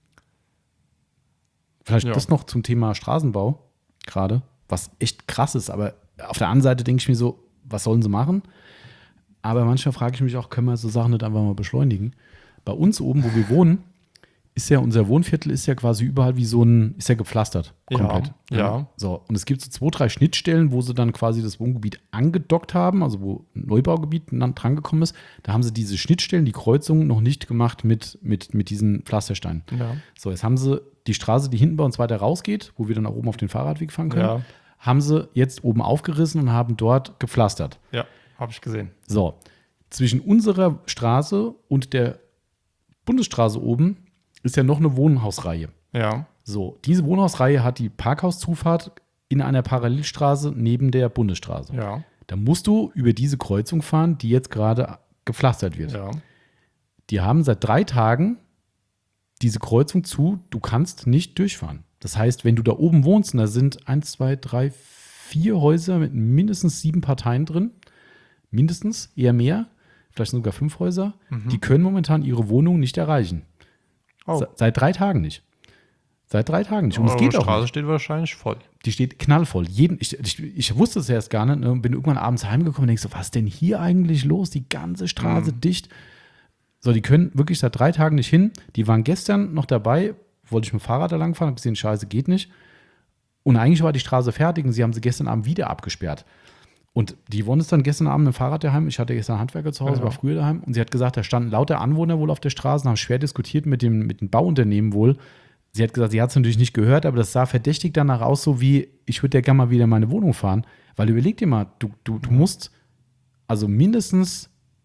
Vielleicht ja. das noch zum Thema Straßenbau gerade, was echt krass ist, aber auf der anderen Seite denke ich mir so, was sollen sie machen? Aber manchmal frage ich mich auch, können wir so Sachen nicht einfach mal beschleunigen? Bei uns oben, wo wir wohnen, ist ja unser Wohnviertel ist ja quasi überall wie so ein, ist ja gepflastert. Komplett. Ja, ja. So, und es gibt so zwei, drei Schnittstellen, wo sie dann quasi das Wohngebiet angedockt haben, also wo ein Neubaugebiet dran gekommen ist. Da haben sie diese Schnittstellen, die Kreuzungen noch nicht gemacht mit, mit, mit diesen Pflastersteinen. Ja. So, jetzt haben sie die Straße, die hinten bei uns weiter rausgeht, wo wir dann auch oben auf den Fahrradweg fahren können, ja. haben sie jetzt oben aufgerissen und haben dort gepflastert. Ja, habe ich gesehen. So, zwischen unserer Straße und der Bundesstraße oben ist ja noch eine Wohnhausreihe. Ja. So, diese Wohnhausreihe hat die Parkhauszufahrt in einer Parallelstraße neben der Bundesstraße. Ja. Da musst du über diese Kreuzung fahren, die jetzt gerade gepflastert wird. Ja. Die haben seit drei Tagen diese Kreuzung zu, du kannst nicht durchfahren. Das heißt, wenn du da oben wohnst, und da sind eins, zwei, drei, vier Häuser mit mindestens sieben Parteien drin, mindestens, eher mehr, vielleicht sogar fünf Häuser, mhm. die können momentan ihre Wohnung nicht erreichen. Oh. Se- seit drei Tagen nicht. Seit drei Tagen nicht. Und es geht auch. Die Straße steht wahrscheinlich voll. Die steht knallvoll. Jeden, ich, ich, ich wusste es erst gar nicht. Ne? Bin irgendwann abends heimgekommen und denke so, was ist denn hier eigentlich los? Die ganze Straße mhm. dicht. So, die können wirklich seit drei Tagen nicht hin. Die waren gestern noch dabei, wollte ich mit dem Fahrrad da lang fahren, habe gesehen, scheiße, geht nicht. Und eigentlich war die Straße fertig und sie haben sie gestern Abend wieder abgesperrt. Und die wohnen jetzt dann gestern Abend mit dem Fahrrad daheim. Ich hatte gestern einen Handwerker zu Hause, ja. war früher daheim. Und sie hat gesagt, da standen lauter Anwohner wohl auf der Straße und haben schwer diskutiert mit dem, mit dem Bauunternehmen wohl. Sie hat gesagt, sie hat es natürlich nicht gehört, aber das sah verdächtig danach aus, so wie, ich würde ja gerne mal wieder in meine Wohnung fahren. Weil überleg dir mal, du, du, du musst also mindestens,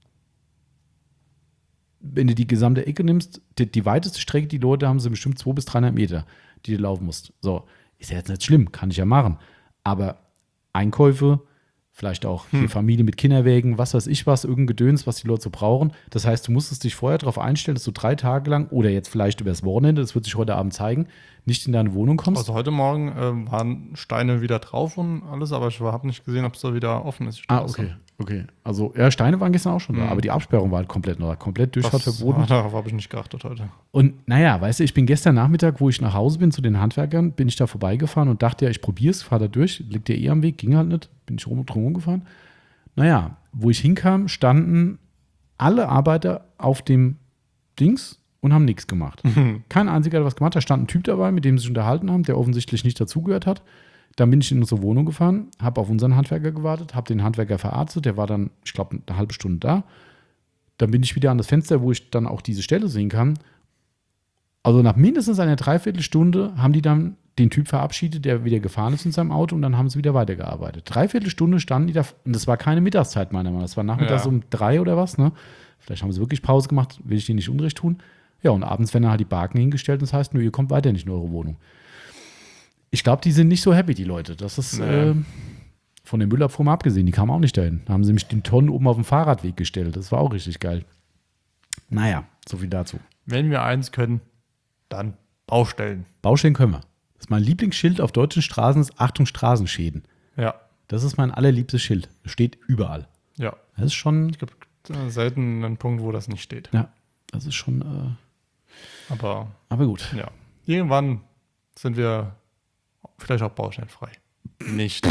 wenn du die gesamte Ecke nimmst, die, die weiteste Strecke, die Leute haben, sind bestimmt zweihundert bis dreihundert Meter, die du laufen musst. So, ist ja jetzt nicht schlimm, kann ich ja machen. Aber Einkäufe, vielleicht auch hm. Familie mit Kinderwägen, was weiß ich was, irgendein Gedöns, was die Leute so brauchen. Das heißt, du musstest dich vorher darauf einstellen, dass du drei Tage lang oder jetzt vielleicht übers Wochenende, das wird sich heute Abend zeigen, nicht in deine Wohnung kommst. Also heute Morgen äh, waren Steine wieder drauf und alles, aber ich habe nicht gesehen, ob es da wieder offen ist. Ah, okay. Okay. Also, ja, Steine waren gestern auch schon mhm. da, aber die Absperrung war halt komplett noch, komplett Durchfahrt verboten. Ah, darauf habe ich nicht geachtet heute. Und naja, weißt du, ich bin gestern Nachmittag, wo ich nach Hause bin zu den Handwerkern, bin ich da vorbeigefahren und dachte ja, ich probiere es, fahre da durch, liegt ja eh am Weg, ging halt nicht, bin ich rum und drum gefahren. Naja, wo ich hinkam, standen alle Arbeiter auf dem Dings und haben nichts gemacht. Mhm. Kein einziger hat was gemacht. Da stand ein Typ dabei, mit dem sie sich unterhalten haben, der offensichtlich nicht dazugehört hat. Dann bin ich in unsere Wohnung gefahren, habe auf unseren Handwerker gewartet, habe den Handwerker verarztet. Der war dann, ich glaube, eine halbe Stunde da. Dann bin ich wieder an das Fenster, wo ich dann auch diese Stelle sehen kann. Also nach mindestens einer Dreiviertelstunde haben die dann den Typ verabschiedet, der wieder gefahren ist in seinem Auto, und dann haben sie wieder weitergearbeitet. Dreiviertelstunde standen die da, und das war keine Mittagszeit, meiner Meinung nach. Das war nachmittags ja. um drei oder was, ne? Vielleicht haben sie wirklich Pause gemacht, will ich denen nicht Unrecht tun. Ja, und abends werden dann halt die Barken hingestellt, und das heißt, nur ihr kommt weiter nicht in eure Wohnung. Ich glaube, die sind nicht so happy, die Leute. Das ist nee. äh, von der Müllabfuhr mal abgesehen, die kamen auch nicht dahin. Da haben sie mich den Tonnen oben auf den Fahrradweg gestellt. Das war auch richtig geil. Naja, so viel dazu. Wenn wir eins können, dann Baustellen. Baustellen können wir. Das ist mein Lieblingsschild auf deutschen Straßen, ist Achtung Straßenschäden. Ja. Das ist mein allerliebstes Schild. Das steht überall. Ja. Das ist schon. Es gibt selten einen Punkt, wo das nicht steht. Ja, das ist schon. Äh, aber, aber gut. Ja. Irgendwann sind wir vielleicht auch baustellenfrei. Nicht.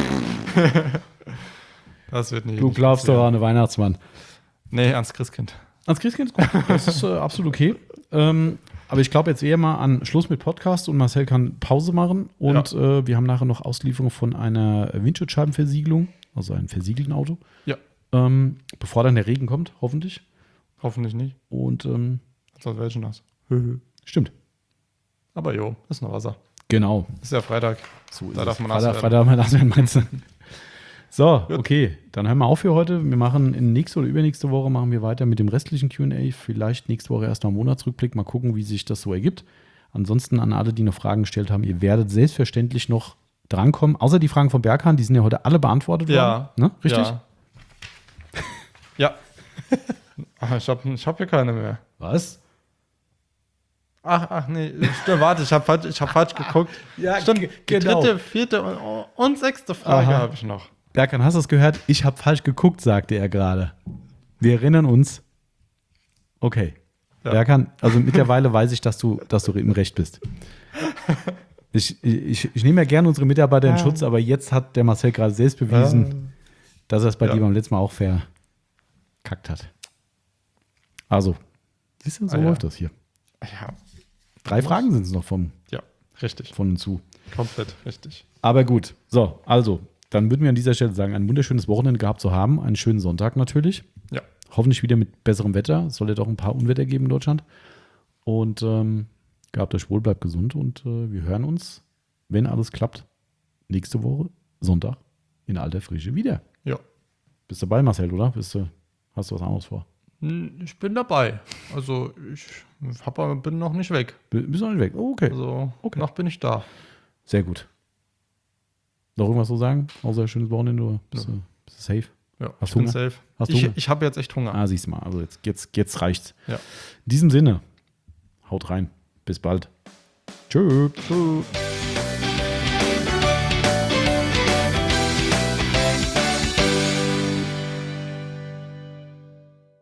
Das wird nicht. Du nicht glaubst doch an den Weihnachtsmann. Nee, ans Christkind. Ans Christkind ist gut. Das ist äh, absolut okay. Ähm, aber ich glaube jetzt eher mal an Schluss mit Podcast, und Marcel kann Pause machen. Und ja. äh, wir haben nachher noch Auslieferung von einer Windschutzscheibenversiegelung, also einem versiegelten Auto. Ja. Ähm, bevor dann der Regen kommt, hoffentlich. Hoffentlich nicht. Und ähm, sonst wäre schon nass. Stimmt. Aber jo, ist noch Wasser. Genau. Ist ja Freitag. So ist da es. darf man Freitag, nass werden. Freitag darf man nass werden, meinst du? So, okay. Dann hören wir auf für heute. Wir machen in nächste oder übernächste Woche machen wir weiter mit dem restlichen Q und A. Vielleicht nächste Woche erst mal einen Monatsrückblick. Mal gucken, wie sich das so ergibt. Ansonsten an alle, die noch Fragen gestellt haben, ihr werdet selbstverständlich noch drankommen. Außer die Fragen von Berghahn, die sind ja heute alle beantwortet ja. worden. Ne? Richtig? Ja. Ja. Ach, ich habe ich hab hier keine mehr. Was? Ach, ach nee, stimmt, warte, ich habe falsch, ich hab falsch geguckt. Ja, stimmt, g- die genau. dritte, vierte und, und sechste Frage Aha. habe ich noch. Berkan, hast du es gehört? Ich habe falsch geguckt, sagte er gerade. Wir erinnern uns. Okay. Ja. Berkan, also mittlerweile weiß ich, dass du, dass du im Recht bist. Ich, ich, ich nehme ja gerne unsere Mitarbeiter in Ja. Schutz, aber jetzt hat der Marcel gerade selbst bewiesen, dass er es bei Ja. dir beim letzten Mal auch verkackt hat. Also, siehst du, so Ah, ja. läuft das hier. Ja, Drei Fragen sind es noch vom, ja, richtig. von und zu. Komplett richtig. Aber gut, so, also, dann würden wir an dieser Stelle sagen, ein wunderschönes Wochenende gehabt zu haben, einen schönen Sonntag natürlich. Ja. Hoffentlich wieder mit besserem Wetter. Es soll ja doch ein paar Unwetter geben in Deutschland. Und ähm, gehabt euch wohl, bleibt gesund und äh, wir hören uns, wenn alles klappt, nächste Woche, Sonntag, in alter Frische wieder. Ja. Bist du dabei, Marcel, oder? Bist du, hast du was anderes vor? Ich bin dabei. Also ich hab, bin noch nicht weg. B- Bist du noch nicht weg? Oh, okay. Also Okay. noch bin ich da. Sehr gut. Noch irgendwas zu sagen? Außer schönes Wochenende? Oder bist, Ja. du, bist du safe? Ja, Hast ich du bin Hunger? safe. Hast du ich Hunger? ich habe jetzt echt Hunger. Ah, siehst du mal. Also jetzt, jetzt, jetzt reicht's. Ja. In diesem Sinne, haut rein. Bis bald. Tschö. Tschüss.